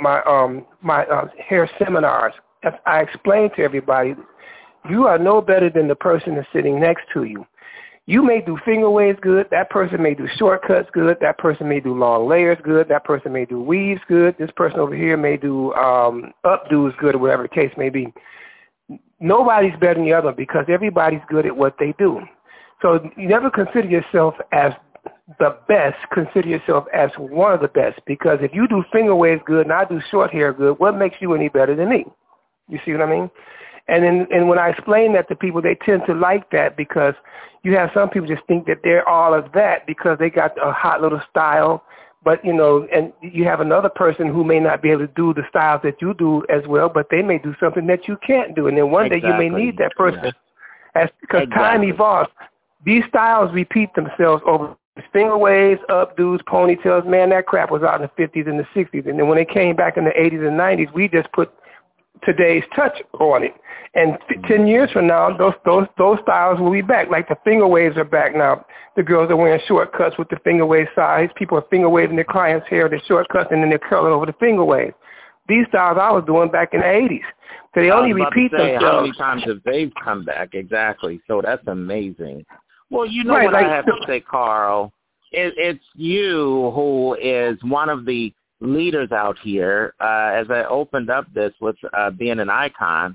hair seminars, I explain to everybody, you are no better than the person that's sitting next to you. You may do finger waves good. That person may do shortcuts good. That person may do long layers good. That person may do weaves good. This person over here may do updos good, or whatever the case may be. Nobody's better than the other because everybody's good at what they do. So you never consider yourself as the best. Consider yourself as one of the best, because if you do finger waves good and I do short hair good, what makes you any better than me? You see what I mean? And when I explain that to people, they tend to like that, because you have some people just think that they're all of that because they got a hot little style. But, and you have another person who may not be able to do the styles that you do as well, but they may do something that you can't do. And then one day you may need that person. Because time evolves. These styles repeat themselves over finger waves, updos, ponytails. Man, that crap was out in the 50s and the 60s. And then when they came back in the 80s and 90s, we just put today's touch on it. And 10 years from now, those styles will be back. Like the finger waves are back now. The girls are wearing shortcuts with the finger wave size. People are finger waving their clients' hair, their shortcuts, and then they're curling over the finger wave. These styles I was doing back in the 80s. So they only repeat themselves. How many times have they come back? Exactly. So that's amazing. Well, what I have to say, Carl. It's you who is one of the leaders out here. As I opened up this with being an icon,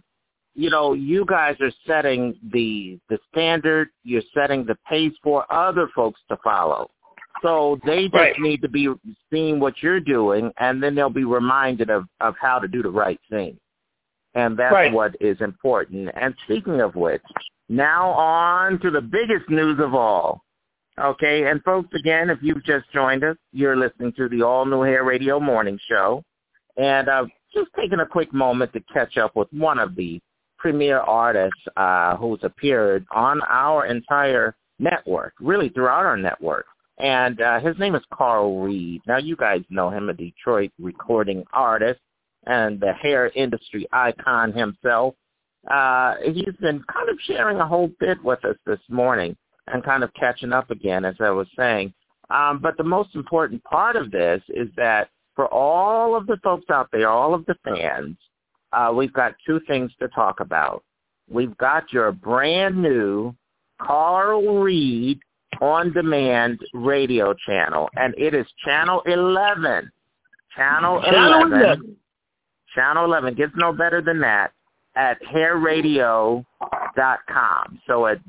you guys are setting the standard. You're setting the pace for other folks to follow. So they just need to be seeing what you're doing, and then they'll be reminded of how to do the right thing. And that's what is important. And speaking of which, now on to the biggest news of all. Okay, and folks, again, if you've just joined us, you're listening to the all-new Hair Radio Morning Show. And just taking a quick moment to catch up with one of the premier artists who's appeared on our entire network, really throughout our network. And his name is Carl Reed. Now, you guys know him, a Detroit recording artist and the hair industry icon himself. He's been kind of sharing a whole bit with us this morning and kind of catching up again, as I was saying. But the most important part of this is that for all of the folks out there, all of the fans, we've got two things to talk about. We've got your brand new Carl Reed on-demand radio channel, and it is Channel 11. Channel 11. Channel 11. Gets no better than that at hairradio.com. So at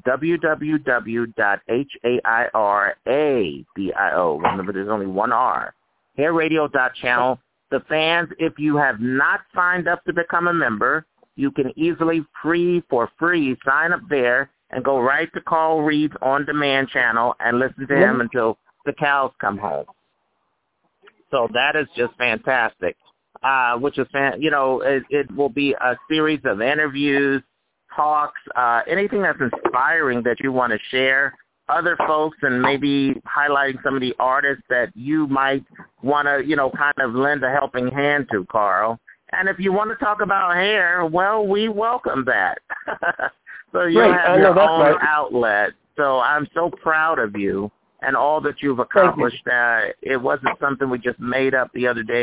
www.hairadio. Remember, there's only one R. Hairradio.channel. The fans, if you have not signed up to become a member, you can easily for free sign up there and go right to Carl Reed's on-demand channel and listen to him until the cows come home. So that is just fantastic. Which is, it will be a series of interviews, talks, anything that's inspiring that you want to share, other folks, and maybe highlighting some of the artists that you might want to, kind of lend a helping hand to, Carl. And if you want to talk about hair, well, we welcome that. So you have your own outlet. So I'm so proud of you and all that you've accomplished. It wasn't something we just made up the other day.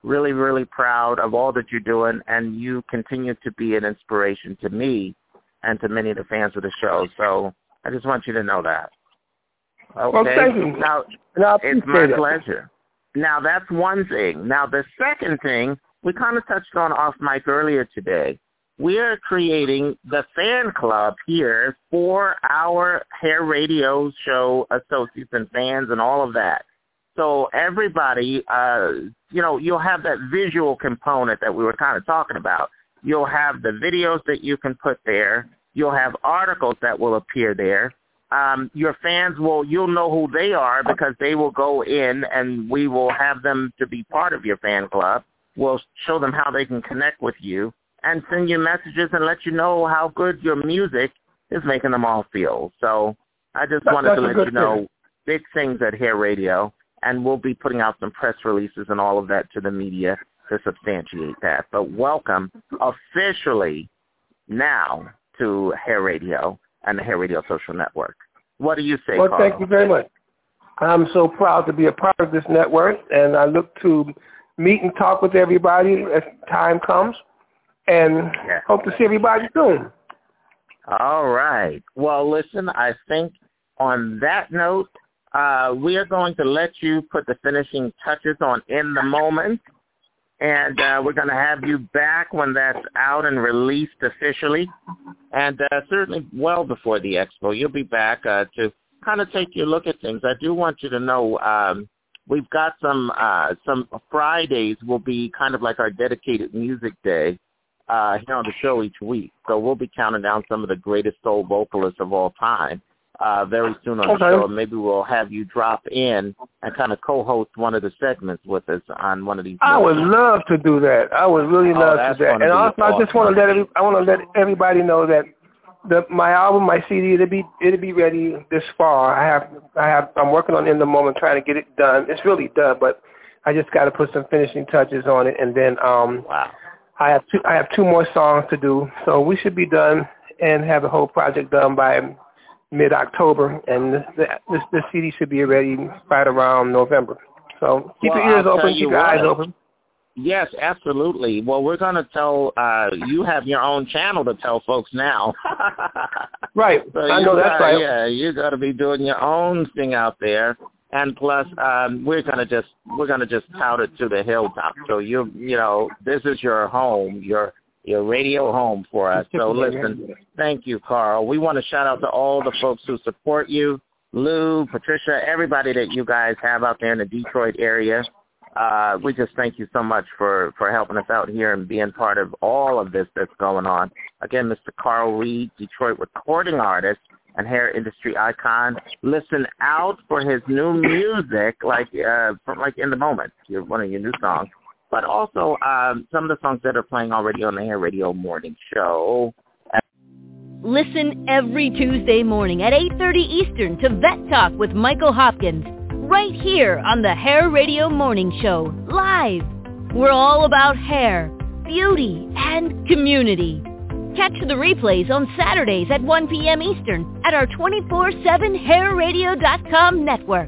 really, really proud of all that you're doing, and you continue to be an inspiration to me and to many of the fans of the show. So I just want you to know that. Okay? Well, thank you. Now, it's my pleasure. Now, that's one thing. Now, the second thing, we kind of touched on off mic earlier today. We are creating the fan club here for our Hair Radio show associates and fans and all of that. So everybody, you'll have that visual component that we were kind of talking about. You'll have the videos that you can put there. You'll have articles that will appear there. Your fans you'll know who they are because they will go in and we will have them to be part of your fan club. We'll show them how they can connect with you and send you messages and let you know how good your music is making them all feel. So I just wanted to let you know big things at Hair Radio, and we'll be putting out some press releases and all of that to the media to substantiate that. But welcome officially now to Hair Radio and the Hair Radio Social Network. What do you say, Well, Carl? Thank you very much. I'm so proud to be a part of this network, and I look to meet and talk with everybody as time comes, and hope to see everybody soon. All right. Well, listen, I think on that note, we are going to let you put the finishing touches on In the Moment, and we're going to have you back when that's out and released officially, and certainly well before the expo. You'll be back to kind of take your look at things. I do want you to know we've got some Fridays will be kind of like our dedicated music day here on the show each week. So we'll be counting down some of the greatest soul vocalists of all time very soon on the show. Maybe we'll have you drop in and kind of co-host one of the segments with us on one of these. I would love to do that. I would really love to do that. And also, I just want to let everybody know that my album, my CD, it'll be ready this fall. I'm working on In the Moment, trying to get it done. It's really done, but I just got to put some finishing touches on it, and then I have two more songs to do, so we should be done and have the whole project done by mid-October, and this CD should be ready right around November. So keep your ears open, keep your eyes open. Yes, absolutely. Well, we're going to tell you have your own channel to tell folks now. Right. So I know that's right. Yeah, you got to be doing your own thing out there. And plus, we're gonna just tout it to the hilltop. So this is your home, your radio home for us. So listen, thank you, Carl. We want to shout out to all the folks who support you, Lou, Patricia, everybody that you guys have out there in the Detroit area. We just thank you so much for helping us out here and being part of all of this that's going on. Again, Mr. Carl Reed, Detroit recording artist and hair industry icon. Listen out for his new music, like In the Moment, one of your new songs, but also some of the songs that are playing already on the Hair Radio Morning Show. Listen every Tuesday morning at 8:30 Eastern to Vet Talk with Michael Hopkins, right here on the Hair Radio Morning Show, live. We're all about hair, beauty, and community. Catch the replays on Saturdays at 1 p.m. Eastern at our 24/7 hairradio.com network.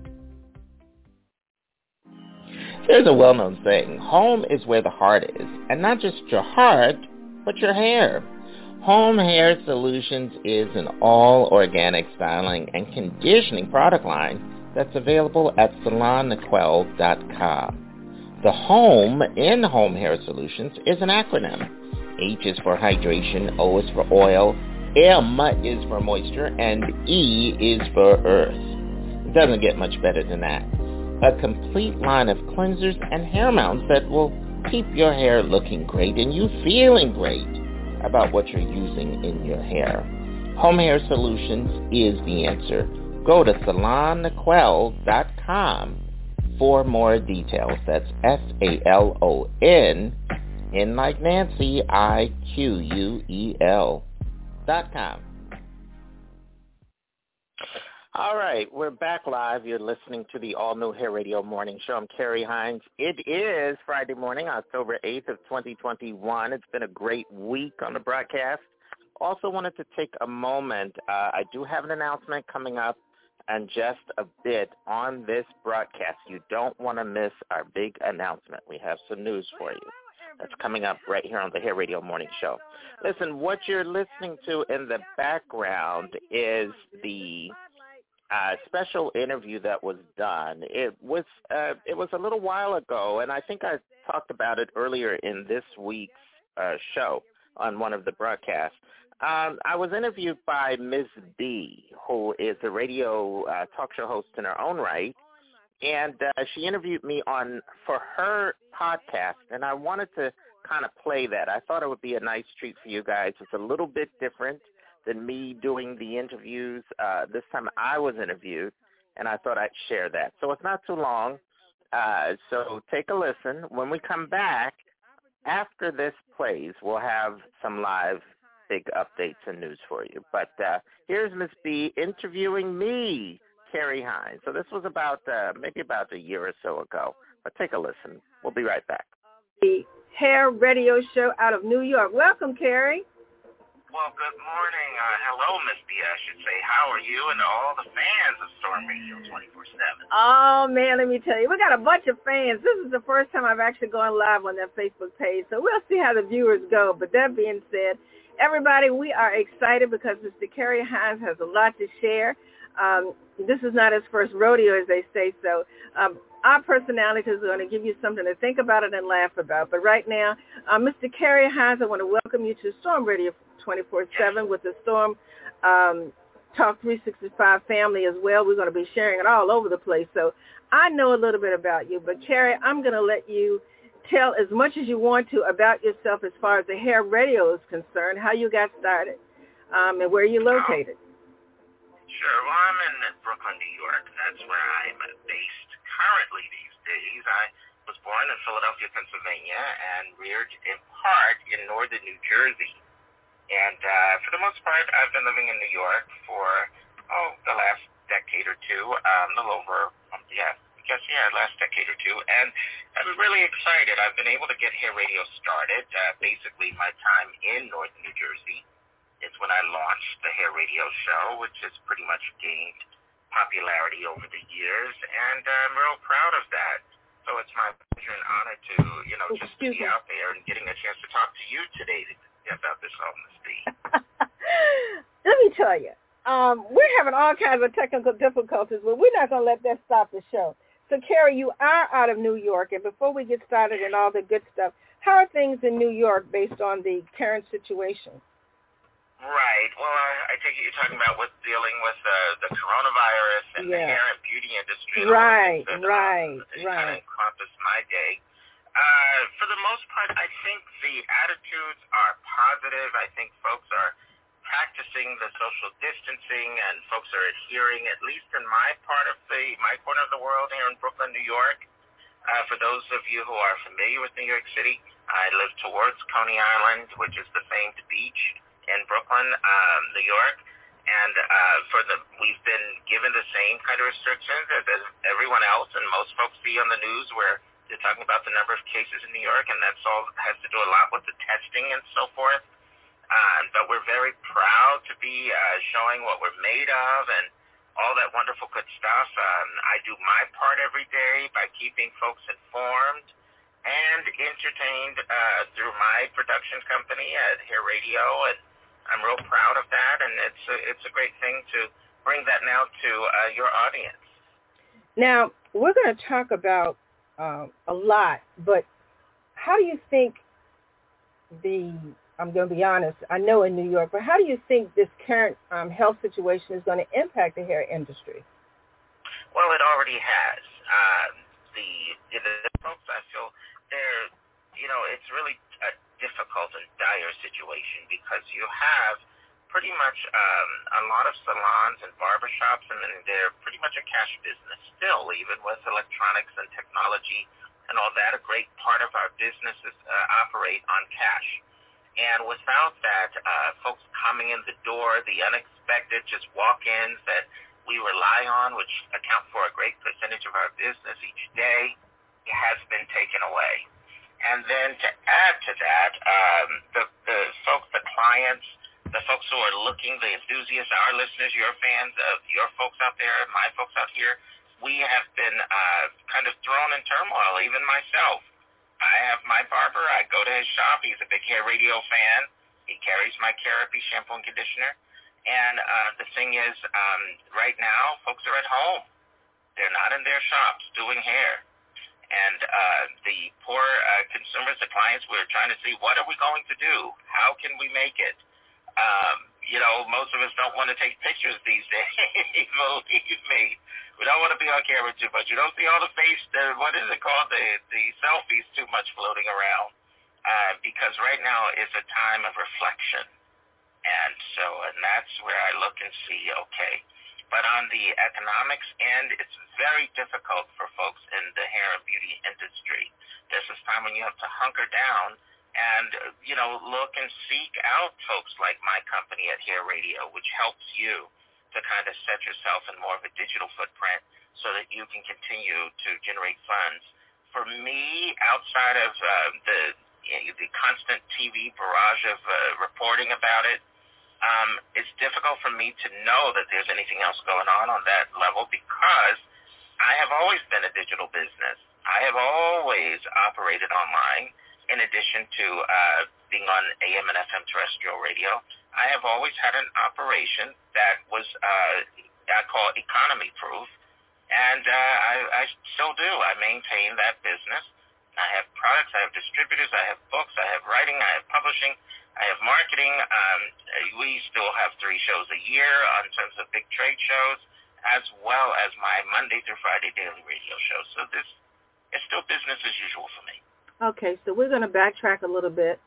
There's a well-known saying, home is where the heart is, and not just your heart, but your hair. Home Hair Solutions is an all-organic styling and conditioning product line that's available at salonnaquel.com. The home in Home Hair Solutions is an acronym. H is for hydration, O is for oil, M is for moisture, and E is for earth. It doesn't get much better than that. A complete line of cleansers and hair mounts that will keep your hair looking great and you feeling great about what you're using in your hair. Home Hair Solutions is the answer. Go to salonnaquel.com for more details. That's SALON, N like Nancy, IQUEL.com. All right, we're back live. You're listening to the all-new Hair Radio Morning Show. I'm Kerry Hines. It is Friday morning, October 8th of 2021. It's been a great week on the broadcast. Also wanted to take a moment. I do have an announcement coming up and just a bit on this broadcast. You don't want to miss our big announcement. We have some news for you. That's coming up right here on the Hair Radio Morning Show. Listen, what you're listening to in the background is the special interview that was done. It was a little while ago, and I think I talked about it earlier in this week's show on one of the broadcasts. I was interviewed by Ms. B, who is a radio talk show host in her own right, and she interviewed me for her podcast, and I wanted to kind of play that. I thought it would be a nice treat for you guys. It's a little bit different than me doing the interviews. This time I was interviewed, and I thought I'd share that. So it's not too long, so take a listen. When we come back, after this plays, we'll have some live big updates and news for you. But here's Ms. B interviewing me, Carrie Hines. So this was maybe about a year or so ago. But take a listen. We'll be right back. The Hair Radio Show out of New York. Welcome, Carrie. Well, good morning. Hello, Ms. B, I should say. How are you and all the fans of Storm Radio 24/7? Oh, man, let me tell you. We got a bunch of fans. This is the first time I've actually gone live on their Facebook page, so we'll see how the viewers go. But that being said, everybody, we are excited because Mr. Carrie Hines has a lot to share. This is not his first rodeo, as they say, so our personalities are going to give you something to think about it and laugh about. But right now, Mr. Carrie Hines, I want to welcome you to Storm Radio 24/7 with the Storm Talk 365 family as well. We're going to be sharing it all over the place. So I know a little bit about you, but Carrie, I'm going to let you tell as much as you want to about yourself as far as the hair radio is concerned, how you got started, and where you're located. Sure. Well, I'm in Brooklyn, New York. That's where I'm based currently these days. I was born in Philadelphia, Pennsylvania, and reared in part in northern New Jersey. And for the most part, I've been living in New York for, the last decade or two, a little over, last decade or two. And I'm really excited. I've been able to get hair radio started. Basically, my time in northern New Jersey is when I launched the Hair Radio Show, which has pretty much gained popularity over the years, and I'm real proud of that. So it's my pleasure and honor to, just be out there and getting a chance to talk to you today about this homeless. Let me tell you, we're having all kinds of technical difficulties, but we're not going to let that stop the show. So, Carrie, you are out of New York, and before we get started and all the good stuff, how are things in New York based on the current situation? Right. Well, I take it you're talking about what's dealing with the coronavirus and the hair and beauty industry. Right. Kind of encompass my day. For the most part, I think the attitudes are positive. I think folks are practicing the social distancing, and folks are adhering, at least in my corner of the world here in Brooklyn, New York. For those of you who are familiar with New York City, I live towards Coney Island, which is the famed beach in Brooklyn, New York, and we've been given the same kind of restrictions as everyone else, and most folks see on the news where they're talking about the number of cases in New York, and that's all has to do a lot with the testing and so forth. But we're very proud to be showing what we're made of and all that wonderful good stuff. I do my part every day by keeping folks informed and entertained through my production company at Hair Radio, and I'm real proud of that, and it's a great thing to bring that now to your audience. Now, we're going to talk about a lot, but how do you think I'm going to be honest, I know in New York, but how do you think this current health situation is going to impact the hair industry? Well, it already has. The folks, I feel, it's really a difficult and dire situation because you have pretty much a lot of salons and barbershops, and they're pretty much a cash business still, even with electronics and technology and all that. A great part of our businesses operate on cash. And without that, folks coming in the door, the unexpected just walk-ins that we rely on, which account for a great percentage of our business each day, has been taken away. And then to add to that, the folks, the clients, the folks who are looking, the enthusiasts, our listeners, your fans, your folks out there, my folks out here, we have been kind of thrown in turmoil, even myself. I have my barber. I go to his shop. He's a big Hair Radio fan. He carries my Kerapi shampoo and conditioner. And the thing is, right now, folks are at home. They're not in their shops doing hair. And the poor consumers, the clients, we're trying to see, what are we going to do? How can we make it? Most of us don't want to take pictures these days. Believe me. We don't want to be on camera too much. You don't see all the what is it called, the selfies too much floating around. Because right now is a time of reflection. And that's where I look and see, okay. But on the economics end, it's very difficult for folks in the hair and beauty industry. This is time when you have to hunker down and, look and seek out folks like my company at Hair Radio, which helps you to kind of set yourself in more of a digital footprint so that you can continue to generate funds. For me, outside of the constant TV barrage of reporting about it, it's difficult for me to know that there's anything else going on that level because I have always been a digital business. I have always operated online in addition to being on AM and FM terrestrial radio. I have always had an operation that was, I call economy proof, and I still do. I maintain that business. I have products, I have distributors, I have books, I have writing, I have publishing, I have marketing. We still have 3 shows a year in terms of big trade shows, as well as my Monday through Friday daily radio show. So this is still business as usual for me. Okay, so we're going to backtrack a little bit.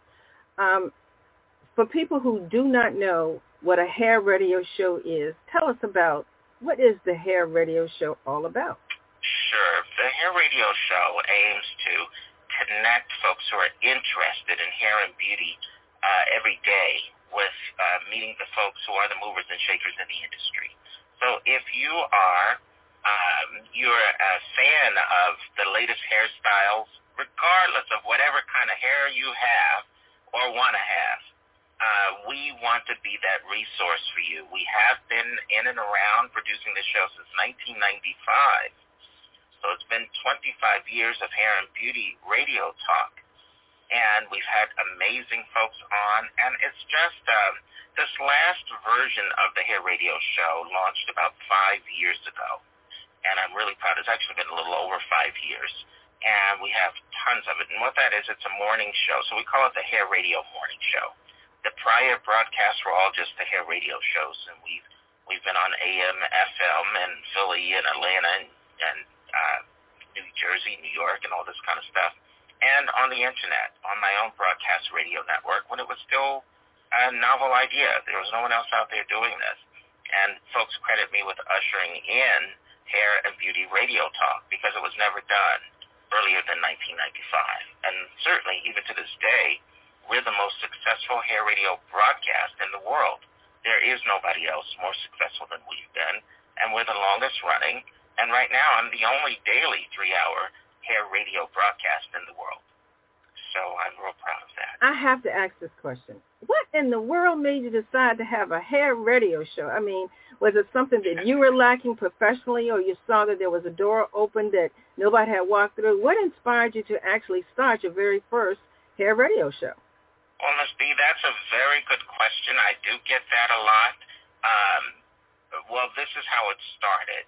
For people who do not know what a hair radio show is, tell us about what is the hair radio show all about? Sure. The hair radio show aims to connect folks who are interested in hair and beauty every day with meeting the folks who are the movers and shakers in the industry. So if you are you're a fan of the latest hairstyles, regardless of whatever kind of hair you have or want to have, we want to be that resource for you. We have been in and around producing this show since 1995. So it's been 25 years of hair and beauty radio talk. And we've had amazing folks on. And it's just this last version of the hair radio show launched about 5 years ago. And I'm really proud. It's actually been a little over 5 years. And we have tons of it. And what that is, it's a morning show. So we call it the Hair Radio Morning Show. The prior broadcasts were all just the hair radio shows. And we've been on AM, FM, and Philly, and Atlanta, and New Jersey, New York, and all this kind of stuff. And on the Internet, on my own broadcast radio network, when it was still a novel idea. There was no one else out there doing this. And folks credit me with ushering in hair and beauty radio talk because it was never done earlier than 1995. And certainly, even to this day, we're the most successful hair radio broadcast in the world. There is nobody else more successful than we've been, and we're the longest running. And right now, I'm the only daily 3-hour hair radio broadcast in the world. So I'm real proud of that. I have to ask this question. What in the world made you decide to have a hair radio show? I mean, was it something that you were lacking professionally, or you saw that there was a door open that nobody had walked through? What inspired you to actually start your very first hair radio show? Well, Ms. B, that's a very good question. I do get that a lot. Well, this is how it started.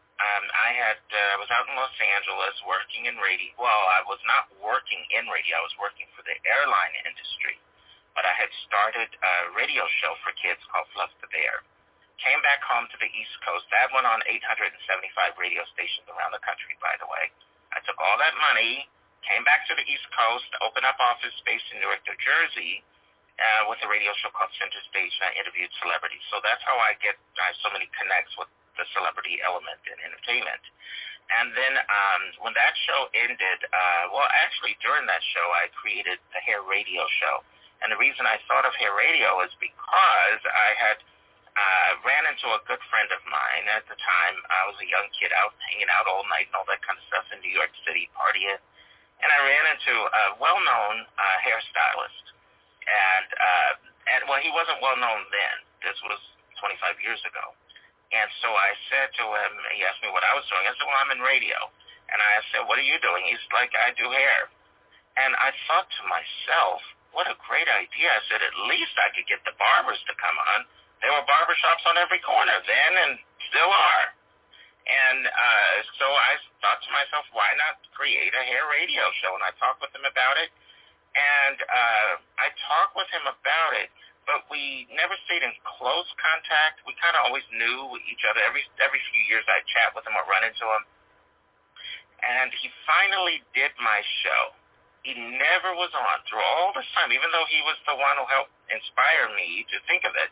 I was out in Los Angeles working in radio. Well, I was not working in radio. I was working for the airline industry. But I had started a radio show for kids called Fluff the Bear. Came back home to the East Coast. That went on 875 radio stations around the country, by the way. I took all that money, came back to the East Coast, opened up office space in Newark, New Jersey, with a radio show called Center Stage, and I interviewed celebrities. So that's how I have so many connects with the celebrity element in entertainment. And then when that show ended, well, actually during that show, I created the hair radio show. And the reason I thought of hair radio is because I had ran into a good friend of mine. At the time, I was a young kid out hanging out all night and all that kind of stuff in New York City, partying. And I ran into a well-known hairstylist. And And, well, he wasn't well known then. This was 25 years ago. And so I said to him, he asked me what I was doing. I said, well, I'm in radio. And I said, what are you doing? He's like, I do hair. And I thought to myself, what a great idea. I said, at least I could get the barbers to come on. There were barbershops on every corner then and still are. And so I thought to myself, why not create a hair radio show? And I talked with him about it. And I talked with him about it, but we never stayed in close contact. We kind of always knew each other. Every few years I'd chat with him or run into him. And he finally did my show. He never was on through all this time, even though he was the one who helped inspire me to think of it.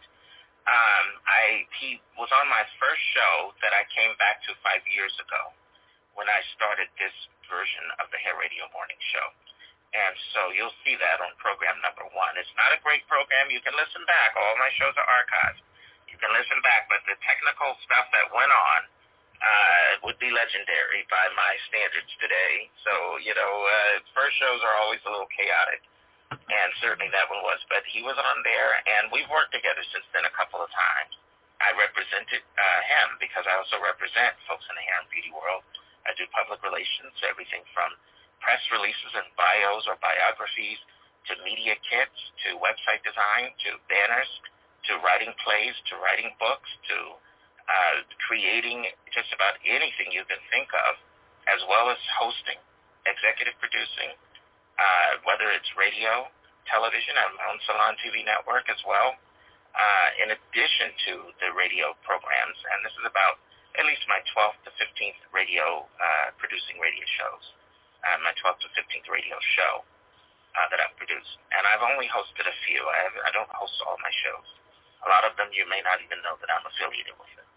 He was on my first show that I came back to 5 years ago when I started this version of the Hair Radio Morning Show. And so you'll see that on program number 1. It's not a great program. You can listen back. All my shows are archived. You can listen back, but the technical stuff that went on would be legendary by my standards today. So, first shows are always a little chaotic. And certainly that one was. But he was on there, and we've worked together since then a couple of times. I represented him because I also represent folks in the hair and beauty world. I do public relations, everything from press releases and bios or biographies to media kits to website design to banners to writing plays to writing books to creating just about anything you can think of, as well as hosting, executive producing, whether it's radio, television. I have my own Salon TV network as well, in addition to the radio programs. And this is about at least my 12th to 15th producing radio shows, my 12th to 15th radio show that I've produced. And I've only hosted a few. I don't host all my shows. A lot of them you may not even know that I'm affiliated with them.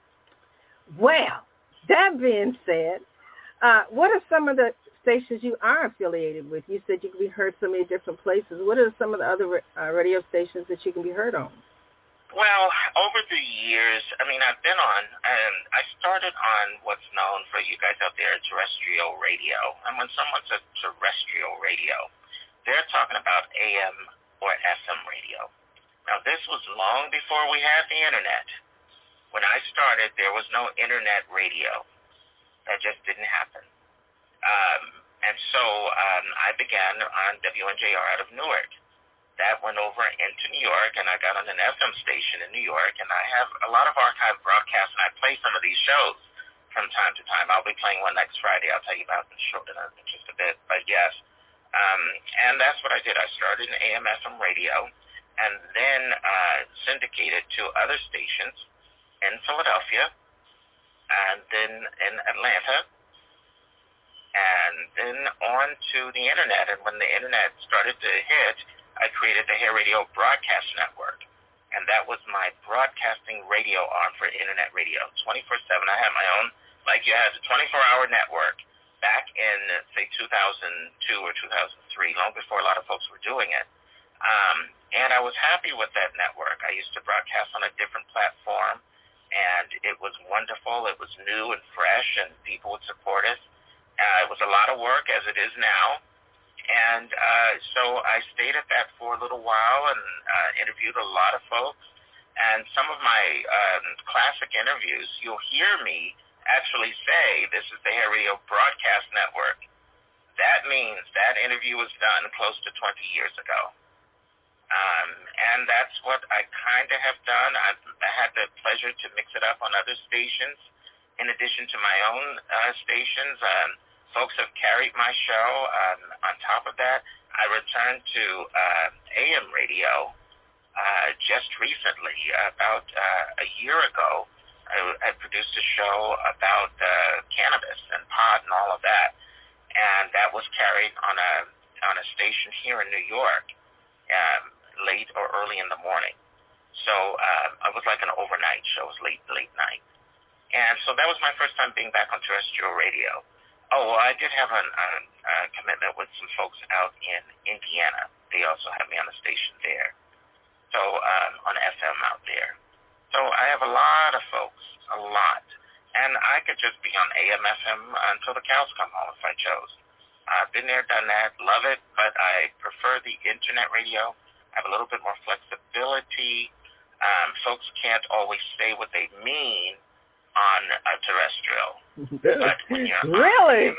Well, that being said, what are some of the stations you are affiliated with? You said you can be heard so many different places. What are some of the other radio stations that you can be heard on? Well, over the years, I've been on, and I started on what's known for you guys out there, terrestrial radio. And when someone says terrestrial radio, they're talking about AM or FM radio. Now, this was long before we had the Internet. When I started, there was no Internet radio. That just didn't happen. And so I began on WNJR out of Newark. That went over into New York, and I got on an FM station in New York, and I have a lot of archive broadcasts, and I play some of these shows from time to time. I'll be playing one next Friday. I'll tell you about the show in just a bit, but yes. And that's what I did. I started in AM FM radio and then syndicated to other stations in Philadelphia and then in Atlanta and then on to the Internet. And when the Internet started to hit, I created the Hair Radio Broadcast Network. And that was my broadcasting radio arm for Internet radio, 24/7. I had my own, like you had, a 24-hour network back in, say, 2002 or 2003, long before a lot of folks were doing it. And I was happy with that network. I used to broadcast on a different platform, and it was wonderful. It was new and fresh, and people would support us. It was a lot of work, as it is now. And so I stayed at that for a little while and interviewed a lot of folks. And some of my classic interviews, you'll hear me actually say, this is the Hair Radio Broadcast Network. That means that interview was done close to 20 years ago. And that's what I kind of have done. I had the pleasure to mix it up on other stations. In addition to my own stations, folks have carried my show. On top of that, I returned to AM radio just recently. About a year ago, I produced a show about cannabis and pot and all of that, and that was carried on a station here in New York, late or early in the morning. So it was like an overnight show. It was late night. And so that was my first time being back on terrestrial radio. Oh, well, I did have a commitment with some folks out in Indiana. They also had me on the station there. So on FM out there. So I have a lot of folks, a lot. And I could just be on AM, FM until the cows come home if I chose. I've been there, done that, love it, but I prefer the internet radio. have a little bit more flexibility. Folks can't always say what they mean on a terrestrial. But when you're really?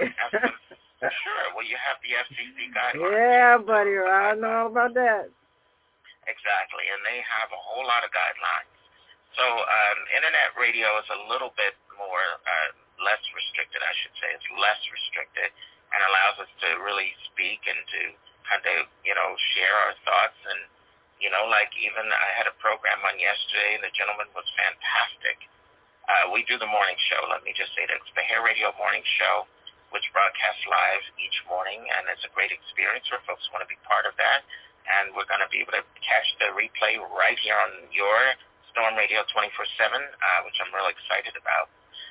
Sure. Well, you have the FCC guidelines. Yeah, buddy. I know about that. Exactly. And they have a whole lot of guidelines. So internet radio is a little bit more, less restricted, I should say. It's less restricted and allows us to really speak and to kind of, share our thoughts. And, like even I had a program on yesterday, and the gentleman was fantastic. We do the morning show. Let me just say that it's the Hair Radio Morning Show, which broadcasts live each morning, and it's a great experience for folks who want to be part of that. And we're going to be able to catch the replay right here on your Storm Radio 24/7, which I'm really excited about.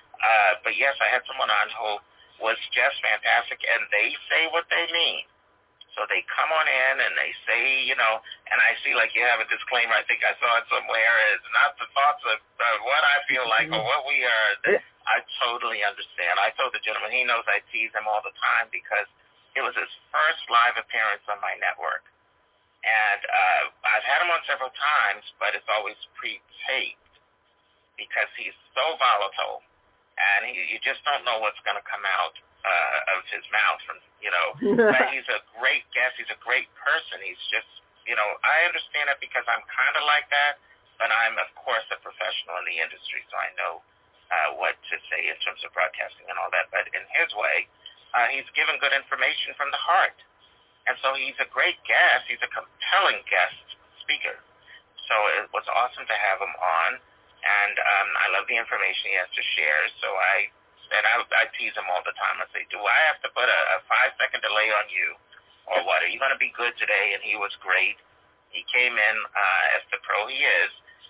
But yes, I had someone on who was just fantastic, and they say what they mean. So they come on in and they say, and I see like you have a disclaimer. I think I saw it somewhere. It's not the thoughts of what I feel like or what we are. I totally understand. I told the gentleman, he knows I tease him all the time because it was his first live appearance on my network. And I've had him on several times, but it's always pre-taped because he's so volatile, and you just don't know what's going to come out of his mouth from, but he's a great guest. He's a great person. He's just, I understand it because I'm kind of like that, but I'm, of course, a professional in the industry, so I know what to say in terms of broadcasting and all that. But in his way, he's given good information from the heart. And so he's a great guest. He's a compelling guest speaker. So it was awesome to have him on. And I love the information he has to share. So I tease him all the time. I say, do I have to put a 5-second delay on you? Or what? Are you going to be good today? And he was great. He came in as the pro he is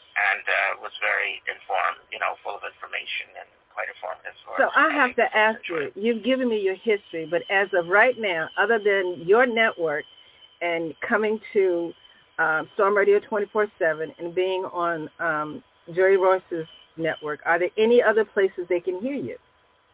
and was very informed, full of information and quite informative. So I have to ask you, you've given me your history, but as of right now, other than your network and coming to Storm Radio 24/7 and being on Jerry Royce's network, are there any other places they can hear you?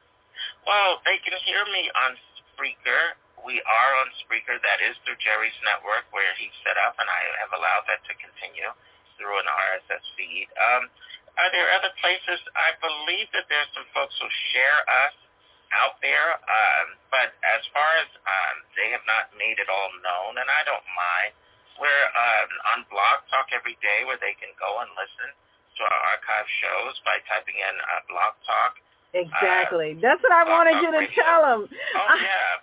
Well, they can hear me on Spreaker. We are on Spreaker. That is through Jerry's network where he's set up, and I have allowed that to continue through an RSS feed. Are there other places? I believe that there's some folks who share us out there, but as far as they have not made it all known, and I don't mind. We're on Blog Talk every day where they can go and listen to our archive shows by typing in Blog Talk. Exactly. That's what I wanted you to tell them. Oh, yeah.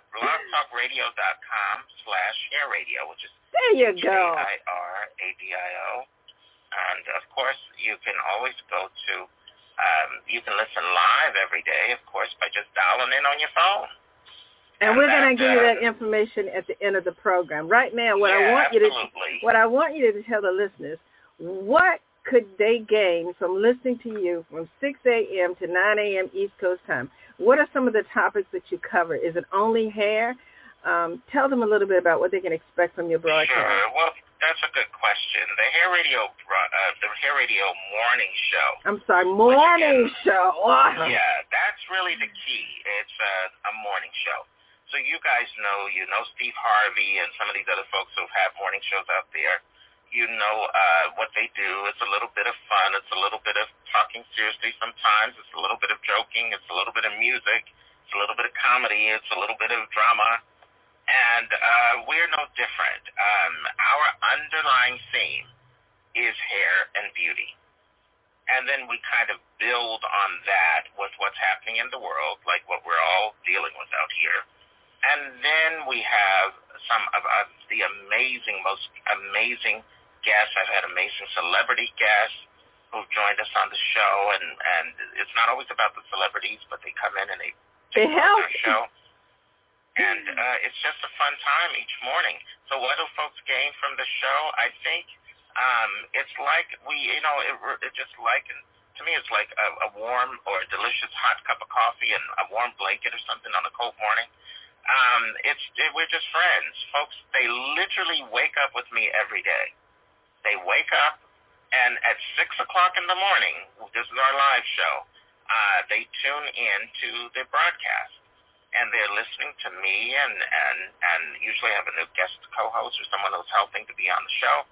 blogtalkradio.com/hairradio, which is there you go. HAIRADIO. And, of course, you can always go to, you can listen live every day, of course, by just dialing in on your phone. And we're going to give you that information at the end of the program. Right now, what I want you to tell the listeners, what could they gain from listening to you from 6 a.m. to 9 a.m. East Coast time? What are some of the topics that you cover? Is it only hair? Tell them a little bit about what they can expect from your broadcast. Sure. Well, that's a good question. The Hair Radio Morning Show. I'm sorry, morning show. Yeah, that's really the key. It's a morning show. So you guys know, Steve Harvey and some of these other folks who have morning shows out there. You know what they do. It's a little bit of fun. It's a little bit of talking seriously sometimes. It's a little bit of joking. It's a little bit of music. It's a little bit of comedy. It's a little bit of drama. And we're no different. Our underlying theme is hair and beauty. And then we kind of build on that with what's happening in the world, like what we're all dealing with out here. And then we have some of the most amazing guests. I've had amazing celebrity guests who've joined us on the show. And it's not always about the celebrities, but they come in and they help our show. And it's just a fun time each morning. So what do folks gain from the show? I think it's like to me it's like a warm or a delicious hot cup of coffee and a warm blanket or something on a cold morning. We're just friends. Folks, they literally wake up with me every day. They wake up, and at 6 o'clock in the morning, this is our live show, they tune in to the broadcast. And they're listening to me and usually have a new guest co-host or someone who's helping to be on the show.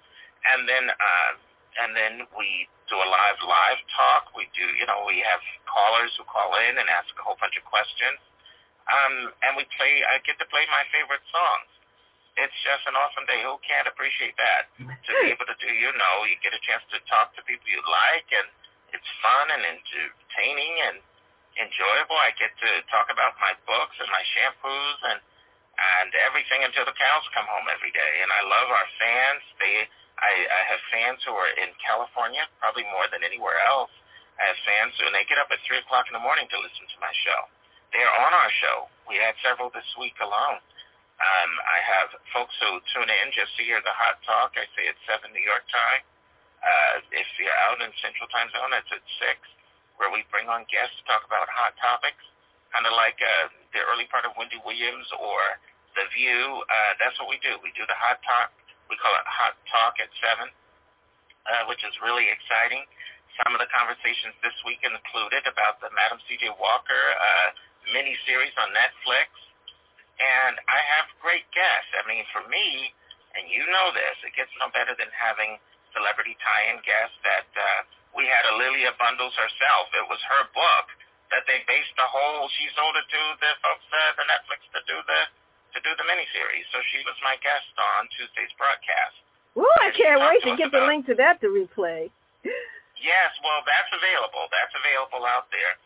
And then we do a live talk. We do, we have callers who call in and ask a whole bunch of questions. And I get to play my favorite songs. It's just an awesome day. Who can't appreciate that? To be able to do, you get a chance to talk to people you like, and it's fun and entertaining and enjoyable. I get to talk about my books and my shampoos and everything until the cows come home every day. And I love our fans. I have fans who are in California, probably more than anywhere else. I have fans who, and they get up at 3 o'clock in the morning to listen to my show. They are on our show. We had several this week alone. I have folks who tune in just to hear the hot talk. I say it's 7 New York time. If you're out in Central Time Zone, it's at 6, where we bring on guests to talk about hot topics, kind of like the early part of Wendy Williams or The View. That's what we do. We do the hot talk. We call it Hot Talk at 7, which is really exciting. Some of the conversations this week included about the Madam C.J. Walker miniseries on Netflix. And I have great guests. I mean, for me, and you know this, it gets no better than having celebrity tie-in guests that we had A'Lelia Bundles herself. It was her book that they based the whole, she sold it to the folks, the Netflix, to do the miniseries. So she was my guest on Tuesday's broadcast. Ooh, I can't wait to get the link to that to replay. Yes, well, that's available. That's available out there.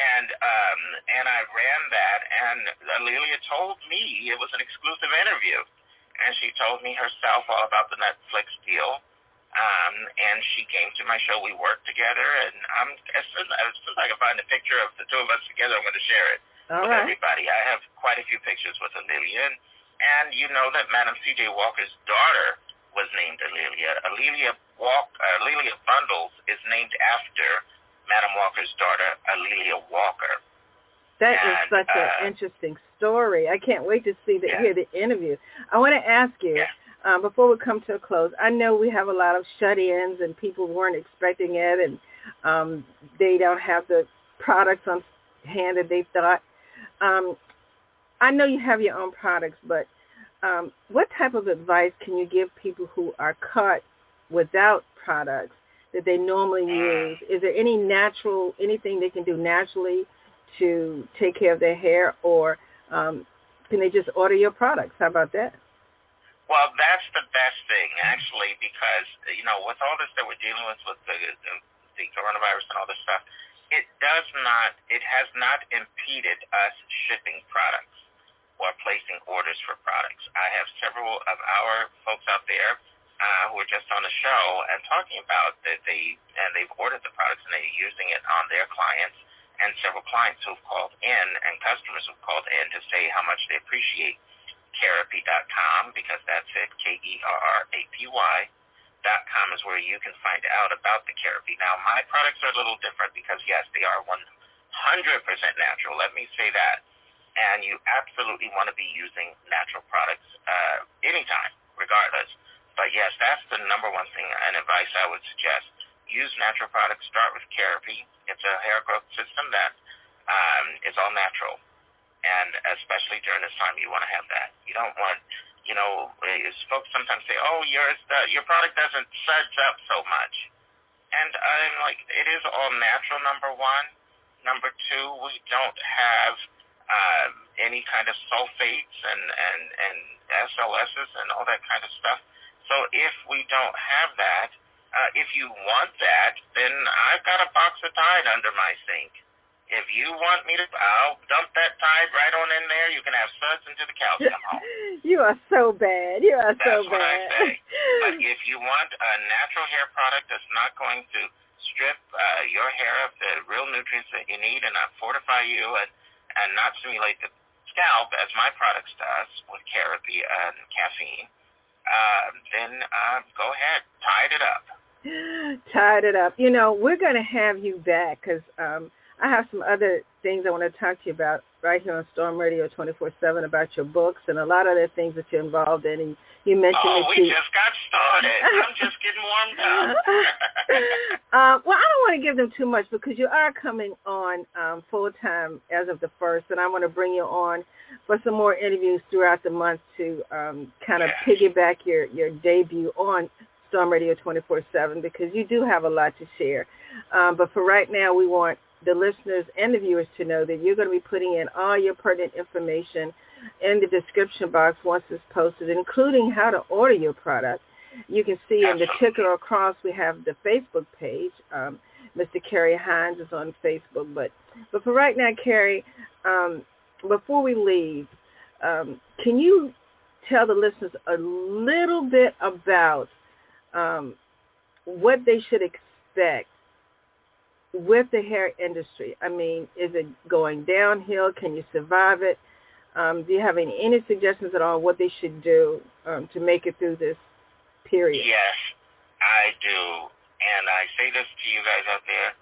And I ran that, and A'Lelia told me it was an exclusive interview, and she told me herself all about the Netflix deal. And she came to my show. We worked together, and as soon as I can find a picture of the two of us together, I'm going to share it with everybody. I have quite a few pictures with A'Lelia, and you know that Madam C.J. Walker's daughter was named A'Lelia. A'Lelia Bundles is named after Madam Walker's daughter, A'Lelia Walker. That is such an interesting story. I can't wait to hear the interview. I want to ask you, before we come to a close, I know we have a lot of shut-ins and people weren't expecting it, and they don't have the products on hand that they thought. I know you have your own products, but what type of advice can you give people who are caught without products that they normally use? Is there anything they can do naturally to take care of their hair, or can they just order your products? How about that? Well, that's the best thing, actually, because, with all this that we're dealing with the coronavirus and all this stuff, it has not impeded us shipping products or placing orders for products. I have several of our folks out there who are just on the show and talking about that they've ordered the products and they're using it on their clients, and several clients who've called in and customers who've called in to say how much they appreciate Kerapy.com, because that's it, KERRAPY.com is where you can find out about the Kerapy. Now, my products are a little different because, yes, they are 100% natural. Let me say that. And you absolutely want to be using natural products anytime, regardless. But, yes, that's the number one thing and advice I would suggest. Use natural products. Start with Kerapy. It's a hair growth system that is all natural. And especially during this time, you want to have that. You don't want, folks sometimes say, oh, your product doesn't suds up so much. And I'm like, it is all natural, number one. Number two, we don't have any kind of sulfates and SLSs and all that kind of stuff. So if we don't have that, if you want that, then I've got a box of Tide under my sink. If you want me to, I'll dump that Tide right on in there. You can have suds until the cows come home. You are so bad. That's what I say. But if you want a natural hair product that's not going to strip your hair of the real nutrients that you need and not fortify you and not stimulate the scalp, as my products does with Kerapy and caffeine, then go ahead. Tide it up. Tied it up. We're going to have you back because I have some other things I want to talk to you about right here on Storm Radio 24/7 about your books and a lot of the things that you're involved in. And you mentioned we just got started. I'm just getting warmed up. Well, I don't want to give them too much because you are coming on full-time as of the 1st, and I want to bring you on for some more interviews throughout the month to kind of piggyback your debut on Storm Radio 24/7 because you do have a lot to share. But for right now, we want the listeners and the viewers to know that you're going to be putting in all your pertinent information in the description box once it's posted, including how to order your product. You can see in the ticker across we have the Facebook page. Mr. Kerry Hines is on Facebook. But for right now, Kerry, before we leave, can you tell the listeners a little bit about what they should expect with the hair industry? I mean, is it going downhill? Can you survive it? Do you have any suggestions at all what they should do to make it through this period? Yes, I do. And I say this to you guys out there.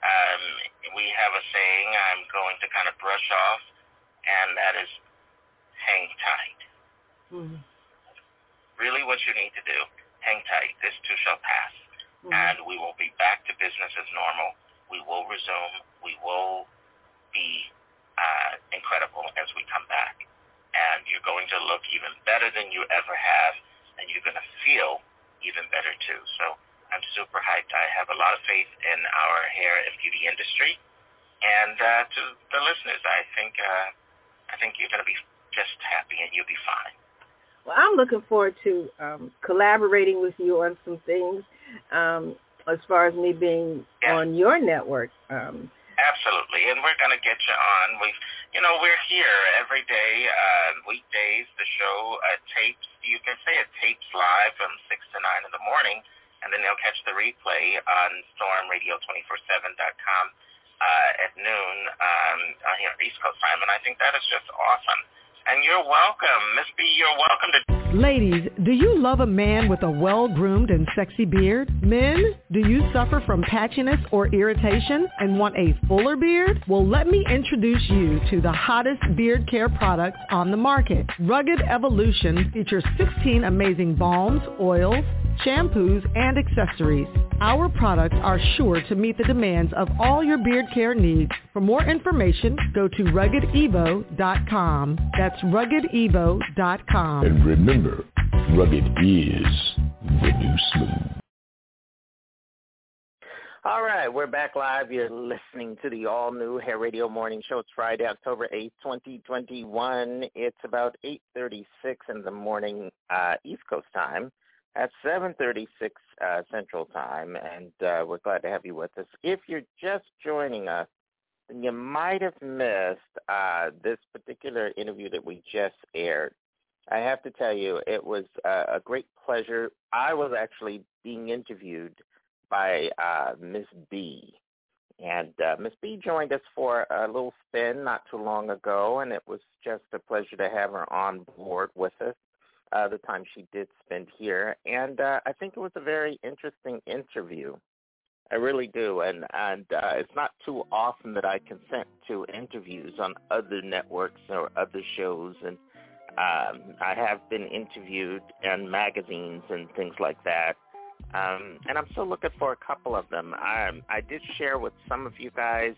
We have a saying I'm going to kind of brush off, and that is hang tight. Mm-hmm. Really what you need to do, hang tight. This too shall pass. Mm-hmm. And we will be back to business as normal. We will resume. We will be incredible as we come back. And you're going to look even better than you ever have, and you're going to feel even better too. So I'm super hyped. I have a lot of faith in our hair and beauty industry. And to the listeners, I think you're going to be just happy and you'll be fine. Well, I'm looking forward to collaborating with you on some things as far as me being on your network. Absolutely, and we're going to get you on. We're here every day, weekdays. The show tapes. You can say it tapes live from 6 to 9 in the morning, and then they'll catch the replay on stormradio247.com at noon here at East Coast time, and I think that is just awesome. And you're welcome. Miss B, you're welcome to... Ladies, do you love a man with a well-groomed and sexy beard? Men, do you suffer from patchiness or irritation and want a fuller beard? Well, let me introduce you to the hottest beard care products on the market. Rugged Evolution features 16 amazing balms, oils, shampoos, and accessories. Our products are sure to meet the demands of all your beard care needs. For more information, go to RuggedEvo.com. That's RuggedEvo.com. And remember, rugged is the new smooth. All right, we're back live. You're listening to the all-new Hair Radio Morning Show. It's Friday, October 8th, 2021. It's about 8:36 in the morning East Coast time. At 7:36 Central Time, and we're glad to have you with us. If you're just joining us, then you might have missed this particular interview that we just aired. I have to tell you, it was a great pleasure. I was actually being interviewed by Miss B, and Miss B joined us for a little spin not too long ago, and it was just a pleasure to have her on board with us. The time she did spend here, and I think it was a very interesting interview. I really do, and it's not too often that I consent to interviews on other networks or other shows, and I have been interviewed in magazines and things like that, and I'm still looking for a couple of them. I did share with some of you guys,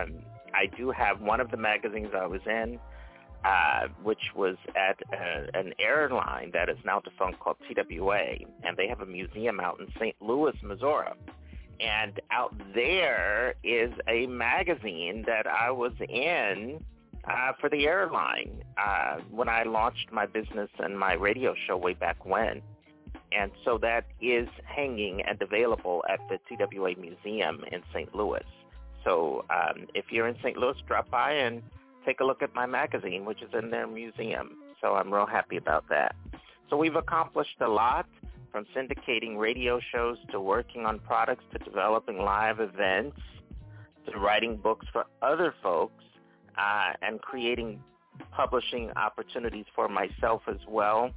I do have one of the magazines I was in, which was at an airline that is now defunct called TWA, and they have a museum out in St. Louis, Missouri. And out there is a magazine that I was in for the airline when I launched my business and my radio show way back when. And so that is hanging and available at the TWA Museum in St. Louis. So if you're in St. Louis, drop by and take a look at my magazine, which is in their museum. So I'm real happy about that. So we've accomplished a lot, from syndicating radio shows to working on products to developing live events to writing books for other folks and creating publishing opportunities for myself as well.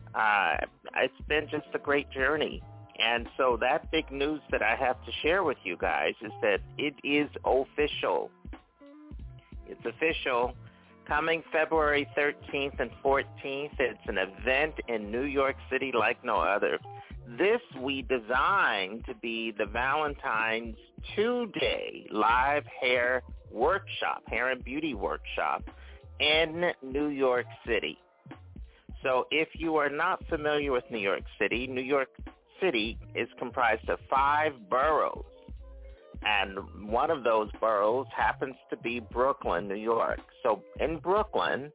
It's been just a great journey. And so that big news that I have to share with you guys is that it is official. It's official. Coming February 13th and 14th, it's an event in New York City like no other. This we designed to be the Valentine's 2-day live hair workshop, hair and beauty workshop in New York City. So if you are not familiar with New York City City is comprised of 5 boroughs. And one of those boroughs happens to be Brooklyn, New York. So in Brooklyn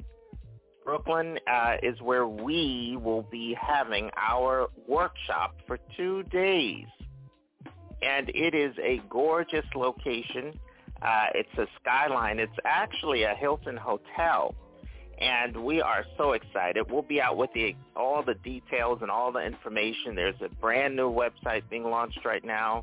is where we will be having our workshop for 2 days. And it is a gorgeous location. It's a skyline. It's actually a Hilton hotel. And we are so excited. We'll be out with all the details and all the information. There's a brand new website being launched right now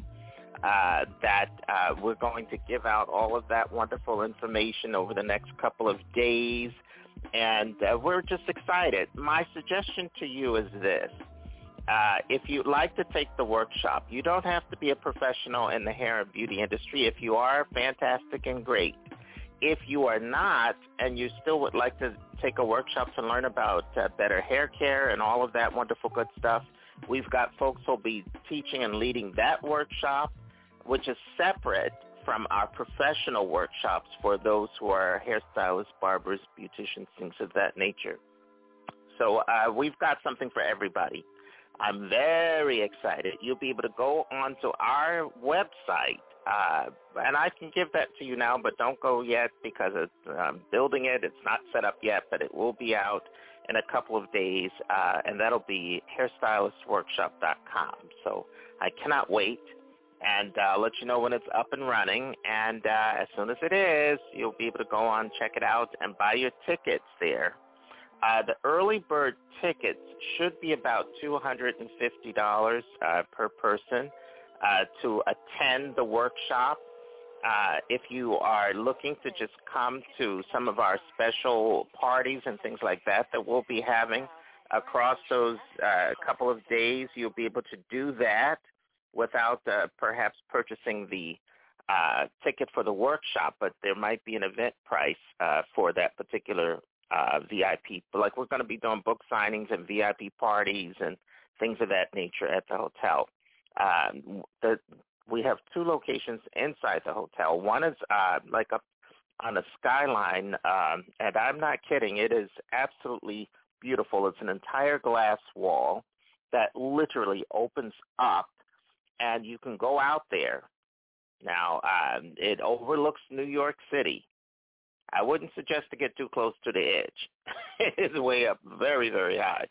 that we're going to give out all of that wonderful information over the next couple of days. And we're just excited. My suggestion to you is this. If you'd like to take the workshop, you don't have to be a professional in the hair and beauty industry. If you are, fantastic and great. If you are not, and you still would like to take a workshop to learn about better hair care and all of that wonderful good stuff, we've got folks who will be teaching and leading that workshop, which is separate from our professional workshops for those who are hairstylists, barbers, beauticians, things of that nature. So we've got something for everybody. I'm very excited. You'll be able to go onto our website, and I can give that to you now, but don't go yet because I'm building it. It's not set up yet, but it will be out in a couple of days, and that'll be hairstylistworkshop.com. So I cannot wait, and I'll let you know when it's up and running, and as soon as it is, you'll be able to go on, check it out, and buy your tickets there. The early bird tickets should be about $250 per person to attend the workshop. If you are looking to just come to some of our special parties and things like that we'll be having across those couple of days, you'll be able to do that without perhaps purchasing the ticket for the workshop, but there might be an event price for that particular VIP. Like we're going to be doing book signings and VIP parties and things of that nature at the hotel. We have 2 locations inside the hotel. One is like up on a skyline, and I'm not kidding. It is absolutely beautiful. It's an entire glass wall that literally opens up, and you can go out there. Now, it overlooks New York City. I wouldn't suggest to get too close to the edge. It's way up, very, very high.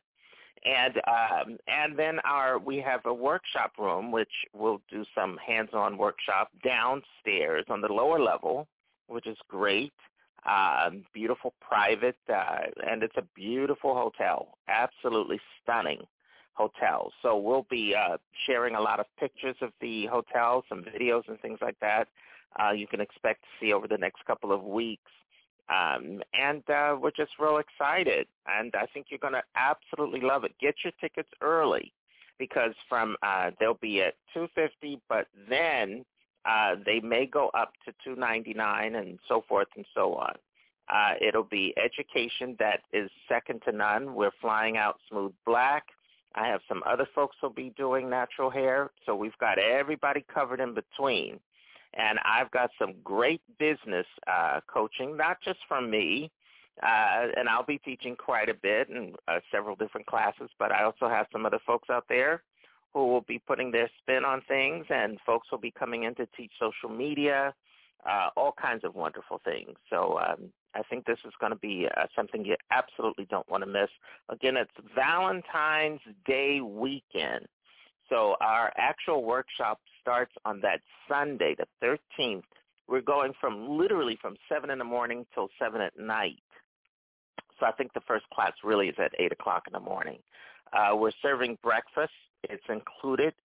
And then we have a workshop room, which we'll do some hands-on workshop downstairs on the lower level, which is great. Beautiful private, and it's a beautiful hotel, absolutely stunning hotel. So we'll be sharing a lot of pictures of the hotel, some videos and things like that you can expect to see over the next couple of weeks. And we're just real excited, and I think you're going to absolutely love it. Get your tickets early because they'll be at $250, but then they may go up to $299 and so forth and so on. It'll be education that is second to none. We're flying out Smooth Black. I have some other folks who'll be doing natural hair, so we've got everybody covered in between. And I've got some great business coaching, not just from me, and I'll be teaching quite a bit in several different classes, but I also have some other folks out there who will be putting their spin on things, and folks will be coming in to teach social media, all kinds of wonderful things. So I think this is going to be something you absolutely don't want to miss. Again, it's Valentine's Day weekend. So our actual workshop starts on that Sunday, the 13th. We're going literally from 7 in the morning till 7 at night. So I think the first class really is at 8 o'clock in the morning. We're serving breakfast. It's included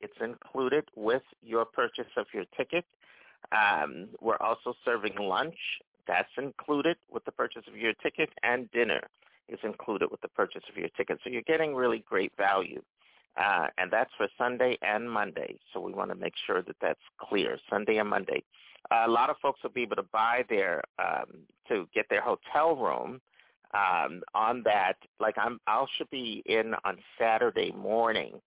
with your purchase of your ticket. We're also serving lunch. That's included with the purchase of your ticket, and dinner is included with the purchase of your ticket. So you're getting really great value. And that's for Sunday and Monday. So we want to make sure that that's clear, Sunday and Monday. A lot of folks will be able to buy to get their hotel room on that. Like I should be in on Saturday morning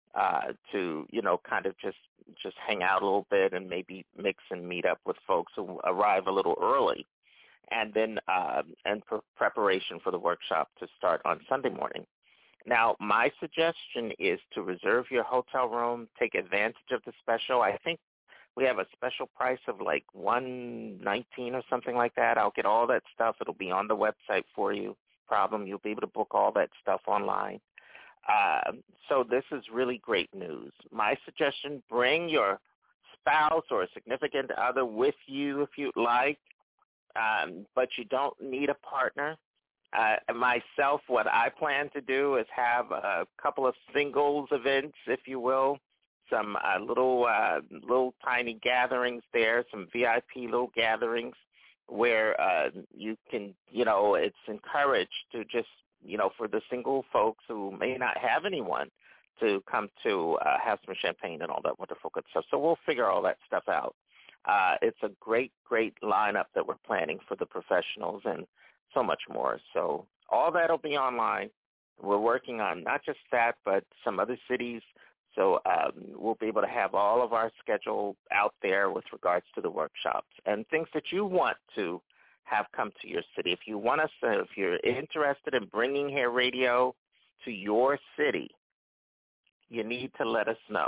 to, kind of just hang out a little bit and maybe mix and meet up with folks who arrive a little early. And then preparation for the workshop to start on Sunday morning. Now, my suggestion is to reserve your hotel room, take advantage of the special. I think we have a special price of like $119 or something like that. I'll get all that stuff. It'll be on the website for you. You'll be able to book all that stuff online. So this is really great news. My suggestion, bring your spouse or a significant other with you if you'd like, but you don't need a partner. Myself, what I plan to do is have a couple of singles events, if you will, some little tiny gatherings there, some VIP little gatherings where you can, it's encouraged to just, for the single folks who may not have anyone to come to have some champagne and all that wonderful good stuff. So we'll figure all that stuff out. It's a great, great lineup that we're planning for the professionals and so much more. So all that will be online. We're working on not just that, but some other cities. So we'll be able to have all of our schedule out there with regards to the workshops and things that you want to have come to your city. If you want us to, if you're interested in bringing Hair Radio to your city, you need to let us know.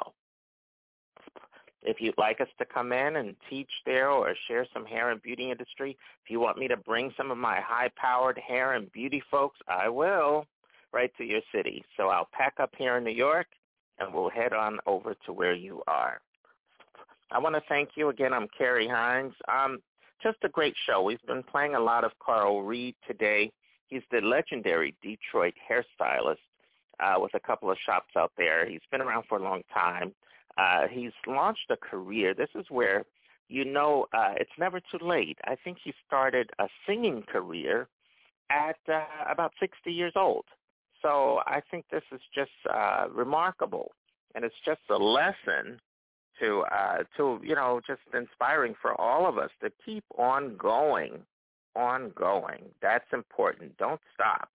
If you'd like us to come in and teach there or share some hair and beauty industry, if you want me to bring some of my high-powered hair and beauty folks, I will, right to your city. So I'll pack up here in New York, and we'll head on over to where you are. I want to thank you again. I'm Carrie Hines. Just a great show. We've been playing a lot of Carl Reed today. He's the legendary Detroit hairstylist with a couple of shops out there. He's been around for a long time. He's launched a career. This is where, it's never too late. I think he started a singing career at about 60 years old. So I think this is just remarkable, and it's just a lesson to just inspiring for all of us to keep on going. That's important. Don't stop.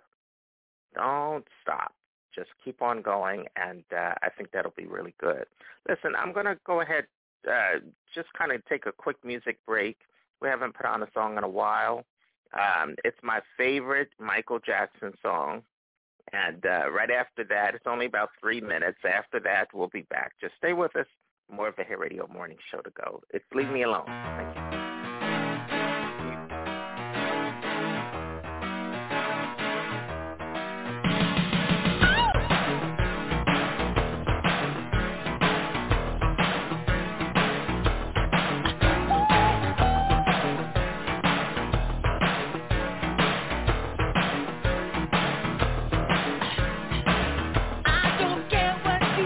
Just keep on going, and I think that'll be really good. Listen, I'm going to go ahead, just kind of take a quick music break. We haven't put on a song in a while. It's my favorite Michael Jackson song. And right after that, it's only about 3 minutes. After that, we'll be back. Just stay with us. More of the Hair Radio Morning Show to go. It's Leave Me Alone. Thank you.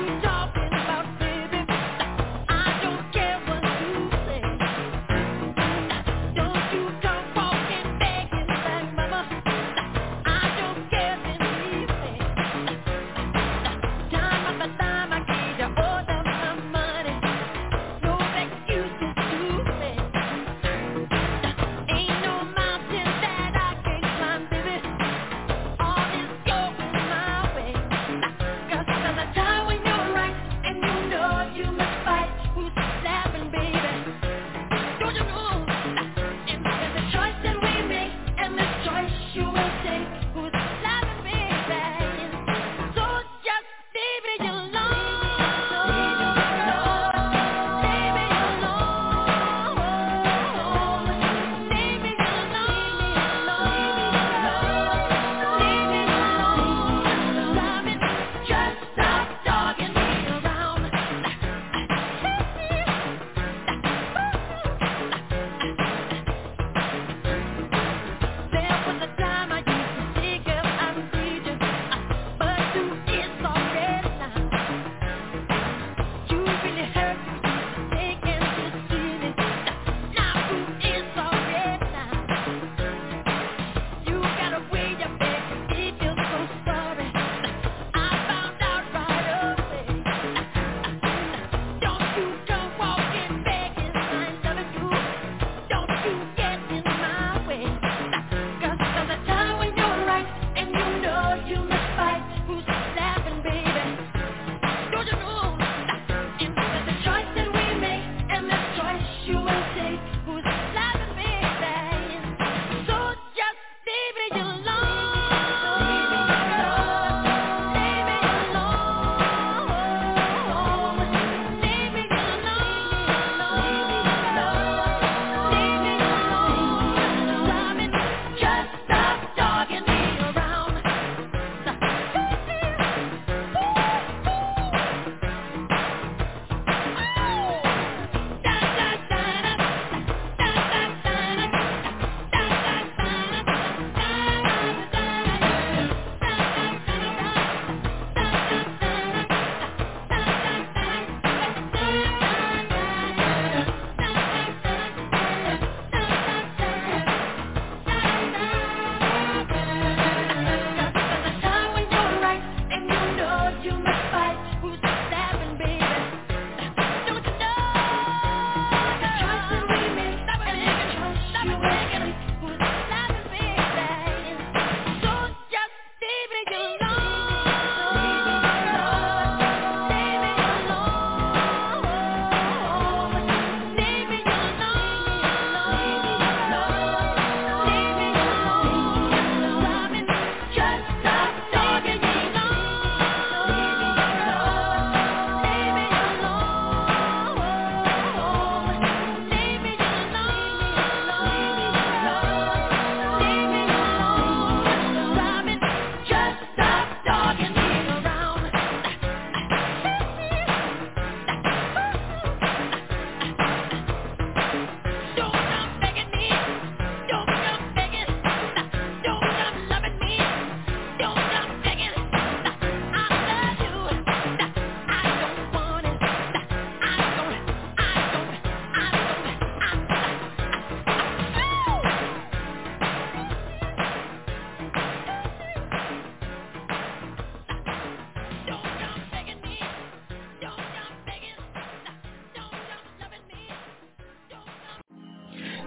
I don't care what you say.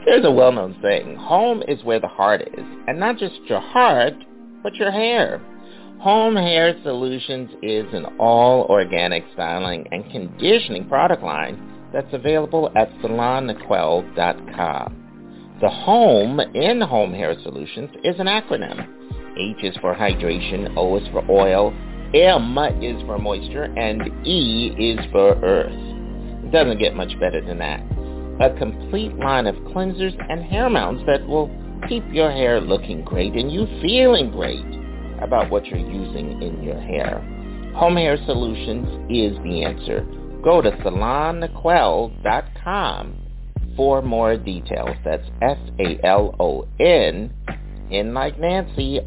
There's a well-known saying, home is where the heart is, and not just your heart, but your hair. Home Hair Solutions is an all-organic styling and conditioning product line that's available at salonniquel.com. The home in Home Hair Solutions is an acronym. H is for hydration, O is for oil, M is for moisture, and E is for earth. It doesn't get much better than that. A complete line of cleansers and hair mounts that will keep your hair looking great and you feeling great about what you're using in your hair. Home Hair Solutions is the answer. Go to salonniquel.com for more details. That's SALON, N like Nancy,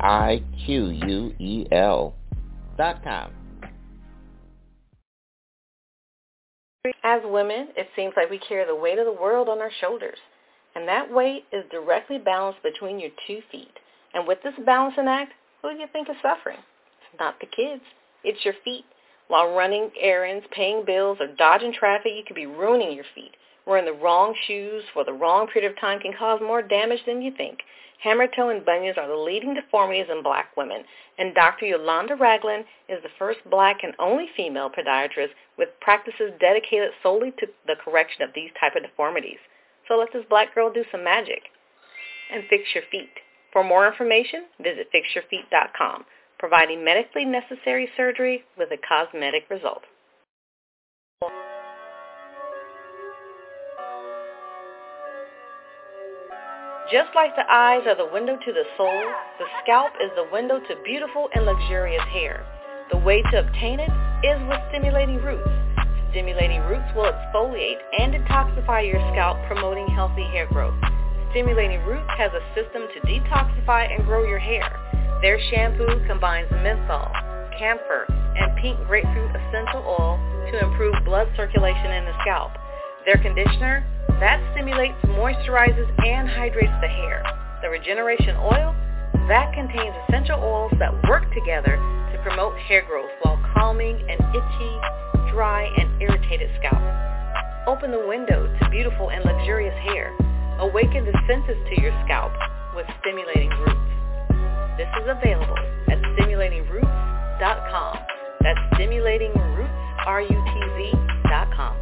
IQUEL.com. As women, it seems like we carry the weight of the world on our shoulders, and that weight is directly balanced between your 2 feet. And with this balancing act, who do you think is suffering? It's not the kids. It's your feet. While running errands, paying bills, or dodging traffic, you could be ruining your feet. Wearing the wrong shoes for the wrong period of time can cause more damage than you think. Hammer toe and bunions are the leading deformities in black women, and Dr. Yolanda Ragland is the first black and only female podiatrist with practices dedicated solely to the correction of these type of deformities. So let this black girl do some magic and fix your feet. For more information, visit fixyourfeet.com, providing medically necessary surgery with a cosmetic result. Just like the eyes are the window to the soul, the scalp is the window to beautiful and luxurious hair. The way to obtain it is with Stimulating Roots. Stimulating Roots will exfoliate and detoxify your scalp, promoting healthy hair growth. Stimulating Roots has a system to detoxify and grow your hair. Their shampoo combines menthol, camphor, and pink grapefruit essential oil to improve blood circulation in the scalp. Their conditioner, that stimulates, moisturizes, and hydrates the hair. The Regeneration Oil, that contains essential oils that work together to promote hair growth while calming an itchy, dry, and irritated scalp. Open the window to beautiful and luxurious hair. Awaken the senses to your scalp with Stimulating Roots. This is available at stimulatingroots.com. That's stimulatingroots.com.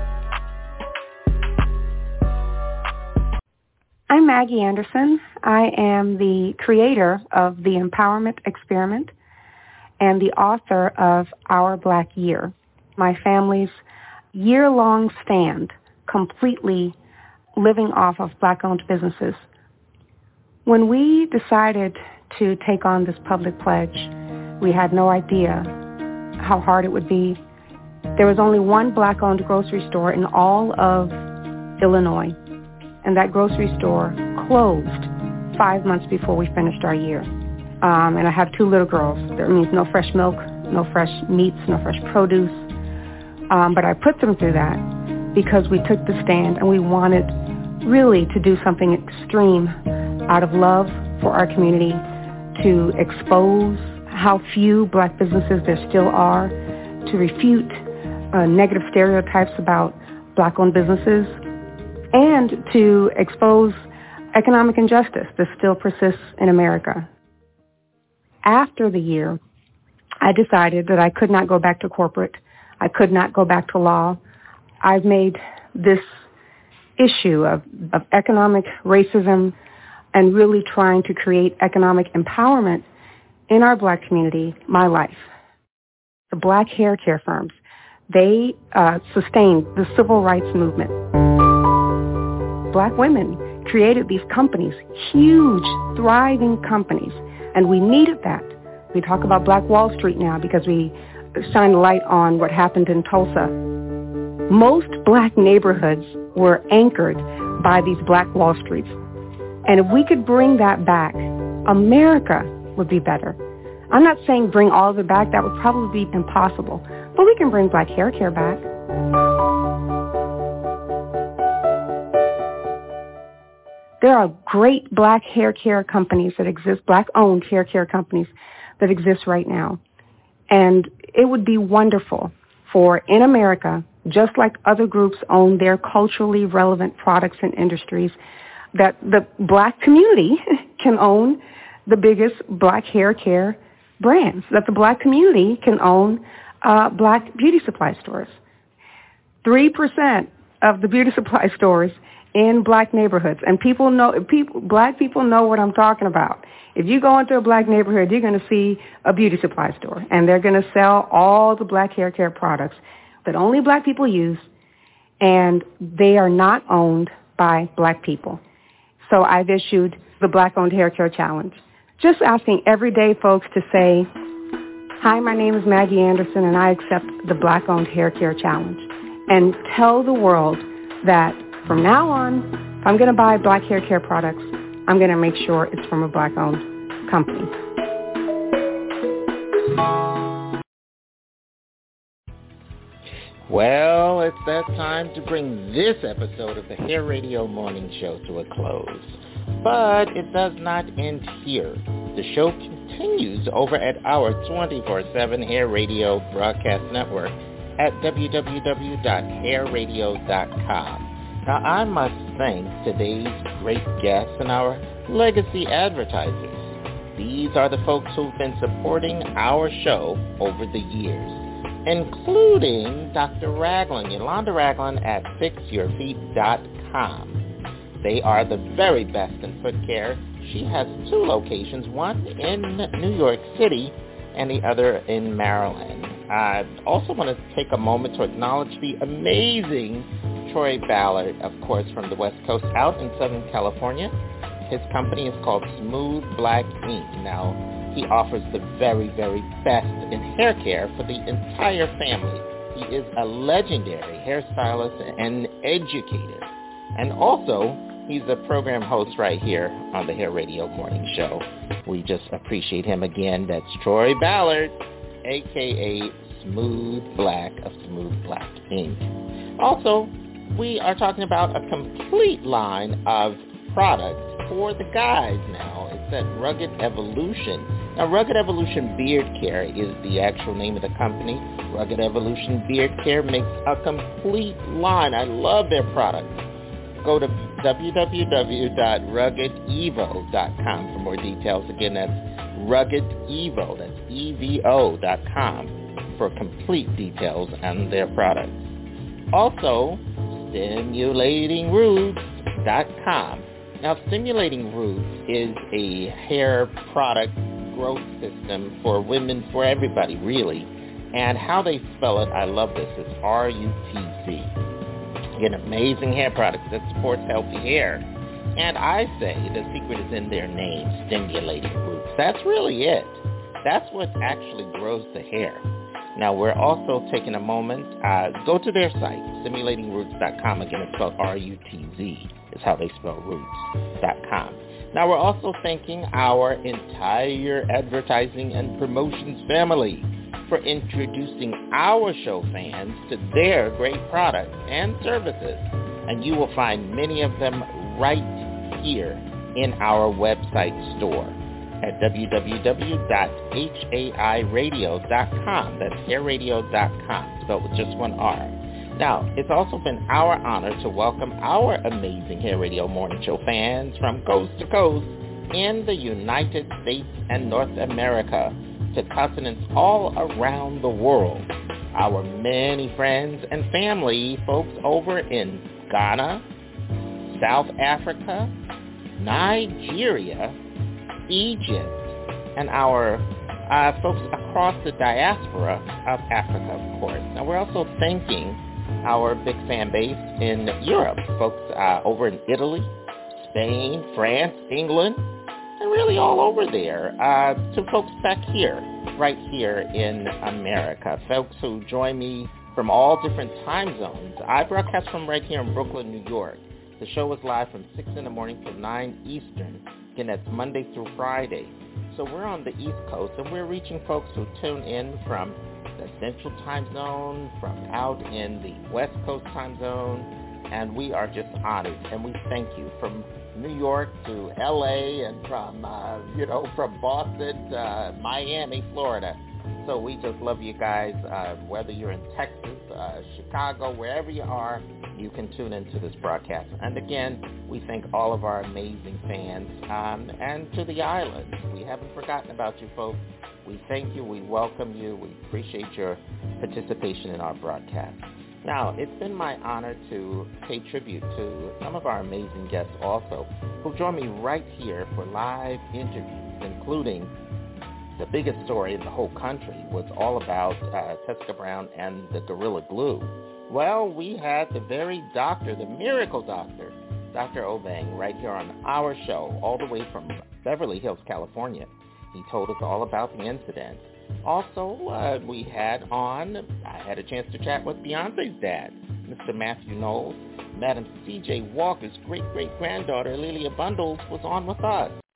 I'm Maggie Anderson. I am the creator of the Empowerment Experiment and the author of Our Black Year, my family's year-long stand completely living off of black-owned businesses. When we decided to take on this public pledge, we had no idea how hard it would be. There was only one black-owned grocery store in all of Illinois, and that grocery store closed 5 months before we finished our year. And I have 2 little girls. That means no fresh milk, no fresh meats, no fresh produce. But I put them through that because we took the stand and we wanted really to do something extreme out of love for our community, to expose how few black businesses there still are, to refute negative stereotypes about black-owned businesses, and to expose economic injustice that still persists in America. After the year, I decided that I could not go back to corporate. I could not go back to law. I've made this issue of economic racism and really trying to create economic empowerment in our black community my life. The black hair care firms, they sustained the civil rights movement. Black women created these companies, huge, thriving companies, and we needed that. We talk about Black Wall Street now because we shine a light on what happened in Tulsa. Most black neighborhoods were anchored by these Black Wall Streets. And if we could bring that back, America would be better. I'm not saying bring all of it back. That would probably be impossible. But we can bring black hair care back. There are great black hair care companies that exist, black-owned hair care companies that exist right now. And it would be wonderful for, in America, just like other groups own their culturally relevant products and industries, that the black community can own the biggest black hair care brands, that the black community can own black beauty supply stores. 3% of the beauty supply stores in black neighborhoods, and black people know what I'm talking about. If you go into a black neighborhood, you're going to see a beauty supply store, and they're going to sell all the black hair care products that only black people use, and they are not owned by black people. So I've issued the Black-Owned Hair Care Challenge, just asking everyday folks to say, "Hi, my name is Maggie Anderson, and I accept the Black-Owned Hair Care Challenge," and tell the world that from now on, if I'm going to buy black hair care products, I'm going to make sure it's from a black-owned company. Well, it's that time to bring this episode of the Hair Radio Morning Show to a close. But it does not end here. The show continues over at our 24/7 Hair Radio broadcast network at www.hairradio.com. Now, I must thank today's great guests and our legacy advertisers. These are the folks who've been supporting our show over the years, including Dr. Ragland, Yolanda Ragland at FixYourFeet.com. They are the very best in foot care. She has 2 locations, one in New York City and the other in Maryland. I also want to take a moment to acknowledge the amazing Troy Ballard, of course, from the West Coast out in Southern California. His company is called Smooth Black Ink. Now, he offers the very, very best in hair care for the entire family. He is a legendary hairstylist and educator. And also, he's a program host right here on the Hair Radio Morning Show. We just appreciate him again. That's Troy Ballard, a.k.a. Smooth Black of Smooth Black Ink. Also, we are talking about a complete line of products for the guys now. It's at Rugged Evolution. Now, Rugged Evolution Beard Care is the actual name of the company. Rugged Evolution Beard Care makes a complete line. I love their products. Go to www.ruggedevo.com for more details. Again, that's RuggedEvo, that's EVO.com for complete details on their products. Also, StimulatingRoots.com. Now, Stimulating Roots is a hair product growth system for women, for everybody, really. And how they spell it, I love this, it's RUTC. An amazing hair product that supports healthy hair. And I say the secret is in their name, Stimulating Roots. That's really it. That's what actually grows the hair. Now, we're also taking a moment, go to their site, StimulatingRoots.com. Again, it's spelled R-U-T-Z is how they spell roots.com. Now, we're also thanking our entire advertising and promotions family for introducing our show fans to their great products and services. And you will find many of them right here in our website store at www.hairadio.com. That's hairradio.com, spelled with just one R. Now, it's also been our honor to welcome our amazing Hair Radio Morning Show fans from coast to coast in the United States and North America to continents all around the world. Our many friends and family folks over in Ghana, South Africa, Nigeria, Egypt, and our folks across the diaspora of Africa, of course. Now, we're also thanking our big fan base in Europe, folks over in Italy, Spain, France, England, and really all over there, to folks back here, right here in America, folks who join me from all different time zones. I broadcast from right here in Brooklyn, New York. The show is live from 6 in the morning till 9 Eastern. Again, that's Monday through Friday. So we're on the East Coast, and we're reaching folks who tune in from the Central Time Zone, from out in the West Coast Time Zone, and we are just honored, and we thank you from New York to L.A. and from, from Boston to Miami, Florida. So we just love you guys. Whether you're in Texas, Chicago, wherever you are, you can tune into this broadcast. And again, we thank all of our amazing fans and to the island. We haven't forgotten about you folks. We thank you. We welcome you. We appreciate your participation in our broadcast. Now, it's been my honor to pay tribute to some of our amazing guests also who join me right here for live interviews, including the biggest story in the whole country was all about Tessica Brown and the Gorilla Glue. Well, we had the very doctor, the miracle doctor, Dr. Obeng, right here on our show, all the way from Beverly Hills, California. He told us all about the incident. Also, we had I had a chance to chat with Beyonce's dad, Mr. Matthew Knowles. Madam C.J. Walker's great-great-granddaughter, Lilia Bundles, was on with us.